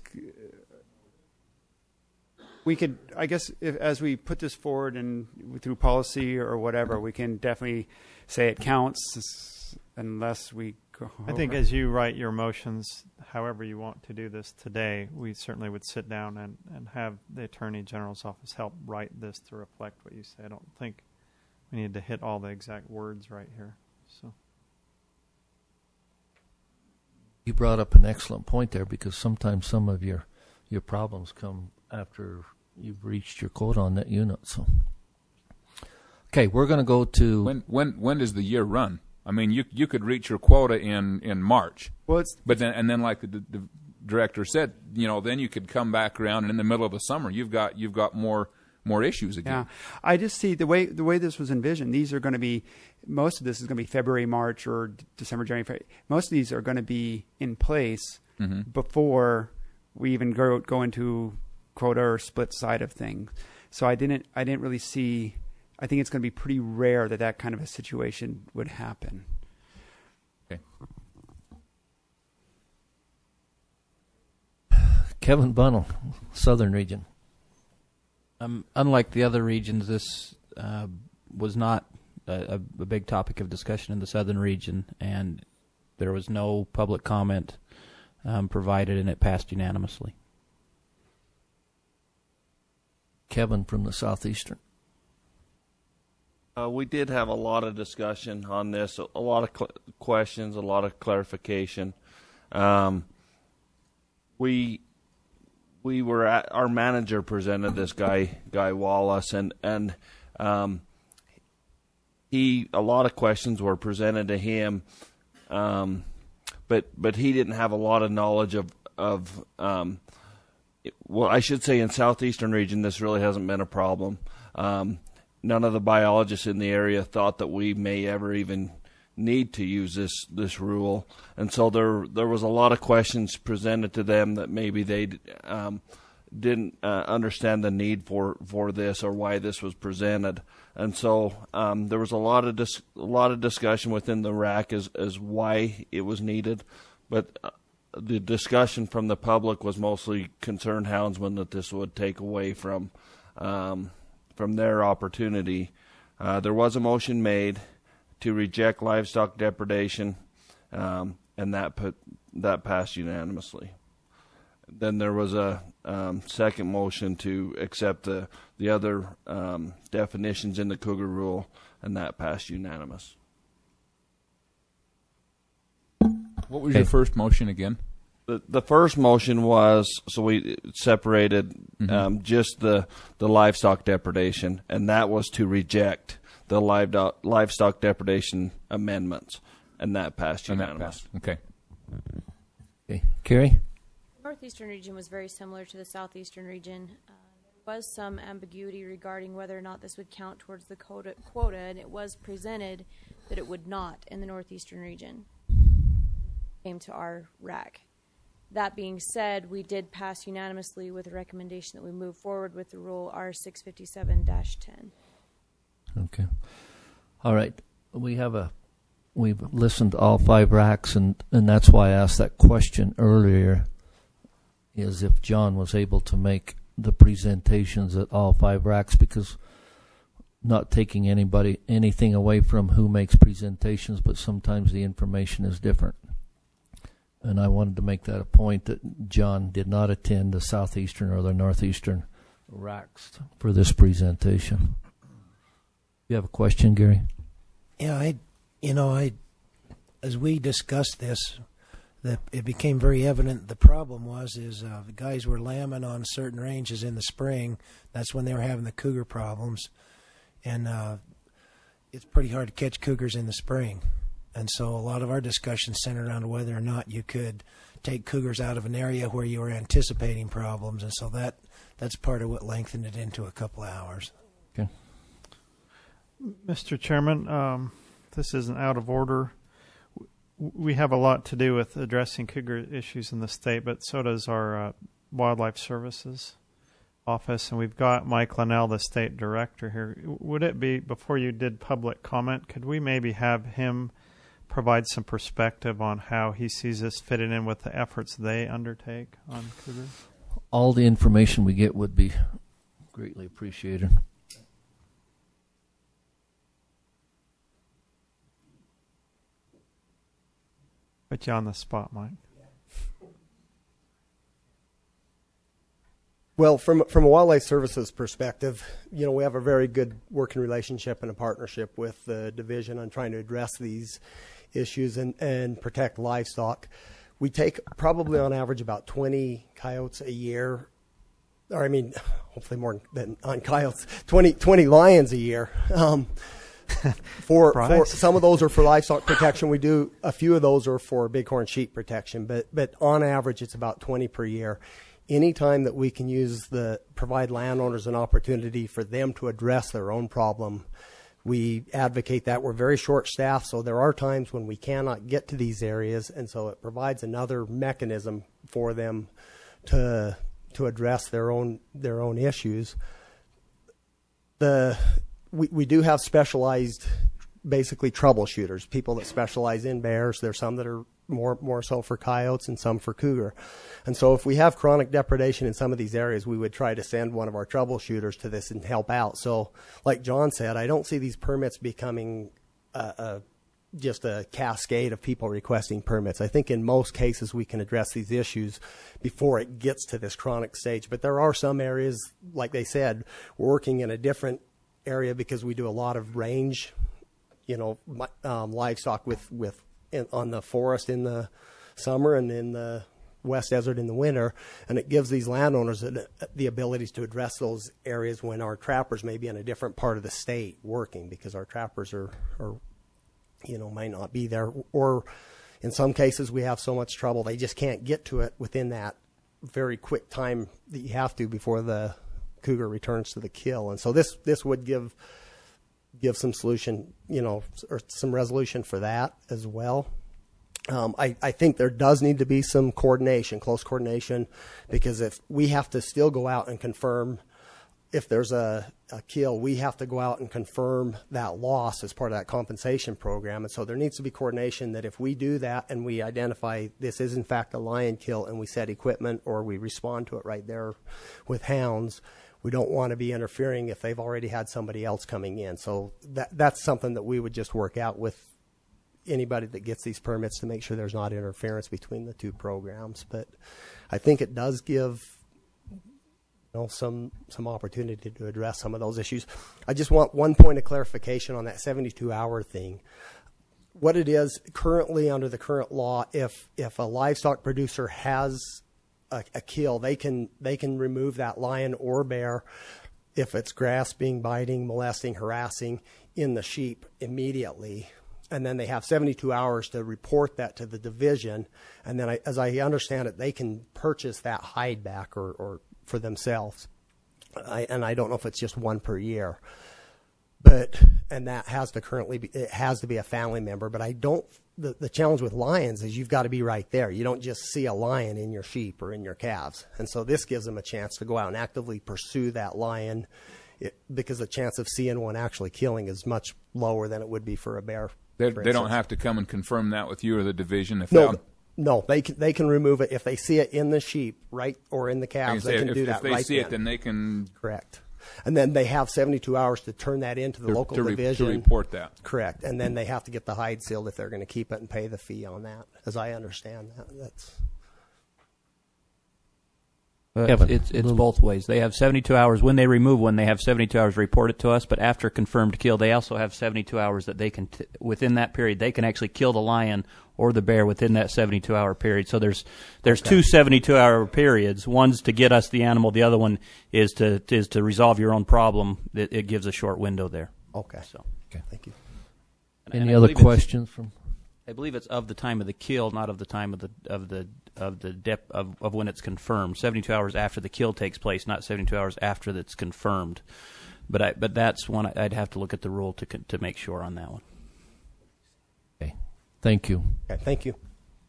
We could, I guess, if, as we put this forward and through policy or whatever, we can definitely say it counts unless we go. I think over. as you write your motions, however you want to do this today, we certainly would sit down and, and have the Attorney General's office help write this to reflect what you say. I don't think we need to hit all the exact words right here. So, You brought up an excellent point there, because sometimes some of your your problems come after you've reached your quota on that unit. So, okay, we're going to go to when when when does the year run? I mean, you you could reach your quota in, in March. Well, it's, but then and then like the, the director said, you know, then you could come back around, and in the middle of the summer, you've got you've got more more issues again. Yeah, I just see the way the way this was envisioned. These are going to be most of this is going to be February, March, or December, January. February. Most of these are going to be in place mm-hmm. before we even go go into quota or split side of things. So I didn't I didn't really see. I think it's going to be pretty rare that that kind of a situation would happen. Okay. Kevin Bunnell, Southern Region. Um, unlike the other regions, this uh, was not a, a big topic of discussion in the Southern Region, and there was no public comment um, provided, and it passed unanimously. Kevin from the Southeastern. Uh, we did have a lot of discussion on this, a, a lot of cl- questions, a lot of clarification. Um, we we were at, our manager presented this guy Guy Wallace, and and um, he a lot of questions were presented to him, um, but but he didn't have a lot of knowledge of of um, well, I should say in Southeastern Region this really hasn't been a problem. Um, None of the biologists in the area thought that we may ever even need to use this this rule, and so there there was a lot of questions presented to them that maybe they um, didn't uh, understand the need for, for this or why this was presented, and so um, there was a lot of dis- a lot of discussion within the R A C as as why it was needed, but uh, the discussion from the public was mostly concerned houndsmen that this would take away from. Um, from their opportunity. Uh, there was a motion made to reject livestock depredation, um, and that put, that passed unanimously. Then there was a um, second motion to accept the, the other um, definitions in the Cougar Rule, and that passed unanimous. What was okay. your first motion again? The, the first motion was, so we separated mm-hmm. um, just the, the livestock depredation, and that was to reject the live do- livestock depredation amendments, and that passed unanimous. Okay. Okay. Carrie? The Northeastern region was very similar to the Southeastern region. Uh, there was some ambiguity regarding whether or not this would count towards the quota, quota, and it was presented that it would not in the Northeastern region. Came to our R A C. That being said, we did pass unanimously with a recommendation that we move forward with the rule R six fifty-seven dash ten. Okay. All right. We have a, we've listened to all five R A Cs, and, and that's why I asked that question earlier, is if John was able to make the presentations at all five R A Cs, because not taking anybody, anything away from who makes presentations, but sometimes the information is different. And I wanted to make that a point that John did not attend the Southeastern or the Northeastern R A Cs for this presentation. You have a question, Gary? Yeah, I, you know, I, as we discussed this, that it became very evident the problem was is uh, the guys were lambing on certain ranges in the spring. That's when they were having the cougar problems, and uh, it's pretty hard to catch cougars in the spring. And so a lot of our discussion centered on whether or not you could take cougars out of an area where you were anticipating problems. And so that that's part of what lengthened it into a couple of hours. Okay. Mister Chairman, um, this isn't out of order. We have a lot to do with addressing cougar issues in the state, but so does our uh, Wildlife Services office. And we've got Mike Linnell, the state director here. Would it be, before you did public comment, could we maybe have him provide some perspective on how he sees this fitting in with the efforts they undertake on cougars? All the information we get would be greatly appreciated. Put you on the spot, Mike. Well, from from a Wildlife Services perspective, you know, we have a very good working relationship and a partnership with the division on trying to address these issues and, and protect livestock. we take probably on average about twenty coyotes a year, or I mean, hopefully more than on coyotes, twenty, twenty lions a year. Um, for, for some of those are for livestock protection. We do a few of those are for bighorn sheep protection, but but on average it's about twenty per year. Anytime that we can use the provide landowners an opportunity for them to address their own problem, we advocate that. We're very short staffed, so there are times when we cannot get to these areas, and so it provides another mechanism for them to to address their own their own issues. The we, we do have specialized, basically troubleshooters, people that specialize in bears. There's some that are more more so for coyotes and some for cougar. And so if we have chronic depredation in some of these areas, we would try to send one of our troubleshooters to this and help out. So like John said, I don't see these permits becoming a, a, just a cascade of people requesting permits. I think in most cases we can address these issues before it gets to this chronic stage. But there are some areas, like they said, we're working in a different area because we do a lot of range, you know, um, livestock with, with in, on the forest in the summer and in the West Desert in the winter, and it gives these landowners the, the abilities to address those areas when our trappers may be in a different part of the state working, because our trappers are, are you know, might not be there, or in some cases we have so much trouble they just can't get to it within that very quick time that you have to before the cougar returns to the kill. And so this this would give give some solution, you know, or some resolution for that as well. Um, I, I think there does need to be some coordination, close coordination, because if we have to still go out and confirm if there's a, a kill, we have to go out and confirm that loss as part of that compensation program. And so there needs to be coordination that if we do that and we identify this is in fact a lion kill and we set equipment or we respond to it right there with hounds, we don't want to be interfering if they've already had somebody else coming in. So that that's something that we would just work out with anybody that gets these permits to make sure there's not interference between the two programs. But I think it does give, you know, some some opportunity to address some of those issues. I just want one point of clarification on that seventy-two hour thing. What it is currently under the current law, if if a livestock producer has a, a kill, they can they can remove that lion or bear if it's grasping, biting, molesting, harassing in the sheep immediately. And then they have seventy-two hours to report that to the division. And then, I, as I understand it, they can purchase that hide back or, or for themselves. I, and I don't know if it's just one per year. But and that has to currently be, it has to be a family member. But I don't. The, the challenge with lions is you've got to be right there. You don't just see a lion in your sheep or in your calves. And so this gives them a chance to go out and actively pursue that lion, it, because the chance of seeing one actually killing is much lower than it would be for a bear. They, they don't have to come and confirm that with you or the division. If no, no, they can they can remove it if they see it in the sheep, right, or in the calves. They can if, do if that. If they right see then. it, then they can correct. And then they have seventy-two hours to turn that into the to, local to re, division to report that. Correct, and then they have to get the hide sealed if they're going to keep it and pay the fee on that. As I understand that, that's. Uh, it's it's both ways. They have seventy-two hours when they remove one. They have seventy-two hours to report it to us. But after confirmed kill, they also have seventy-two hours that they can t- within that period they can actually kill the lion or the bear within that seventy-two hour period. So there's there's okay. two seventy-two hour periods. One's to get us the animal. The other one is to is to resolve your own problem. It, it gives a short window there. Okay. So okay. Thank you. And, Any and other questions from? I believe it's of the time of the kill, not of the time of the of the of the dep of, of when it's confirmed. seventy-two hours after the kill takes place, not seventy-two hours after that's confirmed. But I, but that's one I'd have to look at the rule to to make sure on that one. Okay, thank you. Okay, thank you.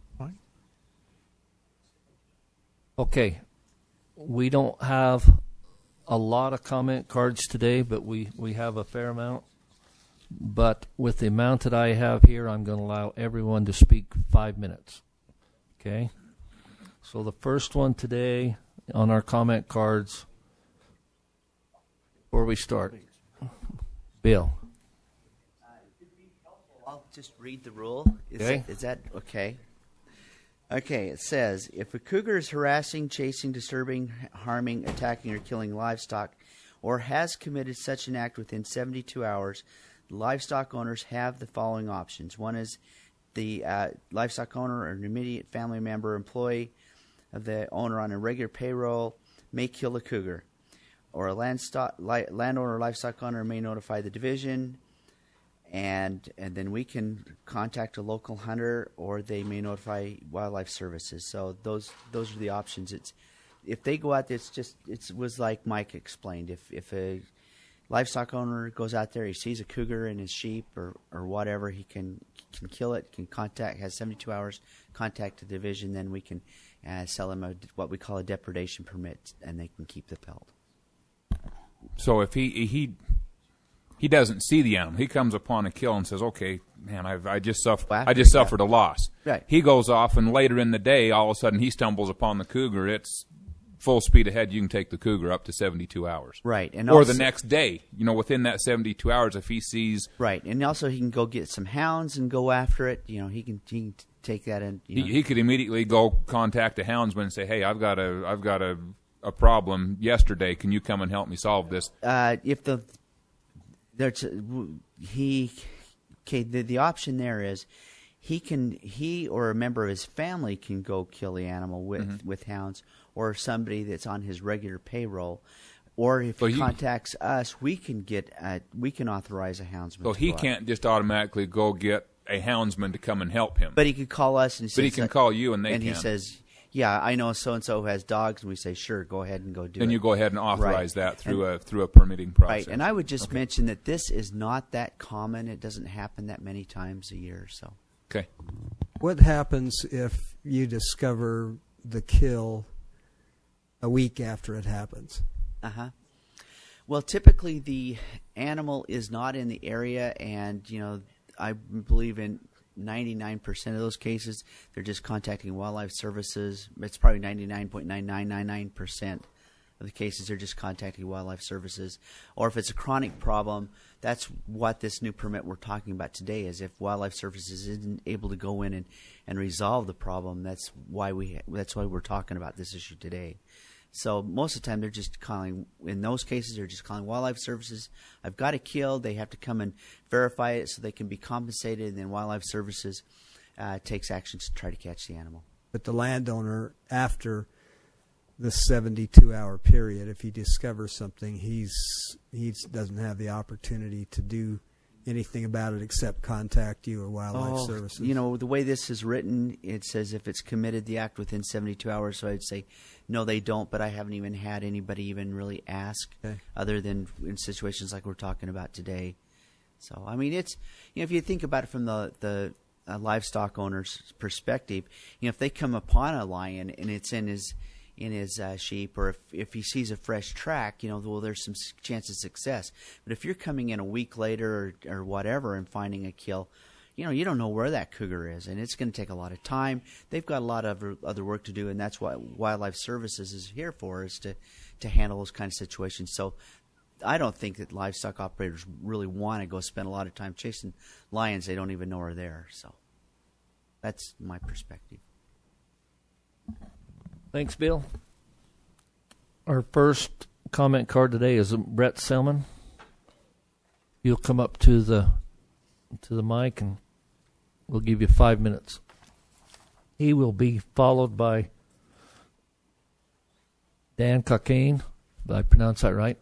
Okay, we don't have a lot of comment cards today, but we, we have a fair amount. But with the amount that I have here, I'm going to allow everyone to speak five minutes. Okay? So the first one today on our comment cards, before we start, Bill. I'll just read the rule. Is, okay. that, is that okay? Okay, it says, if a cougar is harassing, chasing, disturbing, harming, attacking, or killing livestock, or has committed such an act within seventy-two hours, livestock owners have the following options. One is the uh, livestock owner or an immediate family member, employee of the owner on a regular payroll may kill a cougar, or a landstock, li- landowner or livestock owner may notify the division, and and then we can contact a local hunter, or they may notify Wildlife Services. So those those are the options. It's if they go out there, it's just it was like Mike explained. If if a livestock owner goes out there, he sees a cougar in his sheep or, or whatever, he can can kill it, can contact, has seventy-two hours, contact the division, then we can uh, sell him a, what we call a depredation permit, and they can keep the pelt. So if he he he doesn't see the animal, he comes upon a kill and says, "Okay, man, I've I just suffered I just suffered a loss." Right. He goes off, and later in the day, all of a sudden, he stumbles upon the cougar. It's full speed ahead. You can take the cougar up to seventy-two hours. Right. And or also, the next day, you know, within that seventy-two hours, if he sees right, and also he can go get some hounds and go after it. You know, he can he can take that in. You know. he, he could immediately go contact a houndsman and say, "Hey, I've got a I've got a a problem yesterday. Can you come and help me solve this?" Uh, if the there's a, he okay, the the option there is he can he or a member of his family can go kill the animal with Mm-hmm. with hounds, or somebody that's on his regular payroll, or if So he he- contacts us, we can get a, we can authorize a houndsman. So to he go out. can't just automatically go get a houndsman to come and help him. But he could call us and he But he says, can like- call you and they and can. he says, "Yeah, I know so and so has dogs," and we say, "Sure, go ahead and go do it." Then you go ahead and authorize Right. that through And- a through a permitting process. Right, and I would just Okay. mention that this is not that common. It doesn't happen that many times a year. So Okay. What happens if you discover the kill a week after it happens? Uh huh. Well, typically the animal is not in the area, and you know, I believe in ninety-nine percent of those cases, they're just contacting Wildlife Services. It's probably ninety-nine point nine nine nine nine percent of the cases they're just contacting Wildlife Services. Or if it's a chronic problem, that's what this new permit we're talking about today is. If Wildlife Services isn't able to go in and, and resolve the problem, that's why we that's why we're talking about this issue today. So most of the time they're just calling, in those cases they're just calling Wildlife Services. I've got it killed. They have to come and verify it so they can be compensated, and then Wildlife Services uh, takes actions to try to catch the animal. But the landowner, after the seventy-two hour period, if he discovers something, he's he doesn't have the opportunity to do anything about it except contact you or Wildlife Oh, Services. You know, the way this is written, it says if it's committed the act within seventy-two hours, so I'd say no, they don't, but I haven't even had anybody even really ask, Okay. other than in situations like we're talking about today. So, I mean, it's, you know, if you think about it from the, the uh, livestock owner's perspective, you know, if they come upon a lion and it's in his in his uh, sheep, or if, if he sees a fresh track, you know, well, there's some s- chance of success. But if you're coming in a week later or, or whatever and finding a kill, you know, you don't know where that cougar is, and it's going to take a lot of time. They've got a lot of other- other work to do, and that's what Wildlife Services is here for, is to, to handle those kind of situations. So I don't think that livestock operators really want to go spend a lot of time chasing lions they don't even know are there. So that's my perspective. Thanks, Bill. Our first comment card today is Brett Selman. You'll come up to the to the mic and we'll give you five minutes. He will be followed by Dan Cockane. Did I pronounce that right?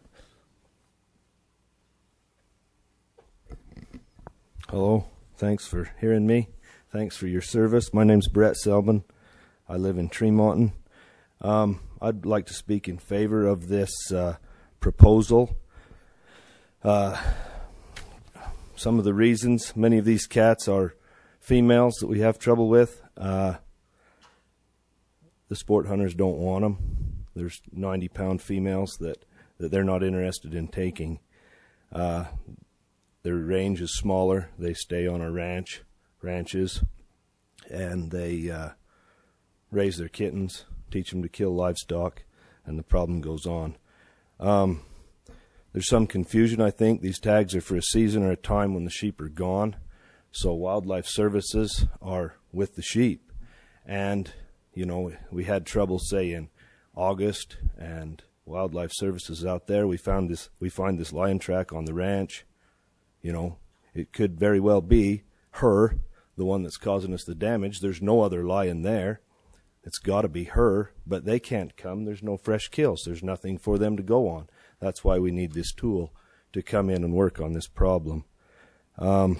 Hello. Thanks for hearing me. Thanks for your service. My name's Brett Selman. I live in Tremonton. Um, I'd like to speak in favor of this uh, proposal. Uh, some of the reasons, many of these cats are females that we have trouble with. Uh, the sport hunters don't want them. There's ninety pound females that, that they're not interested in taking. Uh, their range is smaller. They stay on our ranch, ranches, and they uh, raise their kittens, teach them to kill livestock, and the problem goes on. Um, there's some confusion, I think. These tags are for a season or a time when the sheep are gone. So Wildlife Services are with the sheep. And, you know, we had trouble, say, in August, and Wildlife Services out there. We found this, we find this lion track on the ranch. You know, it could very well be her the one that's causing us the damage. There's no other lion there. It's got to be her, but they can't come. There's no fresh kills. There's nothing for them to go on. That's why we need this tool to come in and work on this problem. Um,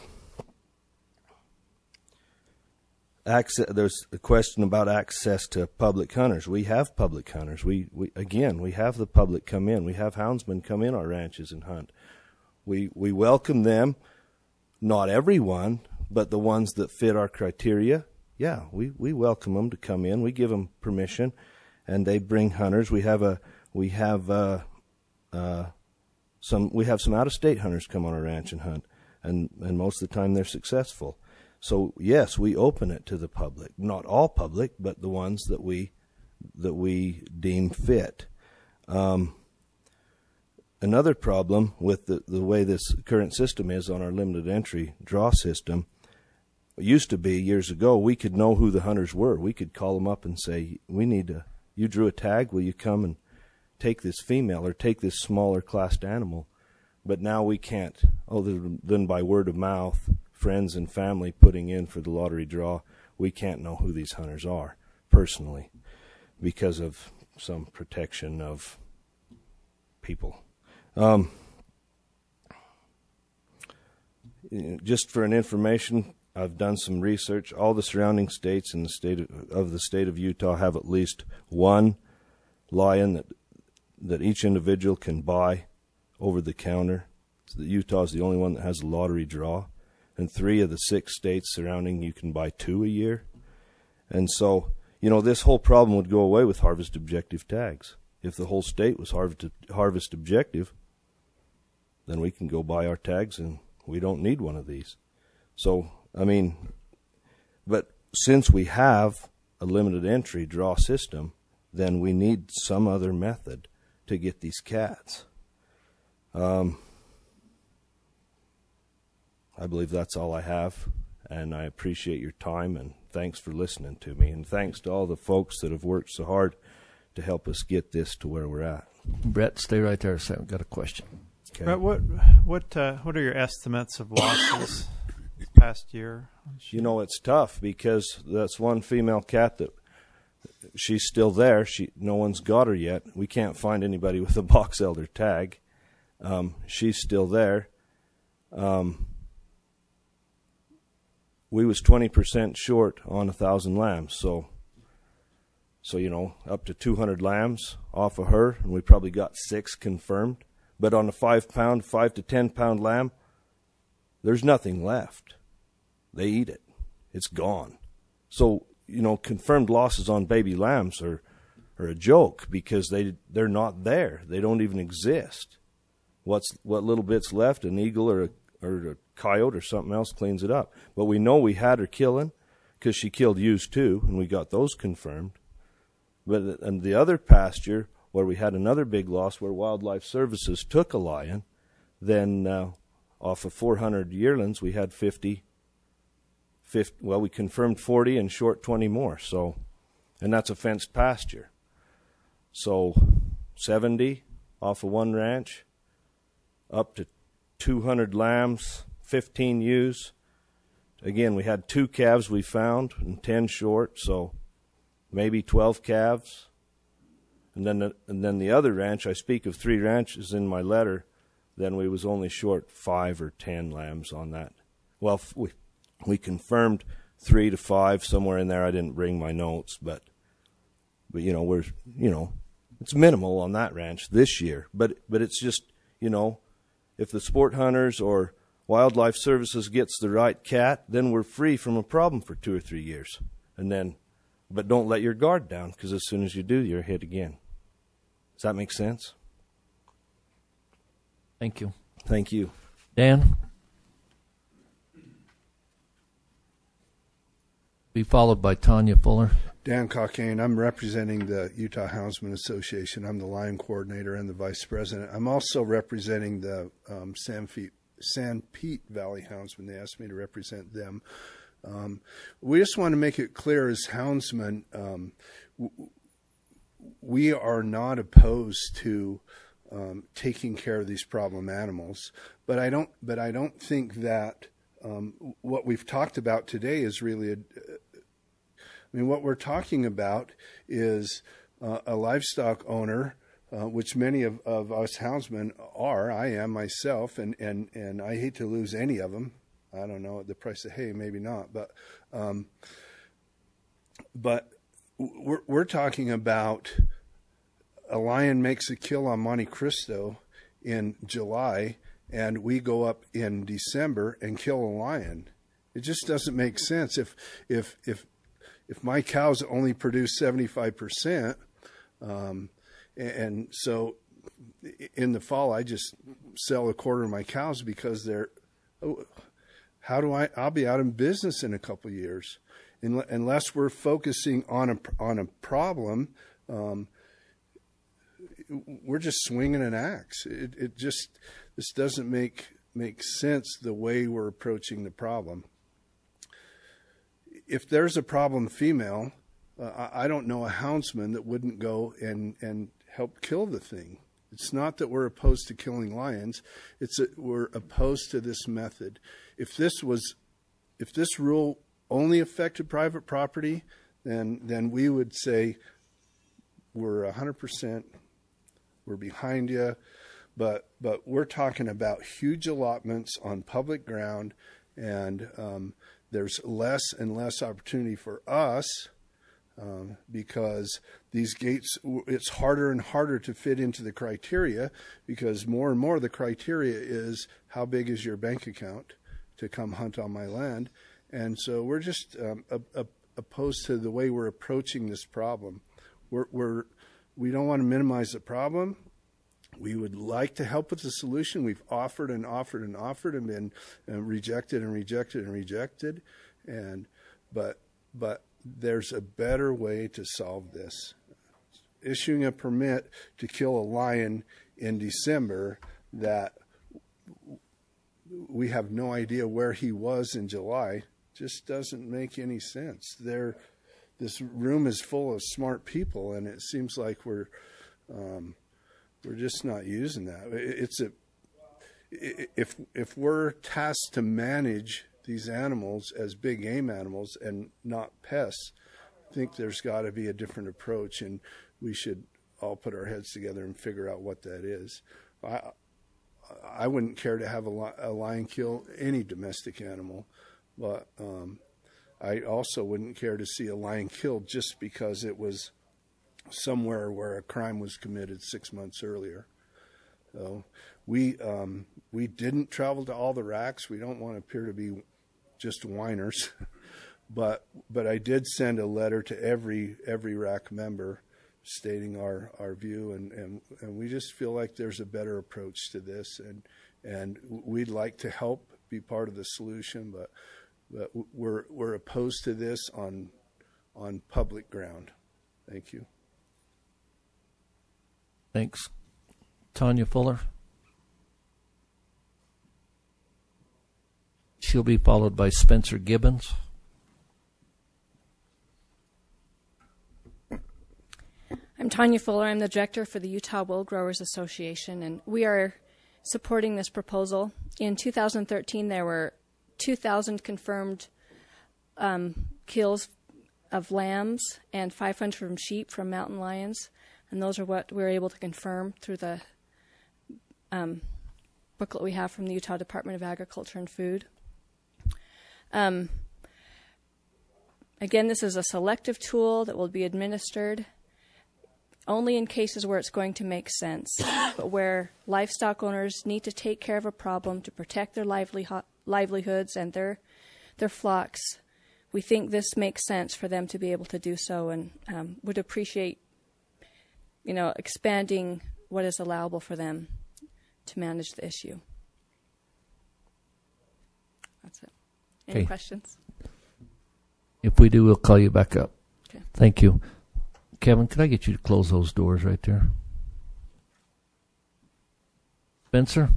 access, there's a question about access to public hunters. We have public hunters. We, we again, we have the public come in. We have houndsmen come in our ranches and hunt. We we welcome them. Not everyone, but the ones that fit our criteria. Yeah, we, we welcome them to come in. We give them permission, and they bring hunters. We have a we have uh, uh, some we have some out of state hunters come on our ranch and hunt, and and most of the time they're successful. So yes, we open it to the public. Not all public, but the ones that we that we deem fit. Um, another problem with the the way this current system is on our limited entry draw system. It used to be years ago, we could know who the hunters were. We could call them up and say, we need to, you drew a tag, will you come and take this female or take this smaller classed animal? But now we can't, other than by word of mouth, friends and family putting in for the lottery draw, we can't know who these hunters are personally because of some protection of people. Um, just for an information, I've done some research. All the surrounding states in the state of, of the state of Utah have at least one lion that that each individual can buy over the counter. So Utah is the only one that has a lottery draw, and three of the six states surrounding you can buy two a year. And so, you know, this whole problem would go away with harvest objective tags. If the whole state was harvest harvest objective, then we can go buy our tags, and we don't need one of these. So. I mean, but since we have a limited entry draw system, then we need some other method to get these cats. Um, I believe that's all I have, and I appreciate your time, and thanks for listening to me, and thanks to all the folks that have worked so hard to help us get this to where we're at. Brett, stay right there a second. I've got a question. Okay. Brett, what what uh, what are your estimates of losses this past year? You know, it's tough because that's one female cat that she's still there. She no one's got her yet. We can't find anybody with a box elder tag. Um, she's still there. Um, we was twenty percent short on a thousand lambs, so so you know up to two hundred lambs off of her, and we probably got six confirmed. But on a five pound, five to ten pound lamb, there's nothing left. They eat it. It's gone. So, you know, confirmed losses on baby lambs are, are a joke because they, they're not there. They don't even exist. What's what little bit's left, an eagle or a, or a coyote or something else cleans it up. But we know we had her killing because she killed ewes too, and we got those confirmed. But and the other pasture where we had another big loss where Wildlife Services took a lion, then uh, off of four hundred yearlings, we had fifty, fifty. Well, we confirmed forty and short twenty more. So, and that's a fenced pasture. So, seventy off of one ranch, up to two hundred lambs, fifteen ewes. Again, we had two calves we found and ten short, so maybe twelve calves. And then, the, and then the other ranch, I speak of three ranches in my letter. Then we was only short five or ten lambs on that. Well, we we confirmed three to five somewhere in there. I didn't bring my notes, but but you know we're you know it's minimal on that ranch this year. But but it's just you know if the sport hunters or Wildlife Services gets the right cat, then we're free from a problem for two or three years. And then, but don't let your guard down because as soon as you do, you're hit again. Does that make sense? Thank you. Thank you. Dan? Be followed by Tanya Fuller. Dan Cockane. I'm representing the Utah Houndsman Association. I'm the line coordinator and the vice president. I'm also representing the um, San, Fe- San Pete Valley Houndsmen. They asked me to represent them. Um, we just want to make it clear as houndsmen, um, w- we are not opposed to um, taking care of these problem animals, but I don't. But I don't think that um, what we've talked about today is really, a, I mean, what we're talking about is uh, a livestock owner, uh, which many of, of us houndsmen are. I am myself, and, and, and I hate to lose any of them. I don't know, at the price of hay, maybe not, but um, but we're, we're talking about a lion makes a kill on Monte Cristo in July, and we go up in December and kill a lion. It just doesn't make sense. If if if if my cows only produce seventy-five percent, um, and so in the fall I just sell a quarter of my cows because they're, oh, how do I? I'll be out of business in a couple of years, unless we're focusing on a on a problem. Um, we're just swinging an axe. It, it just this doesn't make make sense the way we're approaching the problem. If there's a problem female, uh, I don't know a houndsman that wouldn't go and, and help kill the thing. It's not that we're opposed to killing lions. It's that we're opposed to this method. If this was, if this rule only affected private property, then then we would say we're one hundred percent, we're behind you. But but we're talking about huge allotments on public ground, and um, there's less and less opportunity for us um, because these gates, it's harder and harder to fit into the criteria, because more and more the criteria is how big is your bank account to come hunt on my land. And so we're just um, a, a, opposed to the way we're approaching this problem. We're, we're, we don't want to minimize the problem. We would like to help with the solution. We've offered and offered and offered and been uh, rejected and rejected and rejected. And but but there's a better way to solve this. Issuing a permit to kill a lion in December that we have no idea where he was in July just doesn't make any sense. There, this room is full of smart people, and it seems like we're um, we're just not using that. It's a if if we're tasked to manage these animals as big game animals and not pests, I think there's got to be a different approach, and we should all put our heads together and figure out what that is. I I wouldn't care to have a, li- a lion kill any domestic animal, but um, I also wouldn't care to see a lion killed just because it was somewhere where a crime was committed six months earlier. So we um, we didn't travel to all the racks. We don't want to appear to be just whiners, but but I did send a letter to every every rack member stating our, our view, and, and, and we just feel like there's a better approach to this, and and we'd like to help be part of the solution, but but we're we're opposed to this on on public ground. Thank you. Thanks. Tanya Fuller. She'll be followed by Spencer Gibbons. I'm Tanya Fuller. I'm the director for the Utah Wool Growers Association, and we are supporting this proposal. In two thousand thirteen, there were two thousand confirmed um, kills of lambs and five hundred from sheep from mountain lions, and those are what we were able to confirm through the um, booklet we have from the Utah Department of Agriculture and Food. Um, again, this is a selective tool that will be administered only in cases where it's going to make sense, but where livestock owners need to take care of a problem to protect their liveliho- livelihoods and their their flocks. We think this makes sense for them to be able to do so, and um, would appreciate, you know, expanding what is allowable for them to manage the issue. That's it. Any Okay. questions? If we do, we'll call you back up. Okay. Thank you. Kevin, could I get you to close those doors right there? Spencer?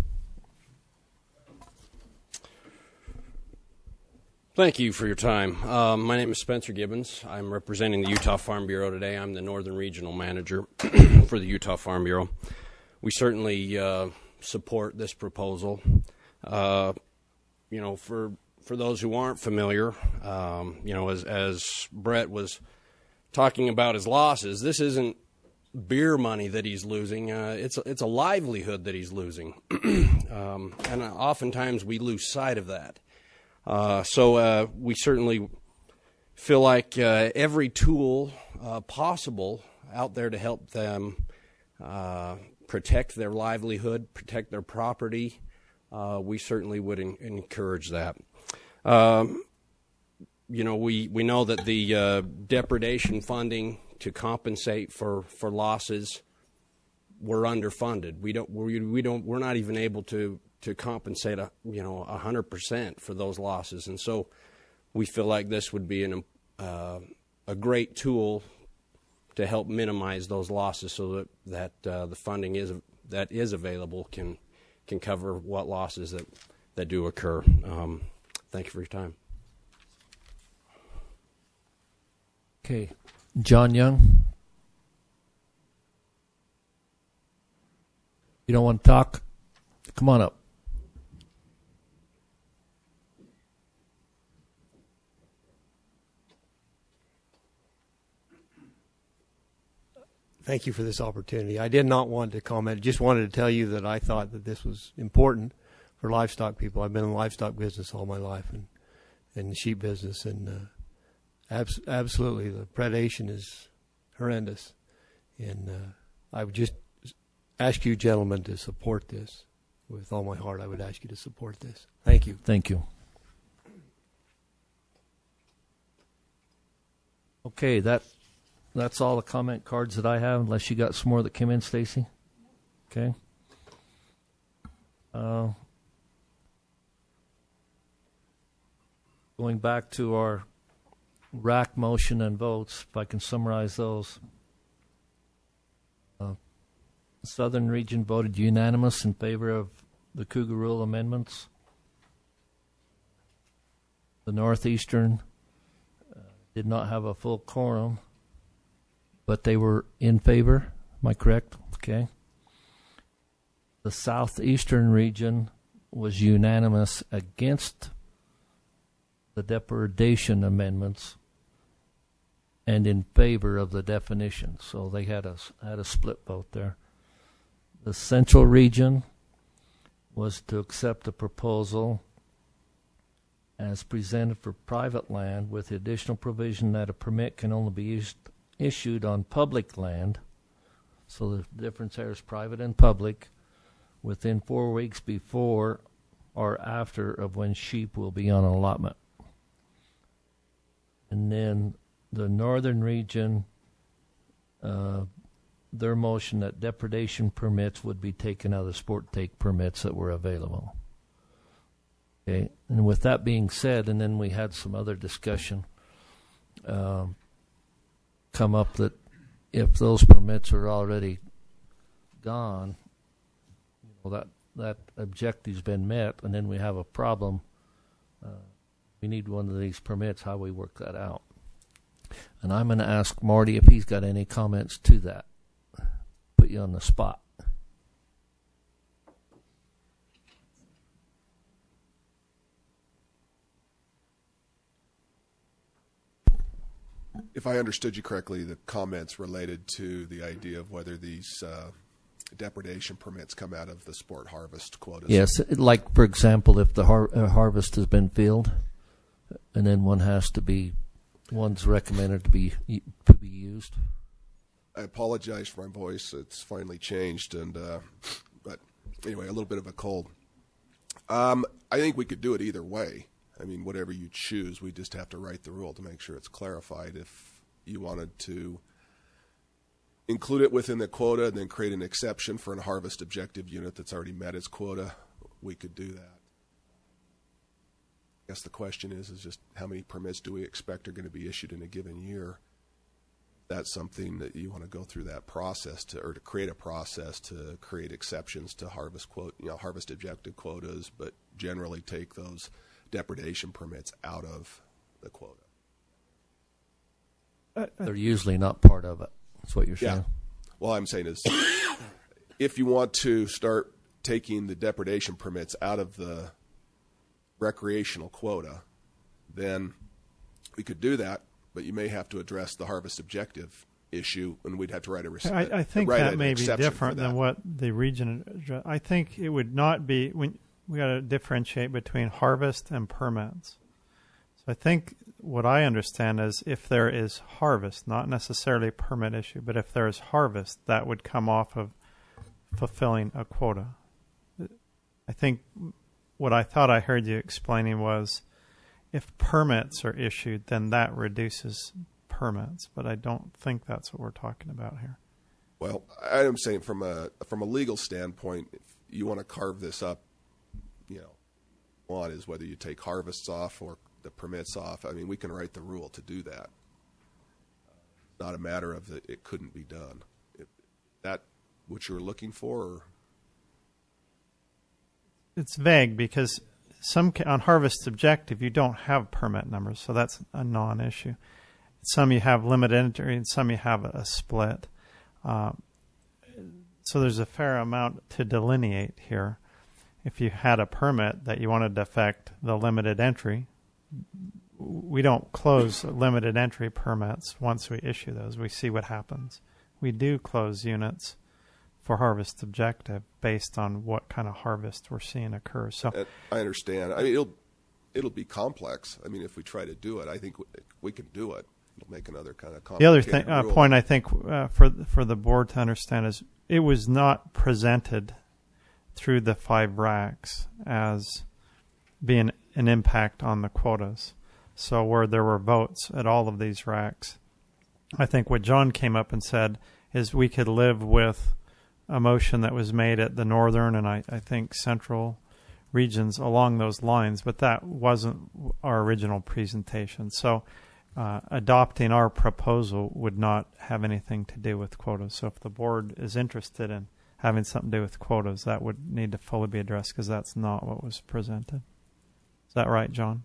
Thank you for your time. Um, my name is Spencer Gibbons. I'm representing the Utah Farm Bureau today. I'm the Northern Regional Manager for the Utah Farm Bureau. We certainly uh, support this proposal. Uh, you know, for for those who aren't familiar, um, you know, as, as Brett was talking about his losses, this isn't beer money that he's losing. Uh, it's, it's a livelihood that he's losing. um, and oftentimes we lose sight of that. Uh, so uh, we certainly feel like uh, every tool uh, possible out there to help them uh, protect their livelihood, protect their property, uh, we certainly would en- encourage that. Um, you know, we, we know that the uh, depredation funding to compensate for, for losses, we're underfunded. We don't we, we don't we're not even able to to compensate a you know a hundred percent for those losses, and so we feel like this would be an uh, a great tool to help minimize those losses, so that that uh, the funding is that is available can can cover what losses that that do occur. Um, thank you for your time. Okay, John Young. You don't want to talk? Come on up. Thank you for this opportunity. I did not want to comment. Just wanted to tell you that I thought that this was important for livestock people. I've been in the livestock business all my life and in the sheep business, and uh, abs- absolutely the predation is horrendous. And uh, I would just ask you gentlemen to support this. With all my heart, I would ask you to support this. Thank you. Thank you. Okay, that that's all the comment cards that I have, unless you got some more that came in, Stacy. Okay. Uh, going back to our R A C motion and votes, if I can summarize those. Uh, Southern Region voted unanimous in favor of the Cougar Rule amendments. The Northeastern uh, did not have a full quorum, but they were in favor. Am I correct? Okay. The Southeastern Region was unanimous against the depredation amendments and in favor of the definition. So they had a, had a split vote there. The Central Region was to accept the proposal as presented for private land with the additional provision that a permit can only be used, issued on public land. So the difference there is private and public within four weeks before or after of when sheep will be on an allotment. And then the Northern Region, uh, their motion that depredation permits would be taken out of the sport take permits that were available. Okay, and with that being said, and then we had some other discussion um, come up that if those permits are already gone, well, that that objective's been met, and then we have a problem. Uh, we need one of these permits. How we work that out? And I'm going to ask Marty if he's got any comments to that. Put you on the spot. If I understood you correctly, the comments related to the idea of whether these uh, depredation permits come out of the sport harvest quotas. Yes, like, for example, if the har- uh, harvest has been filled, and then one has to be, one's recommended to be to be used. I apologize for my voice. It's finally changed, and uh, but anyway, a little bit of a cold. Um, I think we could do it either way. I mean, whatever you choose, we just have to write the rule to make sure it's clarified. If you wanted to include it within the quota and then create an exception for a harvest objective unit that's already met its quota, we could do that. I guess the question is, is just how many permits do we expect are going to be issued in a given year? That's something that you want to go through that process to, or to create a process to create exceptions to harvest quote, you know, harvest objective quotas, but generally take those depredation permits out of the quota. They're usually not part of it. That's what you're saying. Yeah. Well, I'm saying is, if you want to start taking the depredation permits out of the recreational quota, then we could do that, but you may have to address the harvest objective issue, and we'd have to write a rec- I, I think write that an may be exception different for that. than what the region. addre- I think it would not be when we got to differentiate between harvest and permits. So I think what I understand is if there is harvest, not necessarily a permit issue, but if there is harvest, that would come off of fulfilling a quota. I think what I thought I heard you explaining was if permits are issued, then that reduces permits, but I don't think that's what we're talking about here. Well, I'm saying from a from a legal standpoint, if you want to carve this up, you know, one is whether you take harvests off or the permits off. I mean, we can write the rule to do that. Not a matter of that it couldn't be done. If that what you were looking for? Or? It's vague because some ca- on harvest objective you don't have permit numbers, so that's a non-issue. Some you have limited entry, and some you have a, a split. Uh, so there's a fair amount to delineate here. If you had a permit that you wanted to affect the limited entry, we don't close limited entry permits once we issue those. We see what happens. We do close units for harvest objective based on what kind of harvest we're seeing occur. So And I understand. I mean, it'll it'll be complex. I mean, if we try to do it, I think we, we can do it. It'll make another kind of the other complicated thing, uh, rule. point I think uh, for for the board to understand is it was not presented through the five racks as being an impact on the quotas. So where there were votes at all of these racks, I think what John came up and said is we could live with a motion that was made at the northern and I, I think central regions along those lines, but that wasn't our original presentation. So uh, adopting our proposal would not have anything to do with quotas. So if the board is interested in having something to do with quotas, that would need to fully be addressed because that's not what was presented. Is that right, John?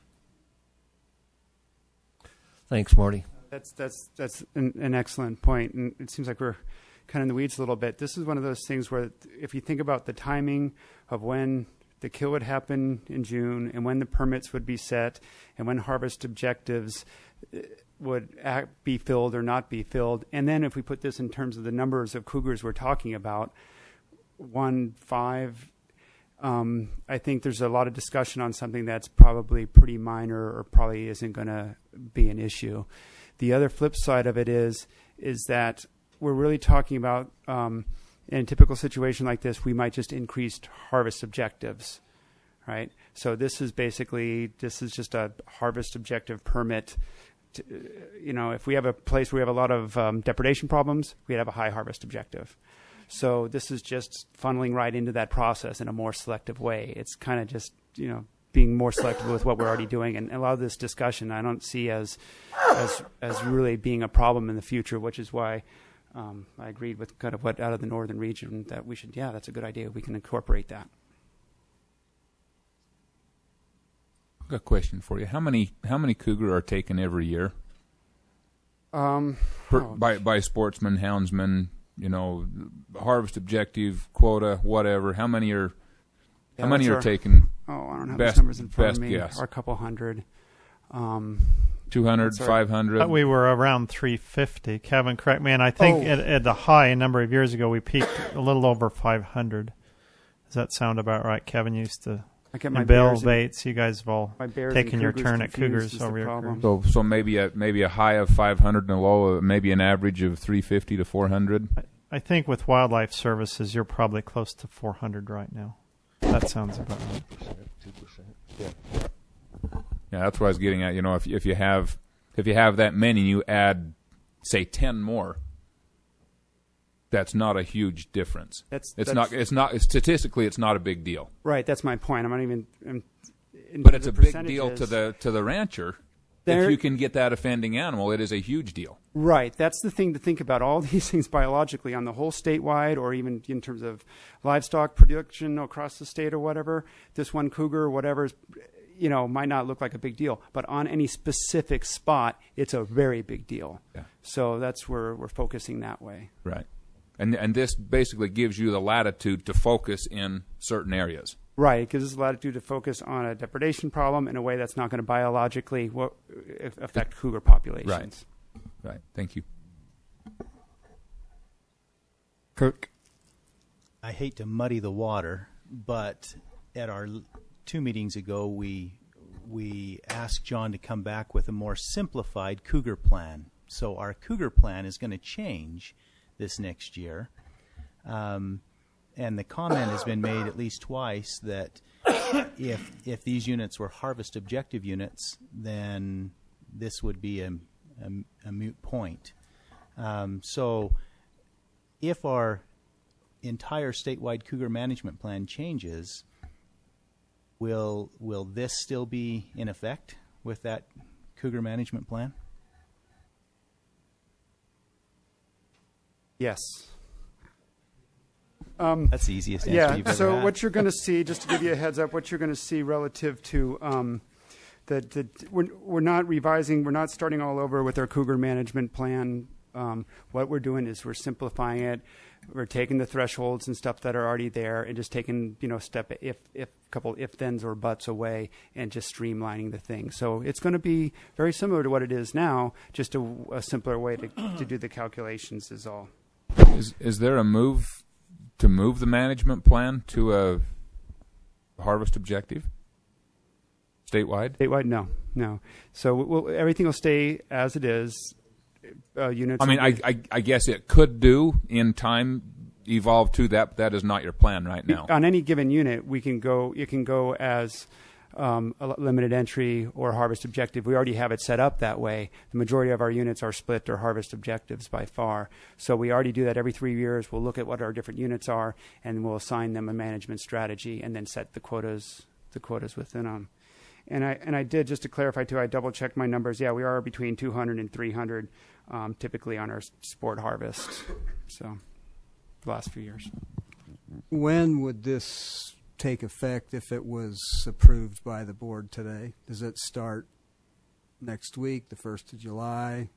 Thanks, Marty. That's that's that's an, an excellent point, and it seems like we're kind of in the weeds a little bit. This is one of those things where, if you think about the timing of when the kill would happen in June, and when the permits would be set, and when harvest objectives would act, be filled or not be filled, and then if we put this in terms of the numbers of cougars we're talking about, one, five. Um, I think there's a lot of discussion on something that's probably pretty minor or probably isn't going to be an issue. The other flip side of it is is that we're really talking about um, in a typical situation like this, we might just increase harvest objectives, right? So this is basically this is just a harvest objective permit. To, you know, if we have a place where we have a lot of um, depredation problems, we'd have a high harvest objective. So this is just funneling right into that process in a more selective way. It's kind of just, you know, being more selective with what we're already doing. And a lot of this discussion I don't see as as as really being a problem in the future, which is why um, I agreed with kind of what out of the northern region that we should, yeah, that's a good idea. We can incorporate that. I've got a question for you. How many how many cougar are taken every year? Um, per, oh, by by sportsmen, houndsmen, you know, harvest objective, quota, whatever. How many are yeah, how many that's are our, taken? Oh, I don't have best, those numbers in front best of me. Guess. Or a couple hundred. Um, two hundred, five hundred. We were around three fifty. Kevin, correct me. And I think Oh. at, at the high a number of years ago, we peaked a little over five hundred. Does that sound about right? Kevin used to. I get my and Bill bears and- Bates, you guys have all my bears taken and your cougars turn at confused cougars is the over your problem. career. So so maybe a maybe a high of five hundred and a low of maybe an average of three fifty to four hundred. I think with wildlife services, you're probably close to four hundred right now. That sounds about right. two percent. Yeah. Yeah, that's what I was getting at. You know, if if you have if you have that many, and you add say ten more. That's not a huge difference. That's- it's that's- not. It's not statistically. It's not a big deal. Right, that's my point. I'm not even. I'm, in But terms it's a of big deal to percentages- the to the rancher. There- If you can get that offending animal, it is a huge deal. Right, that's the thing to think about. All these things biologically on the whole statewide, or even in terms of livestock production across the state or whatever. This one cougar or whatever is, you know, might not look like a big deal, but on any specific spot, it's a very big deal. Yeah. So that's where we're focusing that way. Right. And and this basically gives you the latitude to focus in certain areas. Right. It gives us latitude to focus on a depredation problem in a way that's not going to biologically wo- affect cougar populations. Right. Right. Thank you. Kirk? I hate to muddy the water, but at our l- two meetings ago, we we asked John to come back with a more simplified cougar plan. So our cougar plan is going to change this next year. Um, and the comment has been made at least twice that if if these units were harvest objective units, then this would be a, a, a moot point. Um, so if our entire statewide cougar management plan changes, will will this still be in effect with that cougar management plan? Yes. Um, That's the easiest answer yeah, you've ever so had. what you're going to see, just to give you a heads up, what you're going to see relative to um, the, the we're, we're not revising, we're not starting all over with our cougar management plan. Um, what we're doing is we're simplifying it. We're taking the thresholds and stuff that are already there and just taking, you know, step if if couple if thens or buts away and just streamlining the thing. So it's going to be very similar to what it is now, just a, a simpler way to to do the calculations is all. Is is there a move to move the management plan to a harvest objective statewide? Statewide, no, no. So we'll, everything will stay as it is. Uh, units. I mean, I, I I guess it could do in time evolve to that. But that is not your plan right now. On any given unit, we can go. It can go as um, a limited entry or harvest objective. We already have it set up that way. The majority of our units are split or harvest objectives by far. So we already do that every three years. We'll look at what our different units are, and we'll assign them a management strategy, and then set the quotas the quotas within them. And I and I did, just to clarify too, I double checked my numbers. Yeah, we are between two hundred and three hundred um, typically on our sport harvest. So the last few years. When would this take effect if it was approved by the board today? Does it start next week, the first of July?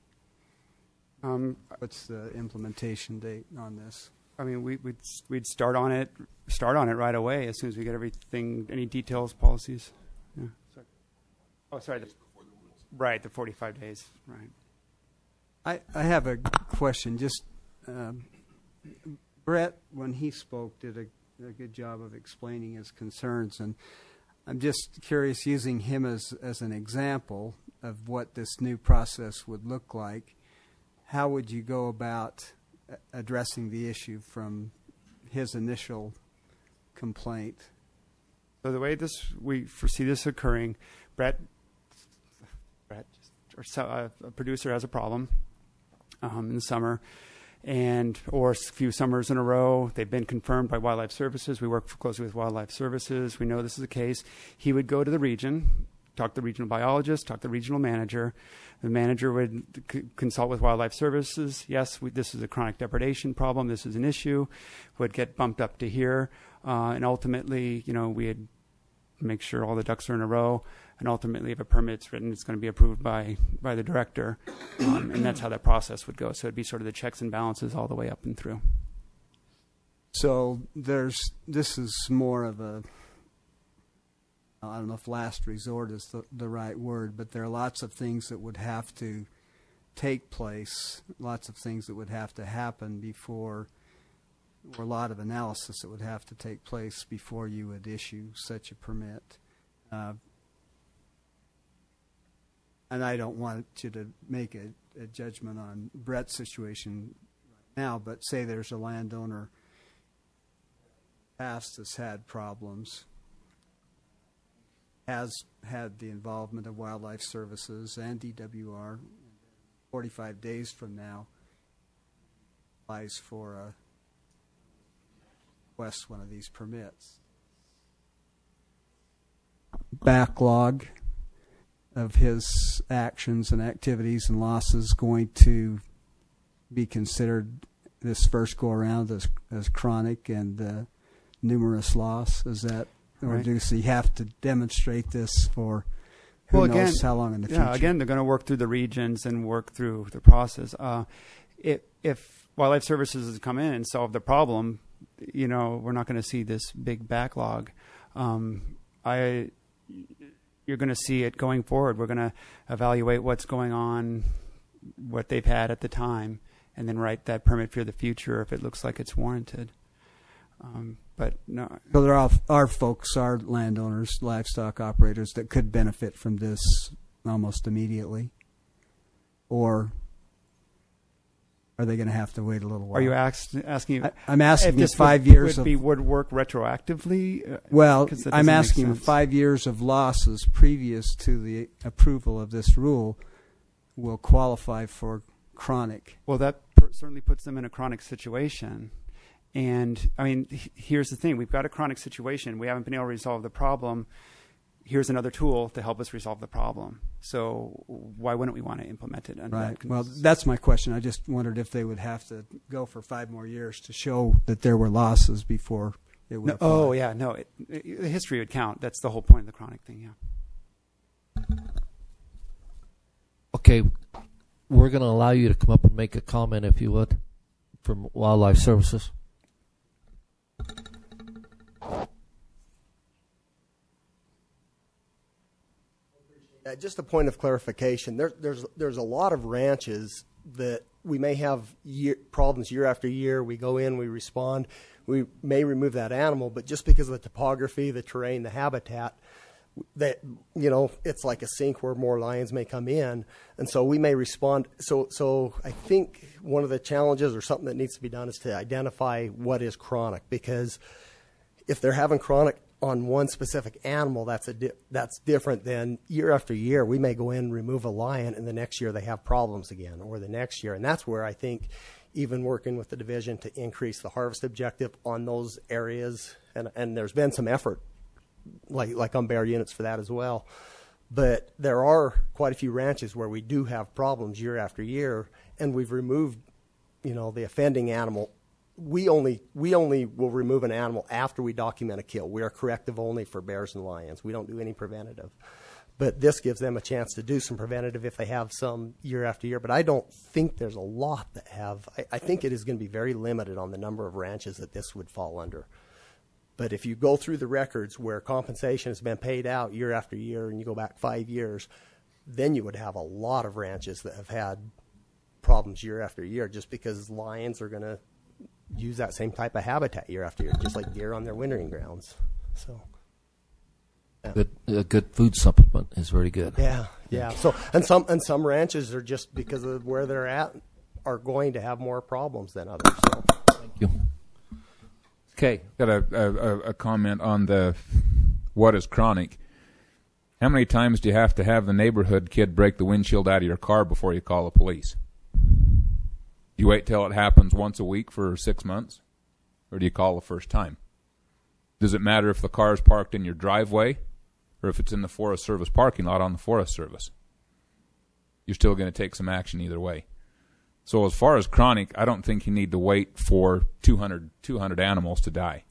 Um, What's the implementation date on this? I mean, we, we'd we'd start on it start on it right away as soon as we get everything, any details, policies. Yeah. Sorry. Oh, sorry. The, right, the forty-five days. Right. I, I have a question. Just um, Brett, when he spoke, did a, a good job of explaining his concerns, and I'm just curious, using him as as an example of what this new process would look like. How would you go about addressing the issue from his initial complaint? So the way this we foresee this occurring, Brett, Brett, or so, uh, a producer has a problem um, in the summer, and or a few summers in a row. They've been confirmed by Wildlife Services. We work closely with Wildlife Services. We know this is the case. He would go to the region, talk to the regional biologist, talk to the regional manager. The manager would c- consult with Wildlife Services. Yes, we, this is a chronic depredation problem. This is an issue. Would get bumped up to here, uh, and ultimately, you know, we'd make sure all the ducks are in a row. And ultimately, if a permit's written, it's going to be approved by by the director, um, and that's how that process would go. So it'd be sort of the checks and balances all the way up and through. So there's this is more of a, I don't know if last resort is the, the right word, but there are lots of things that would have to take place, lots of things that would have to happen before, or a lot of analysis that would have to take place before you would issue such a permit. Uh, and I don't want you to make a, a judgment on Brett's situation right now, but say there's a landowner past that's had problems, has had the involvement of Wildlife Services and D W R. forty-five days from now applies for a request one of these permits. Backlog of his actions and activities and losses going to be considered this first go around as as chronic and uh, numerous loss? Is that, or Right. does he have to demonstrate this for who well, knows again, how long in the yeah, future? again, they're going to work through the regions and work through the process. Uh, if, if Wildlife Services has come in and solved the problem, you know, we're not going to see this big backlog. Um, I, you're going to see it going forward. We're going to evaluate what's going on, what they've had at the time, and then write that permit for the future if it looks like it's warranted. Um, but no. So there are, are folks, are landowners, livestock operators that could benefit from this almost immediately, or are they going to have to wait a little while? Are you ask, asking? I, I'm asking if this if five would, years would of be would work retroactively. Well, I'm make asking if sense. five years of losses previous to the approval of this rule will qualify for chronic. Well, that per- certainly puts them in a chronic situation. And I mean, h- here's the thing: we've got a chronic situation. We haven't been able to resolve the problem. Here's another tool to help us resolve the problem. So why wouldn't we want to implement it? Under Right. that Well, that's my question. I just wondered if they would have to go for five more years to show that there were losses before it would No, apply. oh, yeah, no. It, it, the history would count. That's the whole point of the chronic thing, yeah. Okay, we're going to allow you to come up and make a comment, if you would, from Wildlife Services. Uh, just a point of clarification. There, there's there's a lot of ranches that we may have year, problems year after year. We go in, we respond, we may remove that animal, but just because of the topography, the terrain, the habitat, that you know, it's like a sink where more lions may come in, and so we may respond. So, so I think one of the challenges or something that needs to be done is to identify what is chronic, because if they're having chronic on one specific animal, that's a di- that's different than year after year. We may go in and remove a lion, and the next year they have problems again, or the next year. And that's where I think even working with the division to increase the harvest objective on those areas, and, and there's been some effort, like like on bear units for that as well. But there are quite a few ranches where we do have problems year after year, and we've removed, you know, the offending animal. We only we only will remove an animal after we document a kill. We are corrective only for bears and lions. We don't do any preventative. But this gives them a chance to do some preventative if they have some year after year. But I don't think there's a lot that have. I, I think it is going to be very limited on the number of ranches that this would fall under. But if you go through the records where compensation has been paid out year after year, and you go back five years, then you would have a lot of ranches that have had problems year after year, just because lions are going to use that same type of habitat year after year, just like deer on their wintering grounds. So, yeah. Good, a good food supplement is very good. Yeah, yeah. So, and some and some ranches are just because of where they're at are going to have more problems than others. So, thank you. Okay, got a, a a comment on the what is chronic. How many times do you have to have the neighborhood kid break the windshield out of your car before you call the police? You wait till it happens once a week for six months? Or do you call the first time? Does it matter if the car is parked in your driveway or if it's in the Forest Service parking lot on the Forest Service? You're still going to take some action either way. So as far as chronic, I don't think you need to wait for two hundred, two hundred animals to die.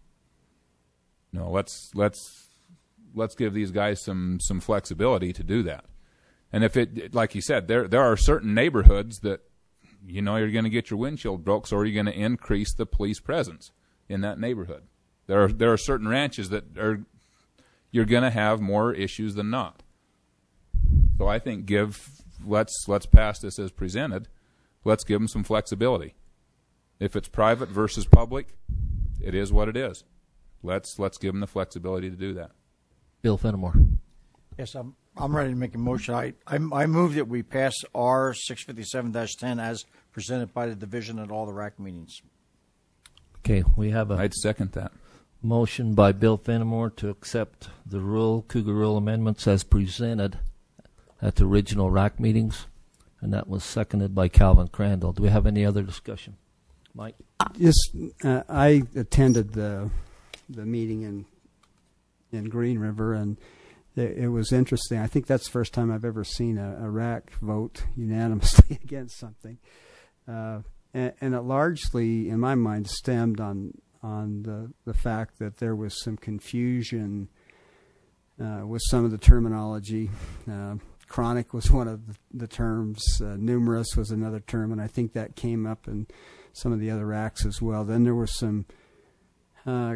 No, let's let's let's give these guys some, some flexibility to do that. And if it, like you said, there there are certain neighborhoods that you know you're going to get your windshield broke, so are you going to increase the police presence in that neighborhood? There are there are certain ranches that are you're going to have more issues than not. So I think give let's let's pass this as presented. Let's give them some flexibility. If it's private versus public, it is what it is. Let's let's give them the flexibility to do that. Bill Fenimore. Yes, I'm I'm ready to make a motion. I I, I move that we pass R six fifty-seven dash ten as presented by the division at all the R A C meetings. Okay, we have a. I'd second that. Motion by Bill Fenimore to accept the rule, Cougar Rule amendments as presented at the original R A C meetings, and that was seconded by Calvin Crandall. Do we have any other discussion? Mike? Yes, uh, I attended the the meeting in in Green River, and it, it was interesting. I think that's the first time I've ever seen a, a R A C vote unanimously against something, uh, and, and it largely, in my mind, stemmed on on the the fact that there was some confusion uh, with some of the terminology. Uh, chronic was one of the, the terms. Uh, numerous was another term, and I think that came up in some of the other R A Cs as well. Then there was some uh,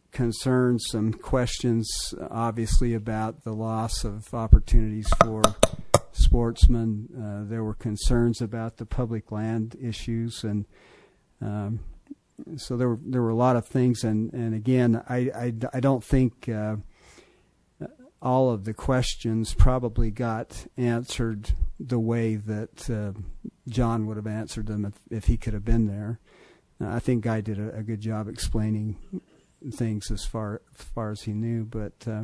concerns, some questions, obviously, about the loss of opportunities for sportsmen. Uh, there were concerns about the public land issues, and um, so there were there were a lot of things. And, and again, I, I, I don't think uh, all of the questions probably got answered the way that uh, John would have answered them if, if he could have been there. Uh, I think Guy did a, a good job explaining things as far as far as he knew, but uh,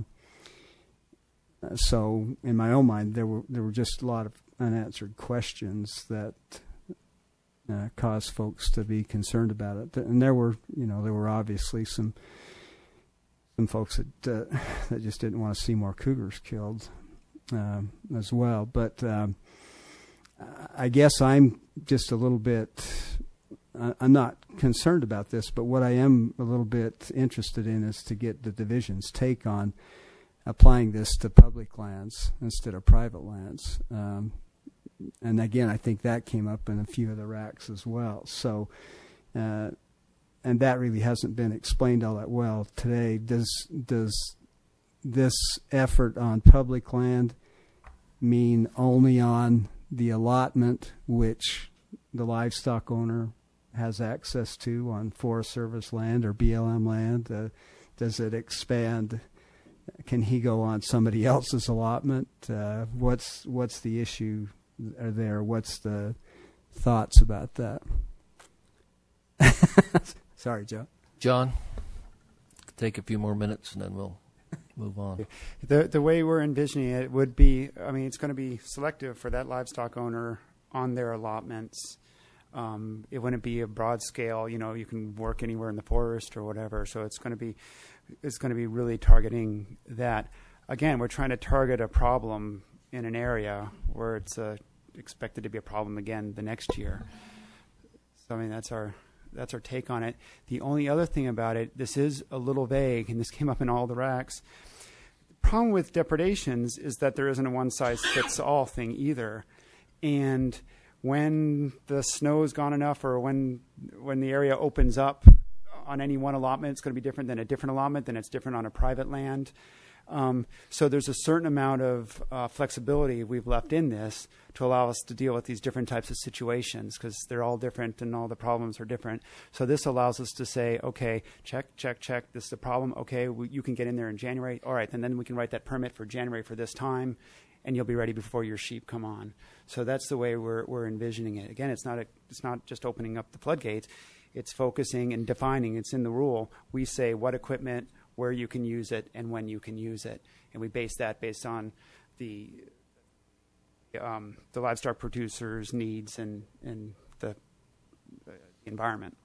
so in my own mind, there were there were just a lot of unanswered questions that uh, caused folks to be concerned about it. And there were, you know, there were obviously some some folks that uh, that just didn't want to see more cougars killed um, as well. But um, I guess I'm just a little bit. I'm not concerned about this, but what I am a little bit interested in is to get the division's take on applying this to public lands instead of private lands. Um, and again, I think that came up in a few of the racks as well. So, uh, and that really hasn't been explained all that well today. Does does this effort on public land mean only on the allotment which the livestock owner has access to on Forest Service land or B L M land? Uh, does it expand? Can he go on somebody else's allotment? Uh, what's what's the issue there? What's the thoughts about that? Sorry, Joe. John, take a few more minutes and then we'll move on. The the way we're envisioning it would be, I mean, it's going to be selective for that livestock owner on their allotments. Um, it wouldn't be a broad scale, you know, you can work anywhere in the forest or whatever. So it's going to be, it's going to be really targeting that. Again, we're trying to target a problem in an area where it's uh, expected to be a problem again the next year. So I mean, that's our that's our take on it. The only other thing about it, this is a little vague, and this came up in all the racks. The problem with depredations is that there isn't a one size fits all thing either, and when the snow's gone enough, or when when the area opens up on any one allotment, it's going to be different than a different allotment, than it's different on a private land. Um, so there's a certain amount of uh, flexibility we've left in this to allow us to deal with these different types of situations, because they're all different and all the problems are different. So this allows us to say, okay, check, check, check, this is a problem. Okay, we, you can get in there in January. All right, and then we can write that permit for January for this time, and you'll be ready before your sheep come on. So that's the way we're we're envisioning it. Again, it's not a, it's not just opening up the floodgates. It's focusing and defining. It's in the rule. We say what equipment, where you can use it, and when you can use it, and we base that based on the um, the livestock producers' needs and and the uh, environment.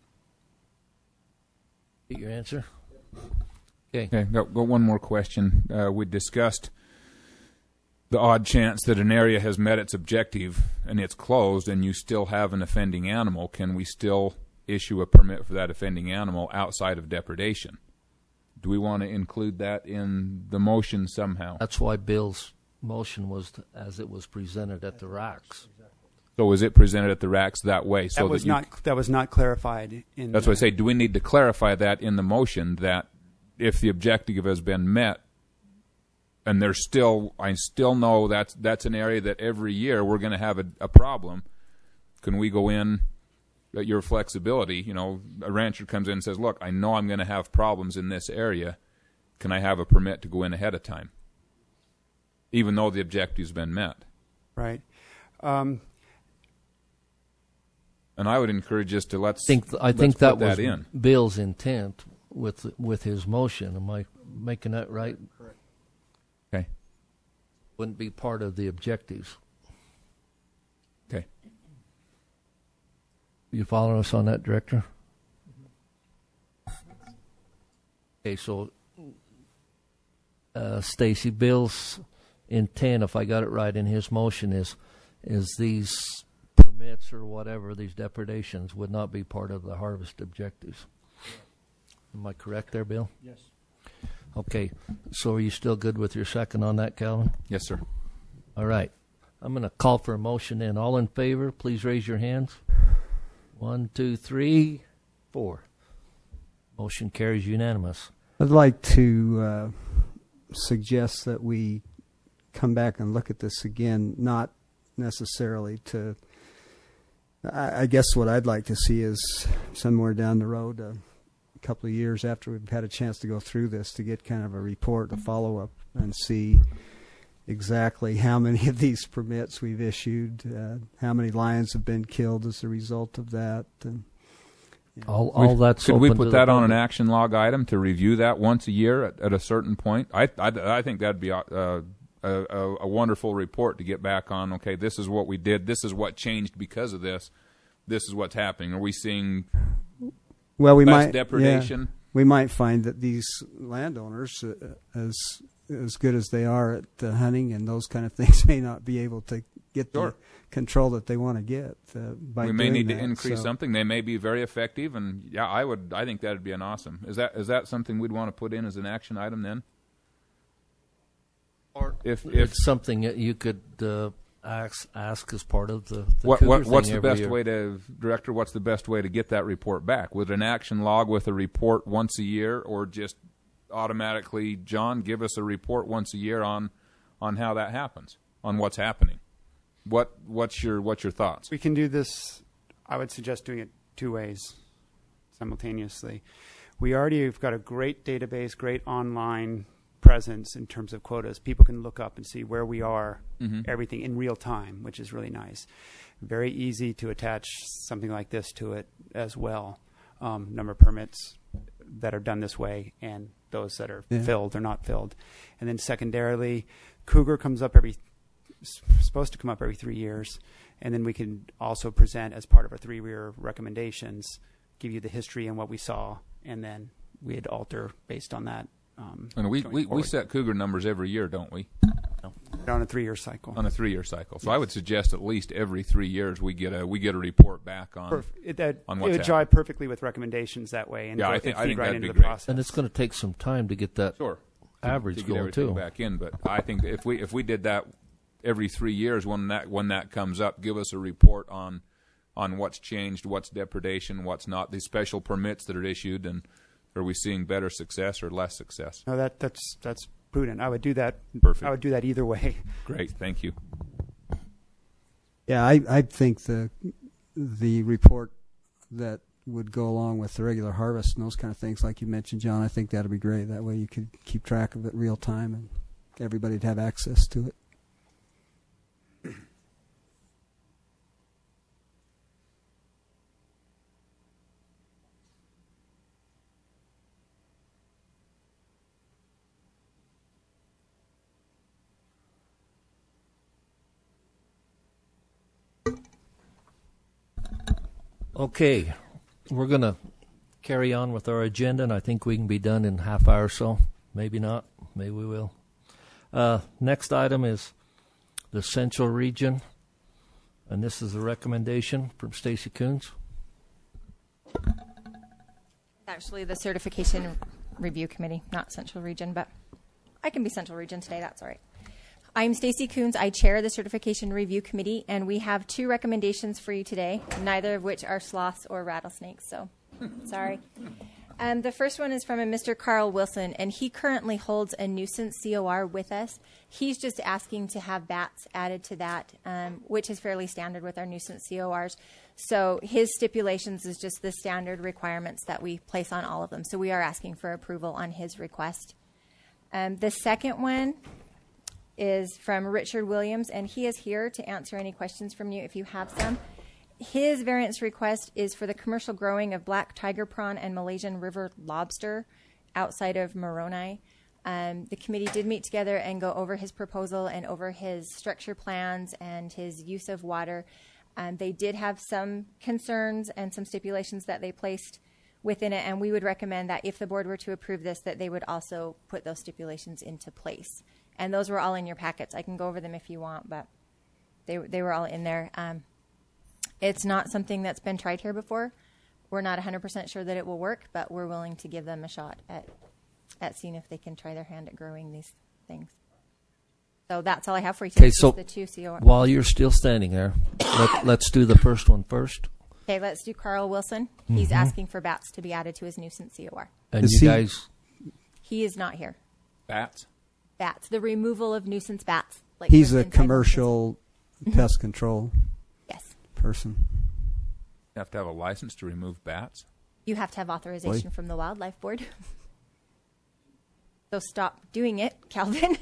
Get your answer. Okay. Okay. Got, got one more question. Uh, we discussed the odd chance that an area has met its objective and it's closed and you still have an offending animal. Can we still issue a permit for that offending animal outside of depredation? Do we want to include that in the motion somehow? That's why Bill's motion was to, as it was presented at the racks. So was it presented at the racks that way? So that was that you, not that was not clarified in. That's the, what I say. Do we need to clarify that in the motion, that if the objective has been met, and there's still, I still know that's that's an area that every year we're going to have a, a problem. Can we go in at your flexibility? You know, a rancher comes in and says, "Look, I know I'm going to have problems in this area. Can I have a permit to go in ahead of time, even though the objective's been met?" Right. Um, and I would encourage us to let's. Think th- I let's think that put was that in. Bill's intent with with his motion. Am I making that right? Correct. Okay. Wouldn't be part of the objectives. Okay. You following us on that, Director? Okay, so uh, Stacy, Bill's intent, if I got it right in his motion, is is these permits or whatever, these depredations, would not be part of the harvest objectives. Am I correct there, Bill? Yes. Okay, so are you still good with your second on that, Calvin? Yes, sir. All right. I'm going to call for a motion in. All in favor, please raise your hands. One, two, three, four. Motion carries unanimous. I'd like to uh, suggest that we come back and look at this again, not necessarily to, I, I guess what I'd like to see is somewhere down the road, uh, a couple of years after we've had a chance to go through this, to get kind of a report, a follow-up, and see exactly how many of these permits we've issued, uh, how many lions have been killed as a result of that. And, you know. All, all that's Could we open put to that the on an public. action log item to review that once a year at, at a certain point? I, I, I think that'd be a, a, a, a wonderful report to get back on. Okay, this is what we did. This is what changed because of this. This is what's happening. Are we seeing well, we less might, depredation? Yeah, we might find that these landowners, uh, as as good as they are at uh, hunting and those kind of things, may not be able to get Sure. the control that they want to get uh, by we may doing need to that. increase So- something. They may be very effective, and yeah, I would. I think that'd be an awesome. Is that is that something we'd want to put in as an action item then? Or if if it's something that you could uh, ask ask as part of the, the what, Cougar what what's thing the every best year. way to director? What's the best way to get that report back? With an action log with a report once a year, or just automatically, John, give us a report once a year on on how that happens, on what's happening. What what's your what's your thoughts? We can do this. I would suggest doing it two ways simultaneously. We already have got a great database, great online presence in terms of quotas. People can look up and see where we are, Mhm. everything in real time, which is really nice. Very easy to attach something like this to it as well. Um, number of permits that are done this way and those that are Yeah. filled or not filled. And then secondarily, Cougar comes up every s- supposed to come up every three years, and then we can also present as part of our three-year recommendations, give you the history and what we saw, and then we'd alter based on that. Um, And we, going we, we forward. set cougar numbers every year, don't we? on a three-year cycle. On a three-year cycle. So Yes. I would suggest at least every three years we get a we get a report back on Perf- it, that, on it what's would happening. jive perfectly with recommendations that way, and Yeah, go, I think- and I feed think right that'd into be the great. process. And it's going to take some time to get that Sure. average to get going everything too. back in. But I think that if we if we did that every three years, when that when that comes up, give us a report on on what's changed, what's depredation, what's not, these special permits that are issued, and are we seeing better success or less success? No, that that's that's prudent. I would do that. Perfect. I would do that either way. Great, thank you. Yeah, I I think the the report that would go along with the regular harvest and those kind of things, like you mentioned, John, I think that'd be great. That way you could keep track of it real time and everybody'd have access to it. Okay, we're going to carry on with our agenda, and I think we can be done in a half hour or so. Maybe not. Maybe we will. Uh, next item is the Central Region, and this is a recommendation from Stacy Coons. Actually, the Certification Review Committee, not Central Region, but I can be Central Region today. That's all right. I'm Stacy Coons. I chair the Certification Review Committee, and we have two recommendations for you today, neither of which are sloths or rattlesnakes, so sorry. Um, the first one is from a Mister Carl Wilson, and he currently holds a nuisance C O R with us. He's just asking to have bats added to that, um, which is fairly standard with our nuisance C O Rs. So his stipulations is just the standard requirements that we place on all of them. So we are asking for approval on his request. Um, the second one is from Richard Williams, and he is here to answer any questions from you if you have some. His variance request is for the commercial growing of black tiger prawn and Malaysian river lobster outside of Moroni. Um, the committee did meet together and go over his proposal and over his structure plans and his use of water. Um, they did have some concerns and some stipulations that they placed within it, and we would recommend that if the board were to approve this, that they would also put those stipulations into place. And those were all in your packets. I can go over them if you want, but they they were all in there. Um, it's not something that's been tried here before. We're not one hundred percent sure that it will work, but we're willing to give them a shot at at seeing if they can try their hand at growing these things. So that's all I have for you today. Okay, so the two C O R. while you're still standing there, let, let's do the first one first. Okay, let's do Carl Wilson. He's Mhm. asking for bats to be added to his nuisance C O R. And Is you he- guys He is not here. Bats? Bats. The removal of nuisance bats. Like He's for a inside commercial businesses. pest control Yes. person. You have to have a license to remove bats? You have to have authorization Boy. from the Wildlife Board. So stop doing it, Calvin.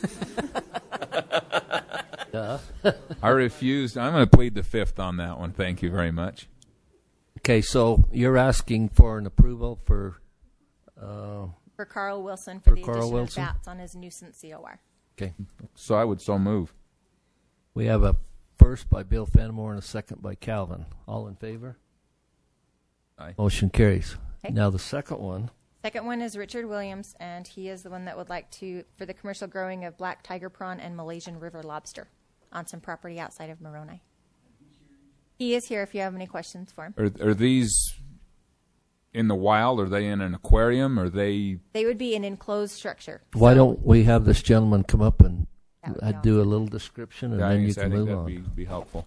Duh. I refused. I'm going to plead the fifth on that one. Thank you very much. Okay, so you're asking for an approval for uh, For Carl Wilson for, For the Carl addition Wilson? of bats on his nuisance C O R. Okay. So I would so move. We have a first by Bill Fenimore and a second by Calvin. All in favor? Aye. Motion carries. Okay. Now the second one. Second one is Richard Williams, and he is the one that would like to, for the commercial growing of black tiger prawn and Malaysian river lobster on some property outside of Moroni. He is here if you have any questions for him. Are, are these in the wild? Are they in an aquarium? Are they... They would be an enclosed structure. Why don't we have this gentleman come up and That would uh, be do a little description, and Yeah, I then think you so. I can think move that'd on. Be, be helpful.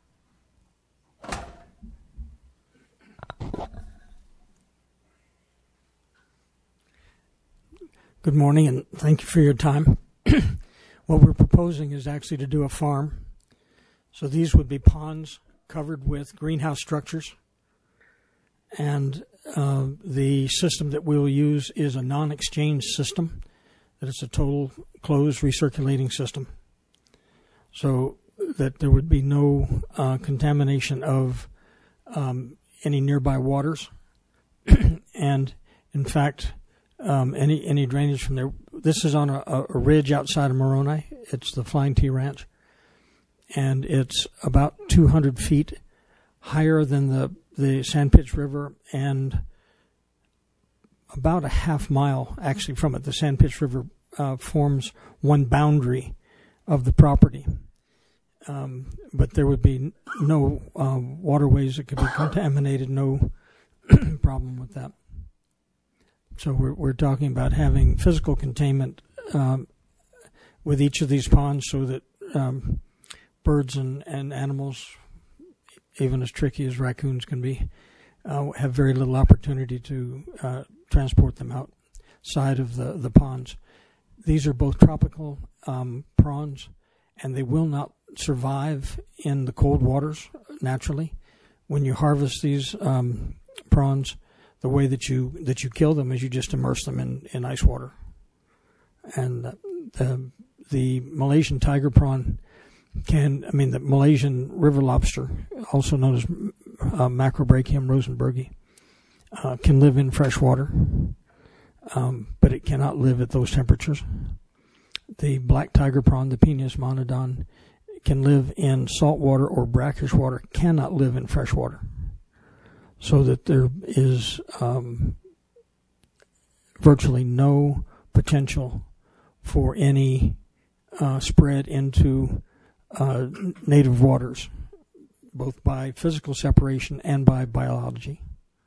Good morning, and thank you for your time. What we're proposing is actually to do a farm. So these would be ponds covered with greenhouse structures. And uh, the system that we'll use is a non-exchange system. That it's a total closed recirculating system. So that there would be no uh, contamination of um, any nearby waters. And in fact, Um, any any drainage from there. This is on a, a ridge outside of Moroni. It's the Flying T Ranch, and it's about two hundred feet higher than the the Sandpits River, and about a half mile actually from it. The Sandpits River uh, forms one boundary of the property, um, but there would be no uh, waterways that could be contaminated. No problem with that. So we're we're talking about having physical containment um, with each of these ponds, so that um, birds and, and animals, even as tricky as raccoons can be, uh, have very little opportunity to uh, transport them outside of the, the ponds. These are both tropical um, prawns, and they will not survive in the cold waters naturally. When you harvest these um, prawns, the way that you that you kill them is you just immerse them in, in ice water. And the the Malaysian tiger prawn can, I mean, the Malaysian river lobster, also known as uh, Macrobrachium rosenbergi, uh, can live in fresh water, um, but it cannot live at those temperatures. The black tiger prawn, the Penis monodon, can live in salt water or brackish water, cannot live in fresh water. So that there is um, virtually no potential for any uh, spread into uh, native waters, both by physical separation and by biology.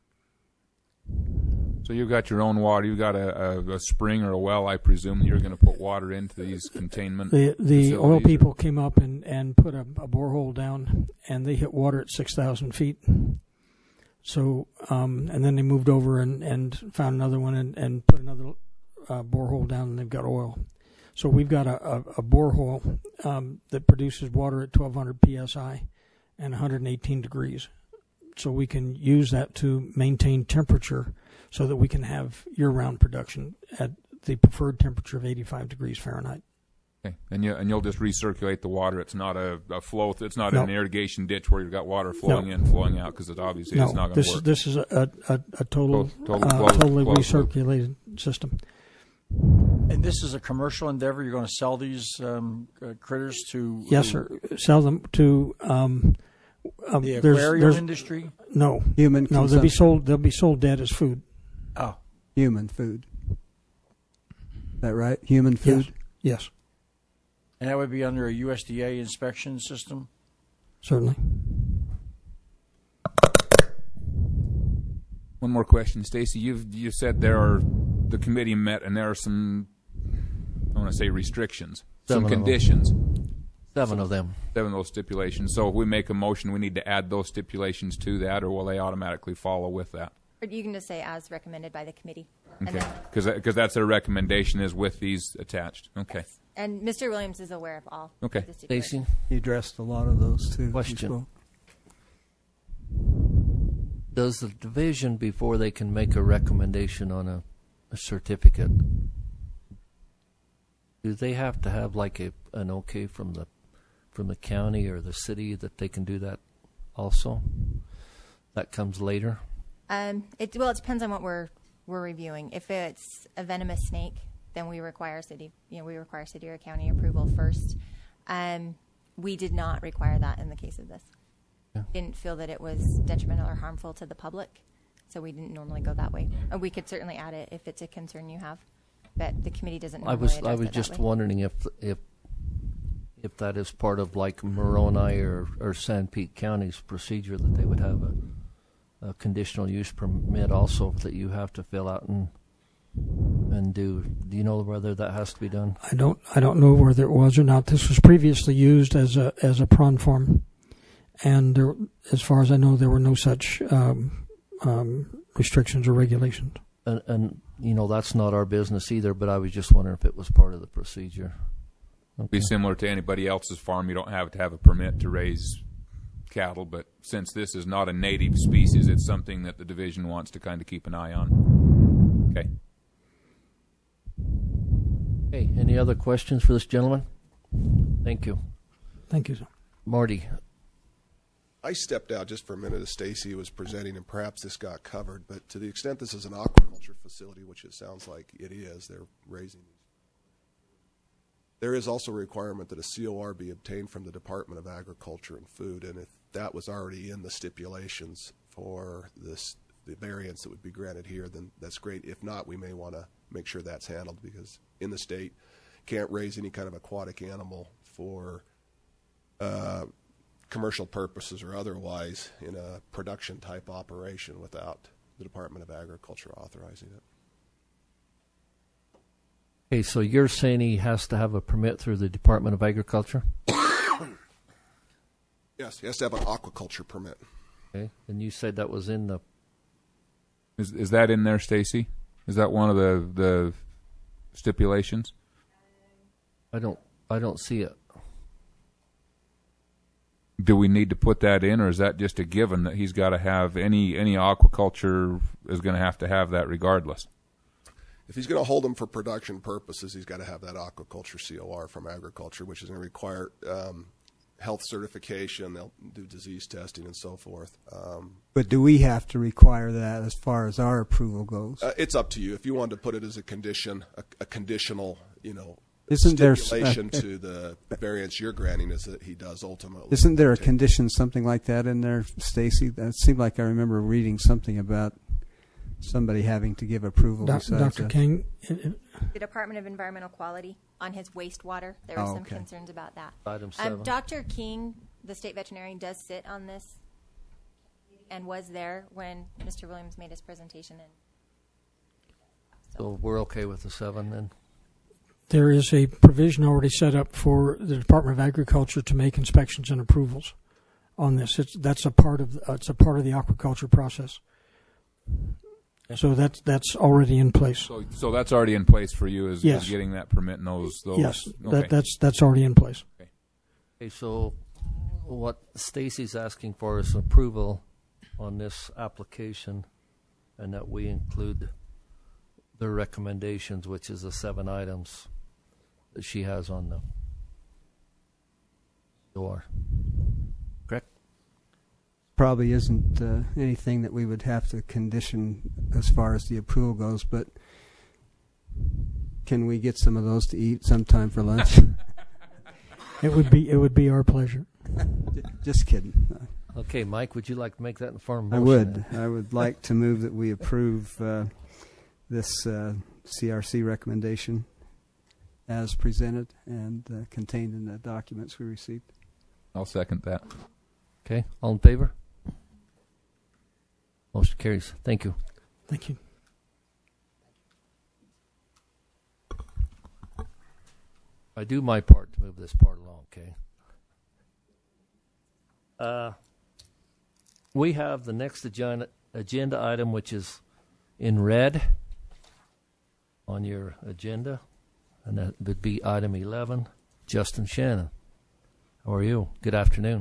So you've got your own water. You've got a, a, a spring or a well, I presume. You're going to put water into these containment The the facilities, oil or- people came up and, and put a, a borehole down, and they hit water at six thousand feet. So, um, and then they moved over and, and found another one and, and put another uh, borehole down, and they've got oil. So we've got a, a, a borehole um, that produces water at twelve hundred P S I and one hundred eighteen degrees. So we can use that to maintain temperature so that we can have year-round production at the preferred temperature of eighty-five degrees Fahrenheit. Okay. And you and you'll just recirculate the water. It's not a, a flow. It's not No. an irrigation ditch where you've got water flowing No. in, flowing out, because it obviously No, it's not going this to work. this is a a, a total, Total- total uh, closed- totally closed loop. recirculated system. And this is a commercial endeavor. You're going to sell these um, uh, critters to Yes, sir. Sell them to um, um, The there's- aquarium there's- industry? No, Human No, they'll be consumption. sold. They'll be sold dead as food. Oh, human food. Is that right? Human food? Yes, and that would be under a U S D A inspection system. certainly. One more question, Stacy. You've you said there are the committee met and there are some, I want to say restrictions, Seven some of them. conditions. Seven of them. Seven of those stipulations. So if we make a motion, we need to add those stipulations to that, or will they automatically follow with that? Or you can just say as recommended by the committee. And Okay, then- because because that's their recommendation is with these attached. Okay. And Mister Williams is aware of all. Okay. of the stipulations. Stacy? He addressed a lot of those too. Question. Does the division, before they can make a recommendation on a, a certificate, do they have to have like a an okay from the from the county or the city that they can do that also? That comes later. Um, it well, it depends on what we're we're reviewing. If it's a venomous snake, then we require city, you know, we require city or county approval first. Um, we did not require that in the case of this. Yeah. Didn't feel that it was detrimental or harmful to the public, so we didn't normally go that way. Uh, we could certainly add it if it's a concern you have, but the committee doesn't. I Normally was address I was it that just way. wondering if if if that is part of like Moroni or or San Pete County's procedure that they would have a, a conditional use permit also that you have to fill out and and do. Do you know whether that has to be done? I don't I don't know whether it was or not. This was previously used as a as a prawn farm, and there, as far as I know, there were no such um, um, restrictions or regulations. And, and you know that's not our business either. But I was just wondering if it was part of the procedure. Be similar to anybody else's farm. You don't have to have a permit to raise cattle, but since this is not a native species, it's something that the division wants to kind of keep an eye on. Okay. Hey, any other questions for this gentleman? Thank you. Thank you, sir. Marty. I stepped out just for a minute as Stacy was presenting, and perhaps this got covered, but to the extent this is an aquaculture facility, which it sounds like it is, they're raising these. There is also a requirement that a C O R be obtained from the Department of Agriculture and Food, and if that was already in the stipulations for this, the variance that would be granted here, then that's great. If not, we may want to make sure that's handled, because in the state, can't raise any kind of aquatic animal for uh, commercial purposes or otherwise in a production type operation without the Department of Agriculture authorizing it. Okay, so you're saying he has to have a permit through the Department of Agriculture? Yes, he has to have an aquaculture permit. Okay, and you said that was in the. Is is that in there, Stacy? Is that one of the the stipulations? I don't. I don't see it. Do we need to put that in, or is that just a given that he's got to have any any aquaculture is going to have to have that regardless? If he's going to hold them for production purposes, he's got to have that aquaculture C O R from agriculture, which is going to require um, health certification. They'll do disease testing and so forth. Um, But do we have to require that as far as our approval goes? uh, it's up to you. If you wanted to put it as a condition, a, a conditional, you know, Isn't there s- stipulation uh, to the variance you're granting, is that he does ultimately. Isn't there a take- condition, something like that in there, Stacy? That seemed like I remember reading something about somebody having to give approval. Doc- besides Doctor us. King, it- it- The Department of Environmental Quality on his wastewater. There were Oh, some okay. concerns about that. Item Um, seven. Doctor King, the state veterinarian, does sit on this and was there when Mister Williams made his presentation. And So we're okay with the seven then. there is a provision already set up for the Department of Agriculture to make inspections and approvals on this. It's, that's a part of uh, it's a part of the aquaculture process. So that's that's already in place. So so that's already in place for you, is, Yes. is getting that permit and those those. Yes, Okay. that, that's that's already in place. Okay, so what Stacy's asking for is approval on this application, and that we include the recommendations, which is the seven items that she has on the door. Correct? Probably isn't uh, anything that we would have to condition as far as the approval goes, but can we get some of those to eat sometime for lunch? It would be it would be our pleasure. Just kidding. Okay, Mike, would you like to make that in form of I motion? would. I would like to move that we approve uh, this uh, C R C recommendation as presented and uh, contained in the documents we received. I'll second that. Okay, all in favor? Motion carries. Thank you. Thank you. I do my part to move this part along, okay? Uh, we have the next agenda, agenda item, which is in red on your agenda, and that would be item eleven. Justin Shannon, how are you? Good afternoon.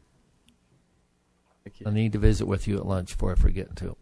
Thank you. I need to visit with you at lunch before I forget to.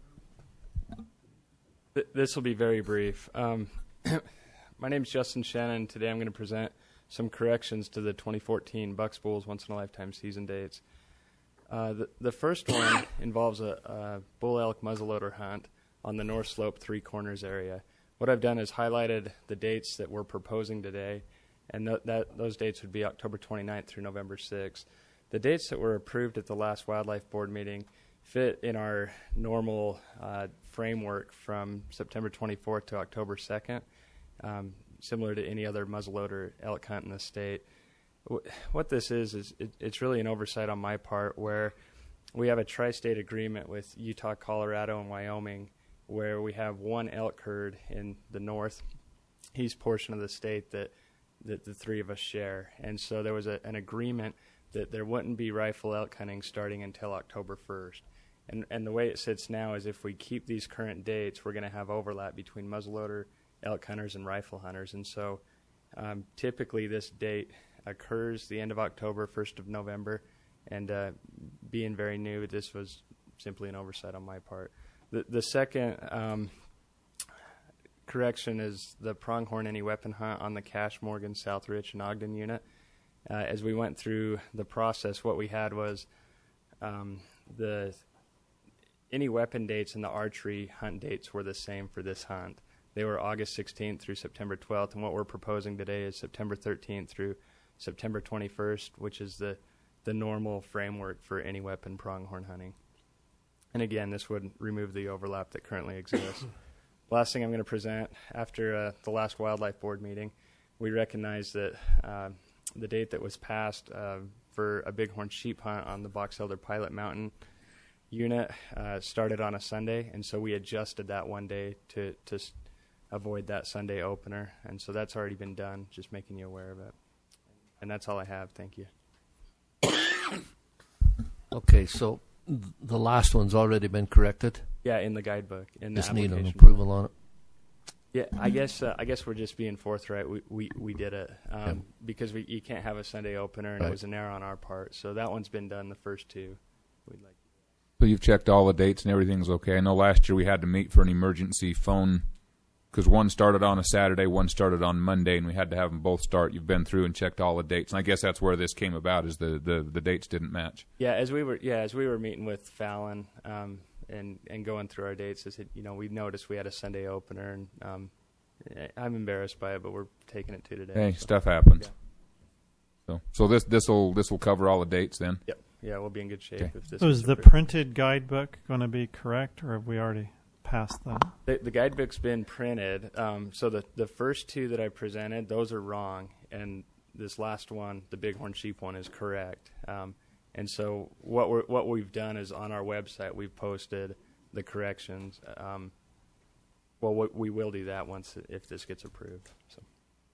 Th- this will be very brief. Um, my name is Justin Shannon. Today I'm going to present some corrections to the twenty fourteen Bucks Bulls Once in a Lifetime season dates. Uh, the, the first one involves a, a bull elk muzzleloader hunt on the North Slope Three Corners area. What I've done is highlighted the dates that we're proposing today, and th- that those dates would be October twenty-ninth through November sixth. The dates that were approved at the last Wildlife Board meeting fit in our normal uh, framework from September twenty-fourth to October second, um, similar to any other muzzleloader elk hunt in the state. W- what this is, is it, it's really an oversight on my part where we have a tri-state agreement with Utah, Colorado, and Wyoming where we have one elk herd in the northeast portion of the state that, that the three of us share. And so there was a, an agreement that there wouldn't be rifle elk hunting starting until October first. And and the way it sits now is if we keep these current dates, we're going to have overlap between muzzleloader elk hunters and rifle hunters. And so um, typically this date occurs the end of October, first of November. And uh, being very new, this was simply an oversight on my part. The, the second um, correction is the pronghorn any weapon hunt on the Cache, Morgan, South Rich, and Ogden unit. Uh, as we went through the process, what we had was um, the any weapon dates and the archery hunt dates were the same for this hunt. They were August sixteenth through September twelfth, and what we're proposing today is September thirteenth through September twenty-first, which is the, the normal framework for any weapon pronghorn hunting. And again, this would remove the overlap that currently exists. Last thing I'm going to present, after uh, the last Wildlife Board meeting, we recognize that uh, the date that was passed uh, for a bighorn sheep hunt on the Box Elder Pilot Mountain unit uh, started on a Sunday, and so we adjusted that one day to, to s- avoid that Sunday opener, and so that's already been done, just making you aware of it. And that's all I have. Thank you. Okay, so th- the last one's already been corrected? Yeah, in the guidebook. In Just the need an application. approval on it? Yeah, I guess uh, I guess we're just being forthright. We we, we did it um, Yeah. because we you can't have a Sunday opener, and Right. it was an error on our part. So that one's been done. The first two, we'd like. So you've checked all the dates and everything's okay. I know last year we had to meet for an emergency phone because one started on a Saturday, one started on Monday, and we had to have them both start. You've been through and checked all the dates, and I guess that's where this came about, is the, the, the dates didn't match. Yeah, as we were yeah as we were meeting with Fallon um, and and going through our dates, I said, you know, we noticed we had a Sunday opener, and um, I'm embarrassed by it, but we're taking it to today. Hey, so. stuff happens. Yeah. So so this this will this will cover all the dates then. Yep. Yeah, we'll be in good shape Okay. if this. So was is the approved. printed guidebook going to be correct, or have we already passed that? The, the guidebook's been printed. Um, so the the first two that I presented, those are wrong, and this last one, the bighorn sheep one, is correct. Um, and so what we're what we've done is on our website we've posted the corrections. Um, well, we, we will do that once if this gets approved. So.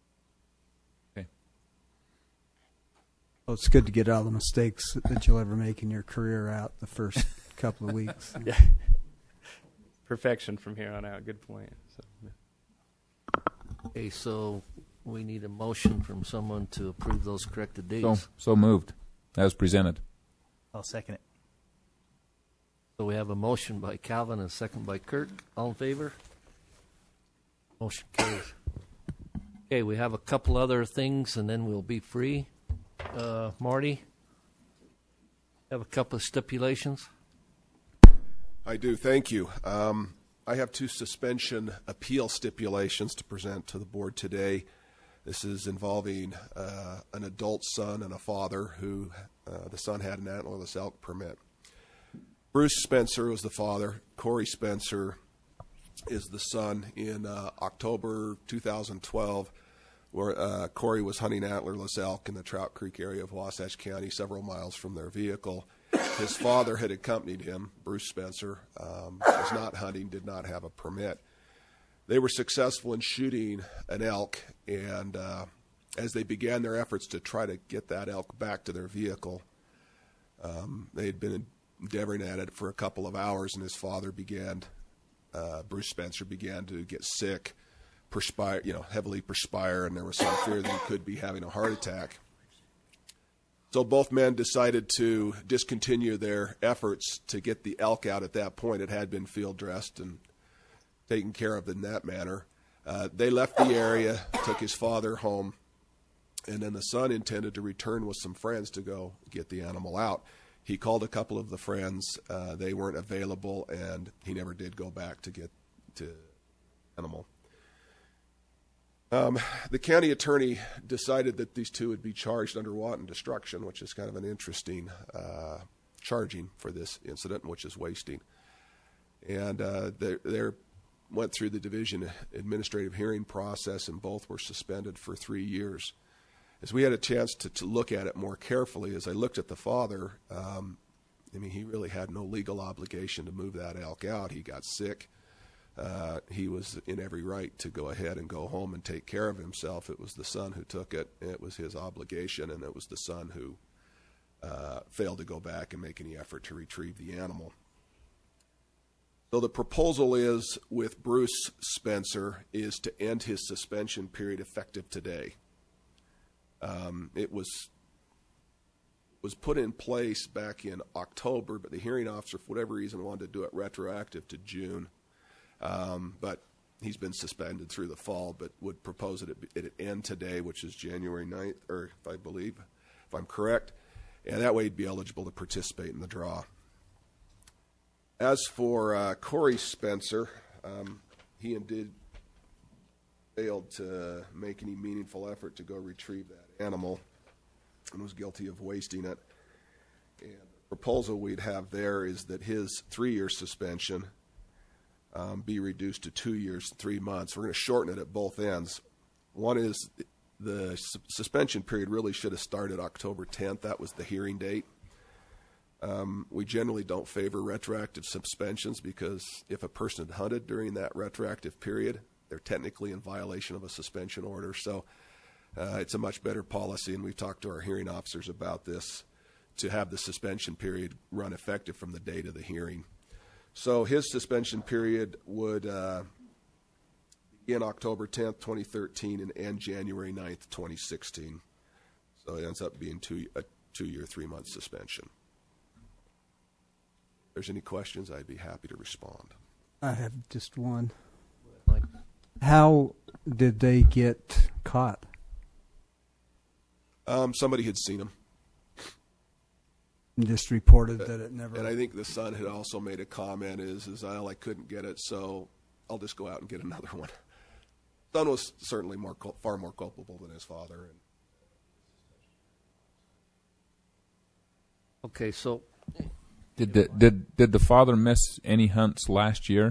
Well, it's good to get all the mistakes that you'll ever make in your career out the first couple of weeks. Yeah. Perfection from here on out. Good point. So, yeah. Okay, so we need a motion from someone to approve those corrected dates. So so moved, as presented. I'll second it. So we have a motion by Calvin and a second by Kurt. All in favor? Motion carries. Okay, we have a couple other things, and then we'll be free. Uh, Marty, have a couple of stipulations. I do, thank you. Um, I have two suspension appeal stipulations to present to the board today. This is involving uh, an adult son and a father who uh, the son had an antlerless elk permit. Bruce Spencer was the father. Corey Spencer is the son. In uh, October two thousand twelve, where uh, Corey was hunting antlerless elk in the Trout Creek area of Wasatch County, several miles from their vehicle. His father had accompanied him, Bruce Spencer, um, was not hunting, did not have a permit. They were successful in shooting an elk, and uh, as they began their efforts to try to get that elk back to their vehicle, um, they had been endeavoring at it for a couple of hours, and his father began, uh, Bruce Spencer began to get sick, perspire, you know, heavily perspire, and there was some fear that he could be having a heart attack. So both men decided to discontinue their efforts to get the elk out at that point. It had been field dressed and taken care of in that manner. Uh, they left the area, took his father home, and then the son intended to return with some friends to go get the animal out. He called a couple of the friends. Uh, they weren't available, and he never did go back to get to the animal. Um, the county attorney decided that these two would be charged under wanton destruction, which is kind of an interesting uh, charging for this incident, which is wasting. And uh, they they went through the division administrative hearing process, and both were suspended for three years. As we had a chance to, to look at it more carefully, as I looked at the father, um, I mean, he really had no legal obligation to move that elk out. He got sick. Uh, he was in every right to go ahead and go home and take care of himself. It was the son who took it. It was his obligation, and it was the son who uh, failed to go back and make any effort to retrieve the animal. So the proposal is, with Bruce Spencer, is to end his suspension period effective today. Um, it was was put in place back in October, but the hearing officer, for whatever reason, wanted to do it retroactive to June. Um, but he's been suspended through the fall, but would propose that it, it end today, which is January ninth, or if I believe, if I'm correct, and that way he'd be eligible to participate in the draw. As for uh, Corey Spencer, um, he indeed failed to make any meaningful effort to go retrieve that animal and was guilty of wasting it. And the proposal we'd have there is that his three-year suspension Um, be reduced to two years, three months. We're going to shorten it at both ends. One is the su- suspension period really should have started October tenth. That was the hearing date. Um, we generally don't favor retroactive suspensions because if a person had hunted during that retroactive period, they're technically in violation of a suspension order. So uh, it's a much better policy, and we've talked to our hearing officers about this, to have the suspension period run effective from the date of the hearing. So his suspension period would uh, begin October tenth, twenty thirteen, and end January ninth, twenty sixteen. So it ends up being two, a two-year, three-month suspension. If there's any questions, I'd be happy to respond. I have just one. How did they get caught? Um, somebody had seen him. Just reported that it never. And I think the son had also made a comment: "Is is well, I couldn't get it, so I'll just go out and get another one." Son was certainly more far more culpable than his father. And okay, so did the did did the father miss any hunts last year?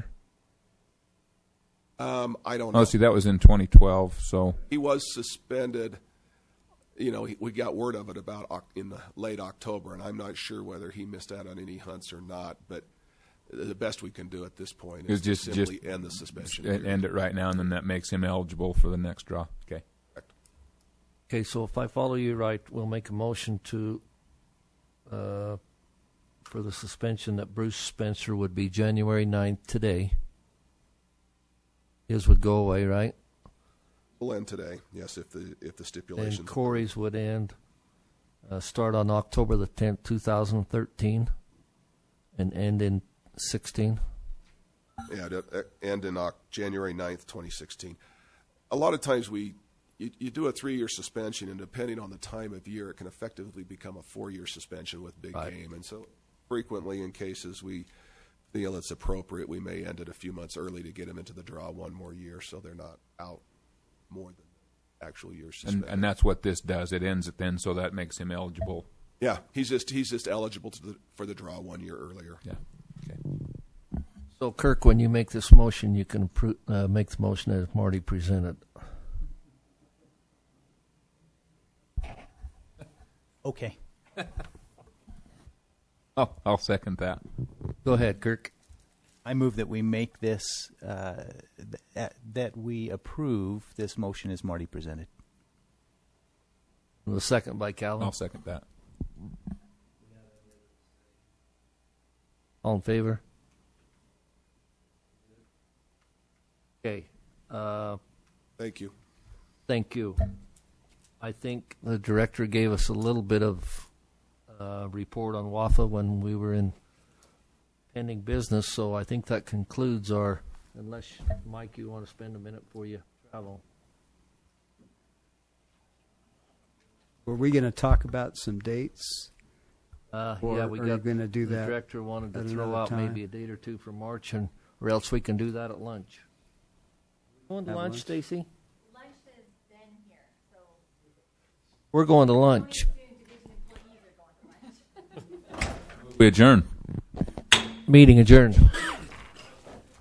Um, I don't know. Oh, see, that was in twenty twelve. So he was suspended. You know, he, we got word of it about in the late October, and I'm not sure whether he missed out on any hunts or not. But the best we can do at this point is just, to simply just end the suspension. End it right now, and then that makes him eligible for the next draw. Okay. Okay, so if I follow you right, we'll make a motion to uh, for the suspension that Bruce Spencer would be January ninth today. His would go away, right? Will end today, yes, if the if the stipulations. And Corey's would end, uh, start on October the tenth, two thousand thirteen, and end in sixteen. Yeah, to end in uh, January ninth, twenty sixteen. A lot of times we, you, you do a three-year suspension, and depending on the time of year, it can effectively become a four-year suspension with big right. game. And so frequently in cases we feel it's appropriate, we may end it a few months early to get them into the draw one more year so they're not out more than actual years suspended. And, and that's what this does. It ends it then, so that makes him eligible. Yeah, he's just he's just eligible to the, for the draw one year earlier. Yeah. Okay. So, Kirk, when you make this motion, you can appro- uh, make the motion as Marty presented. Okay. Oh, I'll second that. Go ahead, Kirk. I move that we make this, uh, th- that we approve this motion as Marty presented. The second by Calvin. I'll second that. All in favor? Okay. Uh, Thank you. Thank you. I think the director gave us a little bit of uh, report on W A F A when we were in pending business, so I think that concludes our, unless, Mike, you want to spend a minute before you travel. Were we going to talk about some dates? Uh, Or yeah, we are got you gonna do the that director wanted to at throw another out time? maybe a date or two for March, and or else we can do that at lunch. Going to Have lunch, lunch? Stacy? Lunch has been here, so we're going to lunch. We adjourn. Meeting adjourned.